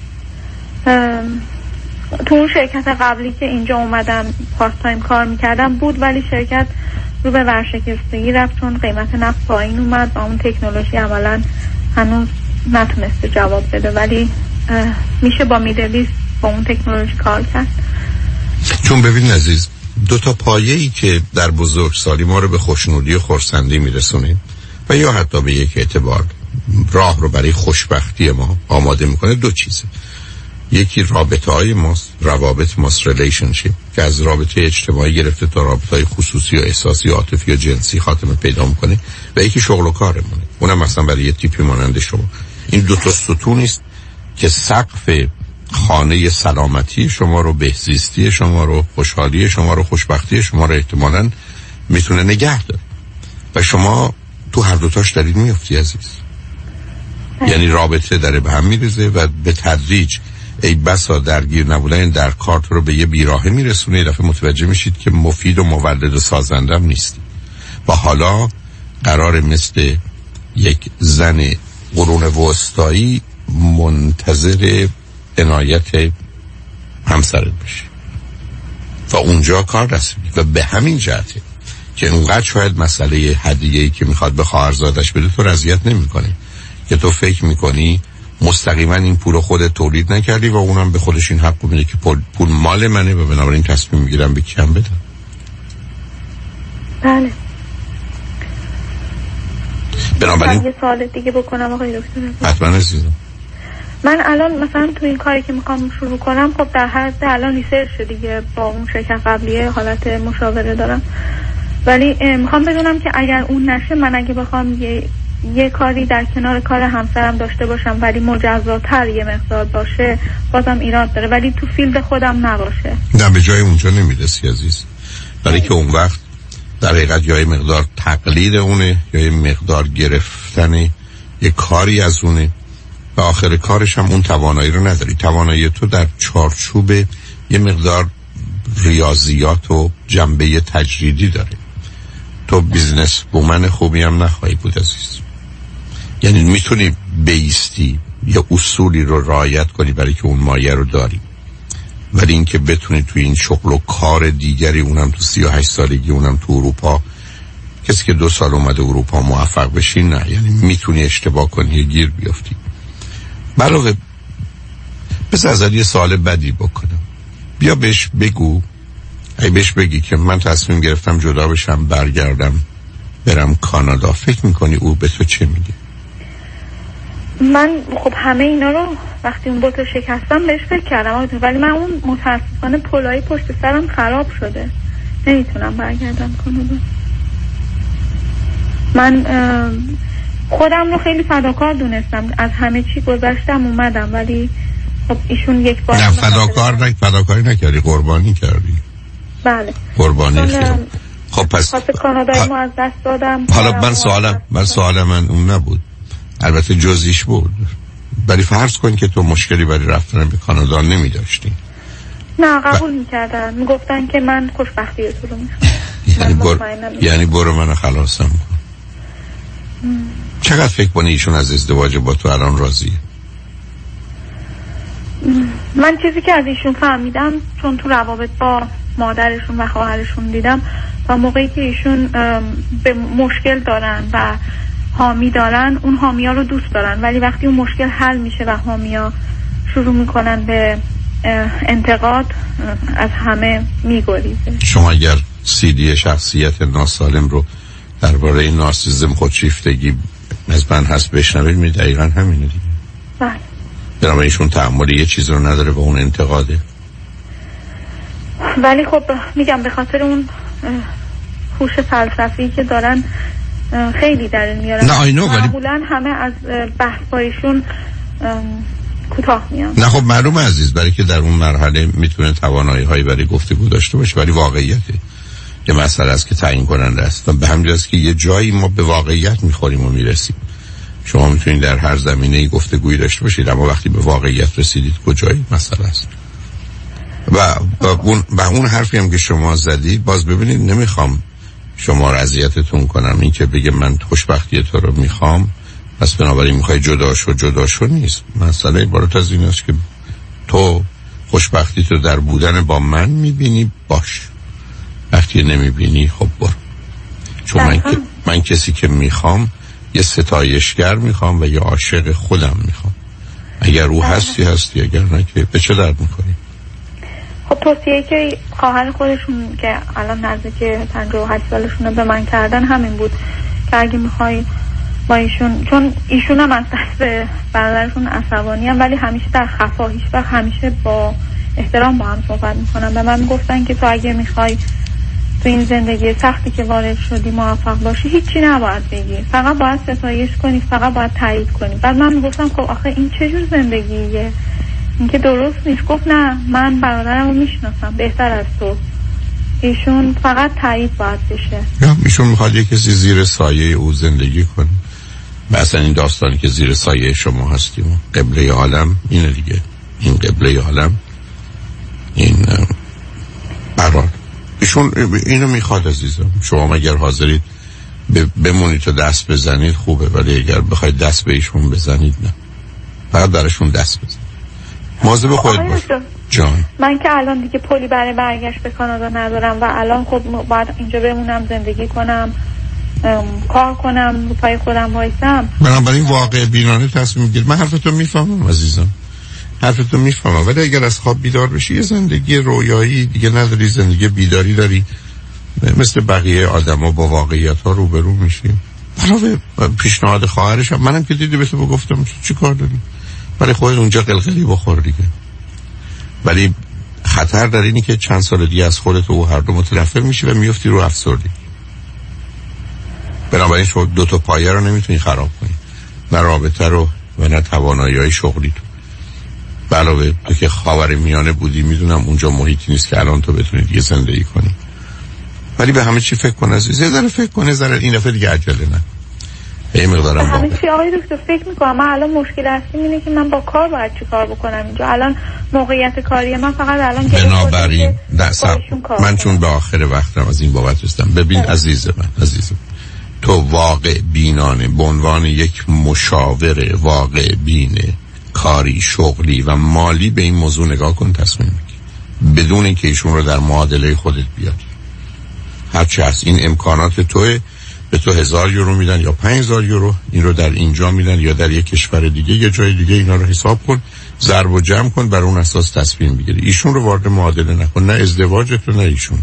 تو اون شرکت قبلی که اینجا اومدم پارت تایم کار میکردم بود، ولی شرکت رو به ورشکستگی رفت چون قیمت نفت پایین اومد و اون تکنولوژی عملا هنوز نتونسته جواب بده، ولی میشه با میدلیست با اون تکنولوژی کار کرد. چون ببین عزیز، دو تا پایه‌ای که در بزرگسالی ما رو به خوشنودی و خرسندی میرسونه و یا حتی به یک اعتبار راه رو برای خوشبختی ما آماده میکنه، دو چیزه. یکی رابطه های ماست، روابط ماست، ریلیشنشیپ، که از رابطه اجتماعی گرفته تا رابطه های خصوصی و احساسی و عاطفی و جنسی خاتمه پیدا میکنه، و یکی شغل و کارمونه. اونم مثلا برای یه تیپی مانند شما. این دو تا ستون است که سقف خانه سلامتی شما رو، بهزیستی شما رو، خوشحالی شما رو، خوشبختی شما رو احتمالاً میتونه نگه داره و شما تو هر دوتاش دارید میفتی عزیز. یعنی رابطه داره به هم میریزه و به تدریج ای بسا درگیر نبودن در کارت رو به یه بیراهه میرسونه. یه دفعه متوجه میشید که مفید و مولد و سازنده هم نیست و حالا قرار مثل یک زن قرون وسطایی منتظر عنایت همسرت بشی و اونجا کار رسیدی. و به همین جهته که اونقدر شاید مسئله هدیه‌ای که میخواد به خواهرزادش بده تو رضایت نمیکنه، که تو فکر میکنی مستقیما این پول خودت تولید نکردی و اونم به خودش این حق میده که پول, پول مال منه و بنابراین تصمیم میگیرم به کیم بدم. بله. بنابراین یه سوال دیگه بکنم آقای دکتر؟ حتما عزیزم. من الان مثلا تو این کاری که میخوام شروع کنم، خب در حد الان ریسرچ دیگه با اون شرکت قبلیه حالت مشاوره دارم، ولی میخوام بدونم که اگر اون نشه، من اگه بخوام یه یه کاری در کنار کار همسرم داشته باشم ولی مجزاتر یه مقدار باشه، بازم ایراد داره، ولی تو فیلد خودم نباشه. نه، به جای اونجا نمیرسی عزیز، برای که اون وقت در حقیقت یا یه مقدار تقلید اونه یا یه مقدار گرفتن یه کاری از اونه و آخر کارش هم اون توانایی رو نداری. توانایی تو در چارچوب یه مقدار ریاضیات و جنبه تجریدی داره. تو بیزنس وومن خوبی هم نخواهی بود عزیز. یعنی میتونی بیستی یا اصولی رو رعایت کنی برای که اون مایه رو داری، ولی اینکه بتونی توی این شغل و کار دیگری، اونم تو سی و هشت سالگی، اونم تو اروپا، کسی که دو سال اومده اروپا موفق بشی، نه. یعنی میتونی اشتباه کنی، گیر بیافتی. علاوه بس ازت یه سوال بدی بکنم، بیا بهش بگو، ای بهش بگی که من تصمیم گرفتم جدا بشم، برگردم برم کانادا، فکر میکنی او به تو چه میگه؟ من خب همه اینا رو وقتی اون بوتو شکستم بهش فکر کردم، ولی من اون متاسفانه پلای پشت سرم خراب شده، نمیتونم برگردم کانادا. من خودم رو خیلی فداکار دونستم، از همه چی گذشتم اومدم، ولی خب ایشون یک بار نه فداکار نه فداکاری نکردی، قربانی کردی. بله قربانی خیلی. خب پس خاطر کانادایی ما از دست دادم. حالا من سوالم من سوال من اون نبود، البته جزئیش بود، ولی فرض کن که تو مشکلی برای رفتن به کانادا نمی داشتی. نه قبول ب... میکردن، میگفتن که من خوشبختی تو رو میخوام. یعنی بر... یعنی برو منو خلاصم کن. چقدر فکر کنی ایشون از ازدواج با تو الان راضیه؟ من چیزی که از ایشون فهمیدم، چون تو روابط با مادرشون و خواهرشون دیدم، تا موقعی که ایشون به مشکل دارن و حامی دارن، اون حامی ها رو دوست دارن، ولی وقتی اون مشکل حل میشه و حامی ها شروع میکنن به انتقاد، از همه میگریزه. شما اگر سی دی شخصیت ناسالم رو درباره نارسیسم، خودشیفتگی از من هست بشنوید، می دقیقا همینه دیگه. بله. برای ایشون تحملی یه چیز رو نداره و اون انتقاده. ولی خب میگم به خاطر اون هوش فلسفی که دارن خیلی در این میارن. نه آینو، ولی معمولا همه از بحث بایشون کوتاه میان. نه خب معلومه عزیز، برای که در اون مرحله میتونه توانایی هایی برای گفتگو داشته باشه، ولی واقعیته یه مسئله است که تعیین کننده است. به همین جاست که یه جایی ما به واقعیت میخوریم و میرسیم. شما میتونید در هر زمینه‌ای گفتگویی داشته باشید، اما وقتی به واقعیت رسیدید کجایی مسئله است. و, و اون و اون حرفی هم که شما زدید، باز ببینید نمیخوام شما رو اذیتتون کنم، این که بگه من خوشبختی تو رو میخوام پس بنابراین میخوای جدا شو جدا شو نیست. مسئله عبارت از این است که تو خوشبختی تو در بودن با من میبینی، باش، وقتی نمیبینی خب برو. چون من, من کسی که میخوام یه ستایشگر میخوام و یه عاشق خودم میخوام. اگر او هستی هستی، اگر نه که به چه درد میکنی؟ خب توصیه که خواهر خودشون که الان نزدیک پنجاه و هشت سالشونه به من کردن همین بود که اگه میخوای با ایشون، چون ایشون هم از دست برادرشون عصبانی هم، ولی همیشه در خفا، هیچ وقت همیشه با احترام با هم صحبت میکنن. به من گفتن که تو اگه میخوای تو این زندگی سختی که وارد شدی موفق باشی، هیچی نباید بگی، فقط باید ستایش کنی، فقط باید تایید کنی. بعد من میگفتم خب آخه این چه جور زندگیه، این که درست نیست. گفت نه، من برادرم رو میشناسم بهتر از تو، ایشون فقط تایید باید بشه. یا ایشون میخواد یه کسی زیر سایه او زندگی کنه. مثلا این داستانی که زیر سایه شما هستیم، قبله عالم اینه دیگه، این قبله عالم، این براد ایشون اینو میخواد عزیزم. شما اگر حاضرید بمونید تا دست بزنید خوبه، ولی اگر بخواید دست به ایشون بزنید نه، فقط درشون دست بزنید. مواظب خودت باش جان. من که الان دیگه پولی برای برگشت به کانادا ندارم و الان خب باید اینجا بمونم، زندگی کنم، کار کنم، رو پای خودم وایسم. بنابراین واقع بینانه تصمیم میگیرید. من حرفتو میفهمم عزیزم، حرفتو میفهمم، ولی اگر از خواب بیدار بشی یه زندگی رویایی دیگه نداری، زندگی بیداری داری، مثل بقیه آدما با واقعیت ها روبرو میشی. علاوه پیشنهاد خواهرش هم منم که دیدی به تو گفتم چی کار داری، برای خودت اونجا قلقلی بخور دیگه. ولی خطر در اینی که چند سال دیگه از خودت و هر دو متنفر میشی و میفتی رو افسردگی. بنابراین شما دو تا پایه رو نمیتونی خراب کنی، نه رابطه رو و نه توانایی‌های شغلی تو. علاوه تو که خاور میانه بودی، میدونم اونجا محیطی نیست که الان تو بتونی دیگه زندگی کنی، ولی به همه چی فکر کن عزیز، یه ذره فکر کن، ذره این دفعه دیگه عجله نه. یه مقدارم همه چی آقای دکتر فکر میکنم. من الان مشکل اصلی اینه که من با کار باید چی کار بکنم اینجا. الان موقعیت کاری من فقط الان که بنابراین من چون به آخر وقتم از این بابت رسیدم. ببین عزیز من، عزیز من، تو واقع بینانه به عنوان یک مشاور واقع بینه کاری، شغلی و مالی به این موضوع نگاه کن، تصمیم بگیر بدون اینکه ایشون رو در معادله خودت بیاری. هرچی هست این امکانات توه، به تو هزار یورو میدن یا پنج هزار یورو، این رو در اینجا میدن یا در یک کشور دیگه یه جای دیگه، اینا رو حساب کن، ضرب و جمع کن، بر اون اساس تصمیم بگیری. ایشون رو وارد معادله نکن، نه ازدواج تو نه ایشون.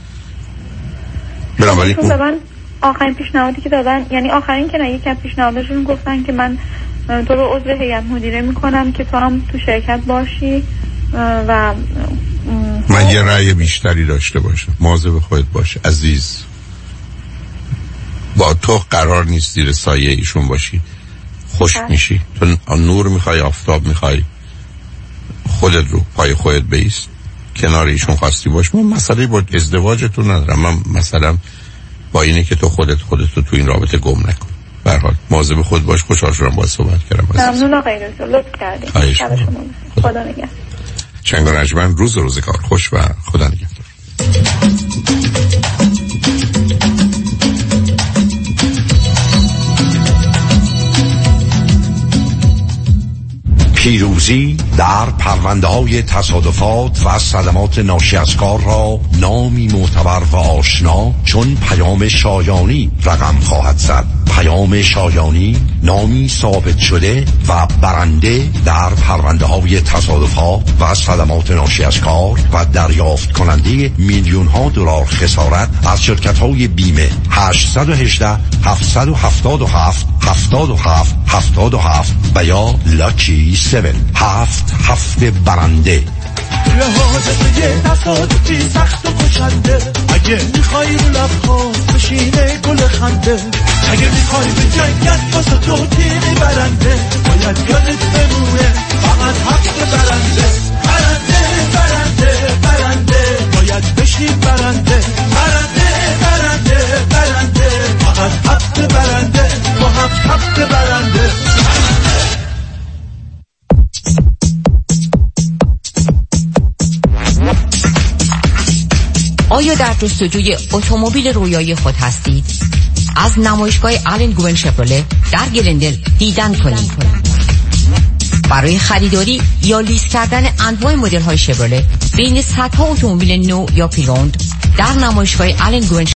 بنابراین اون من آخرین پیشنهادی که دادن، یعنی آخرین که نه، یک از پیشنهادشون گفتن که من تو رو عضو هیئت مدیره میکنم که تو هم تو شرکت باشی و من یه رأی بیشتری داشته باشم. مواظب خودت باش عزیز. با تو قرار نیست زیر سایه ایشون باشی، خوش میشی. تو نور میخوای، آفتاب میخوای، خودت رو پای خودت بیست، کنار ایشون خواستی باش. من مسئله با ازدواجتون ندارم، من مثلا با اینه که تو خودت خودت رو تو این رابطه گم نکن. به هر حال مواظب خود باش. خوشحال شدم باهات صحبت کردم. ممنون آقای دکتر، لطف کردید. خدا نگهدار. چنگ و رجمن، روز روزگار خوش و خدا نگهدار. پیروزی در پرونده‌های تصادفات و صدمات ناشی از کار را نامی معتبر و آشنا چون پیام شایانی رقم خواهد زد. پیام شایانی نامی ثابت شده و برنده در پرونده‌های تصادفات و صدمات ناشی از کار و دریافت کننده میلیون ها دلار خسارت از شرکت‌های بیمه. هشت یک هشت هفت هفت هفت هفت هفت هفت هفت و یا لاکی هفت هفت هفت برنده. لحاظت یه تصادفی سخت و کشنده، اگه میخوای رو لبخواه بشینه گل خنده، اگه میخوای به جنگت واسه تو تیغی برنده، باید یادت بمونه فقط حق برنده. برنده برنده برنده باید بشی برنده. برنده برنده برنده فقط حق برنده، با حق حق برنده. آیا در جستجوی اتومبیل رویایی خود هستید؟ از نمایشگاه آلن گوون شفرله در گلندل دیدن کنید. برای خریداری یا لیز کردن انواع مدل های شفرله بین صدها اتومبیل نو یا پری‌اوند در نمایشگاه آلن گوون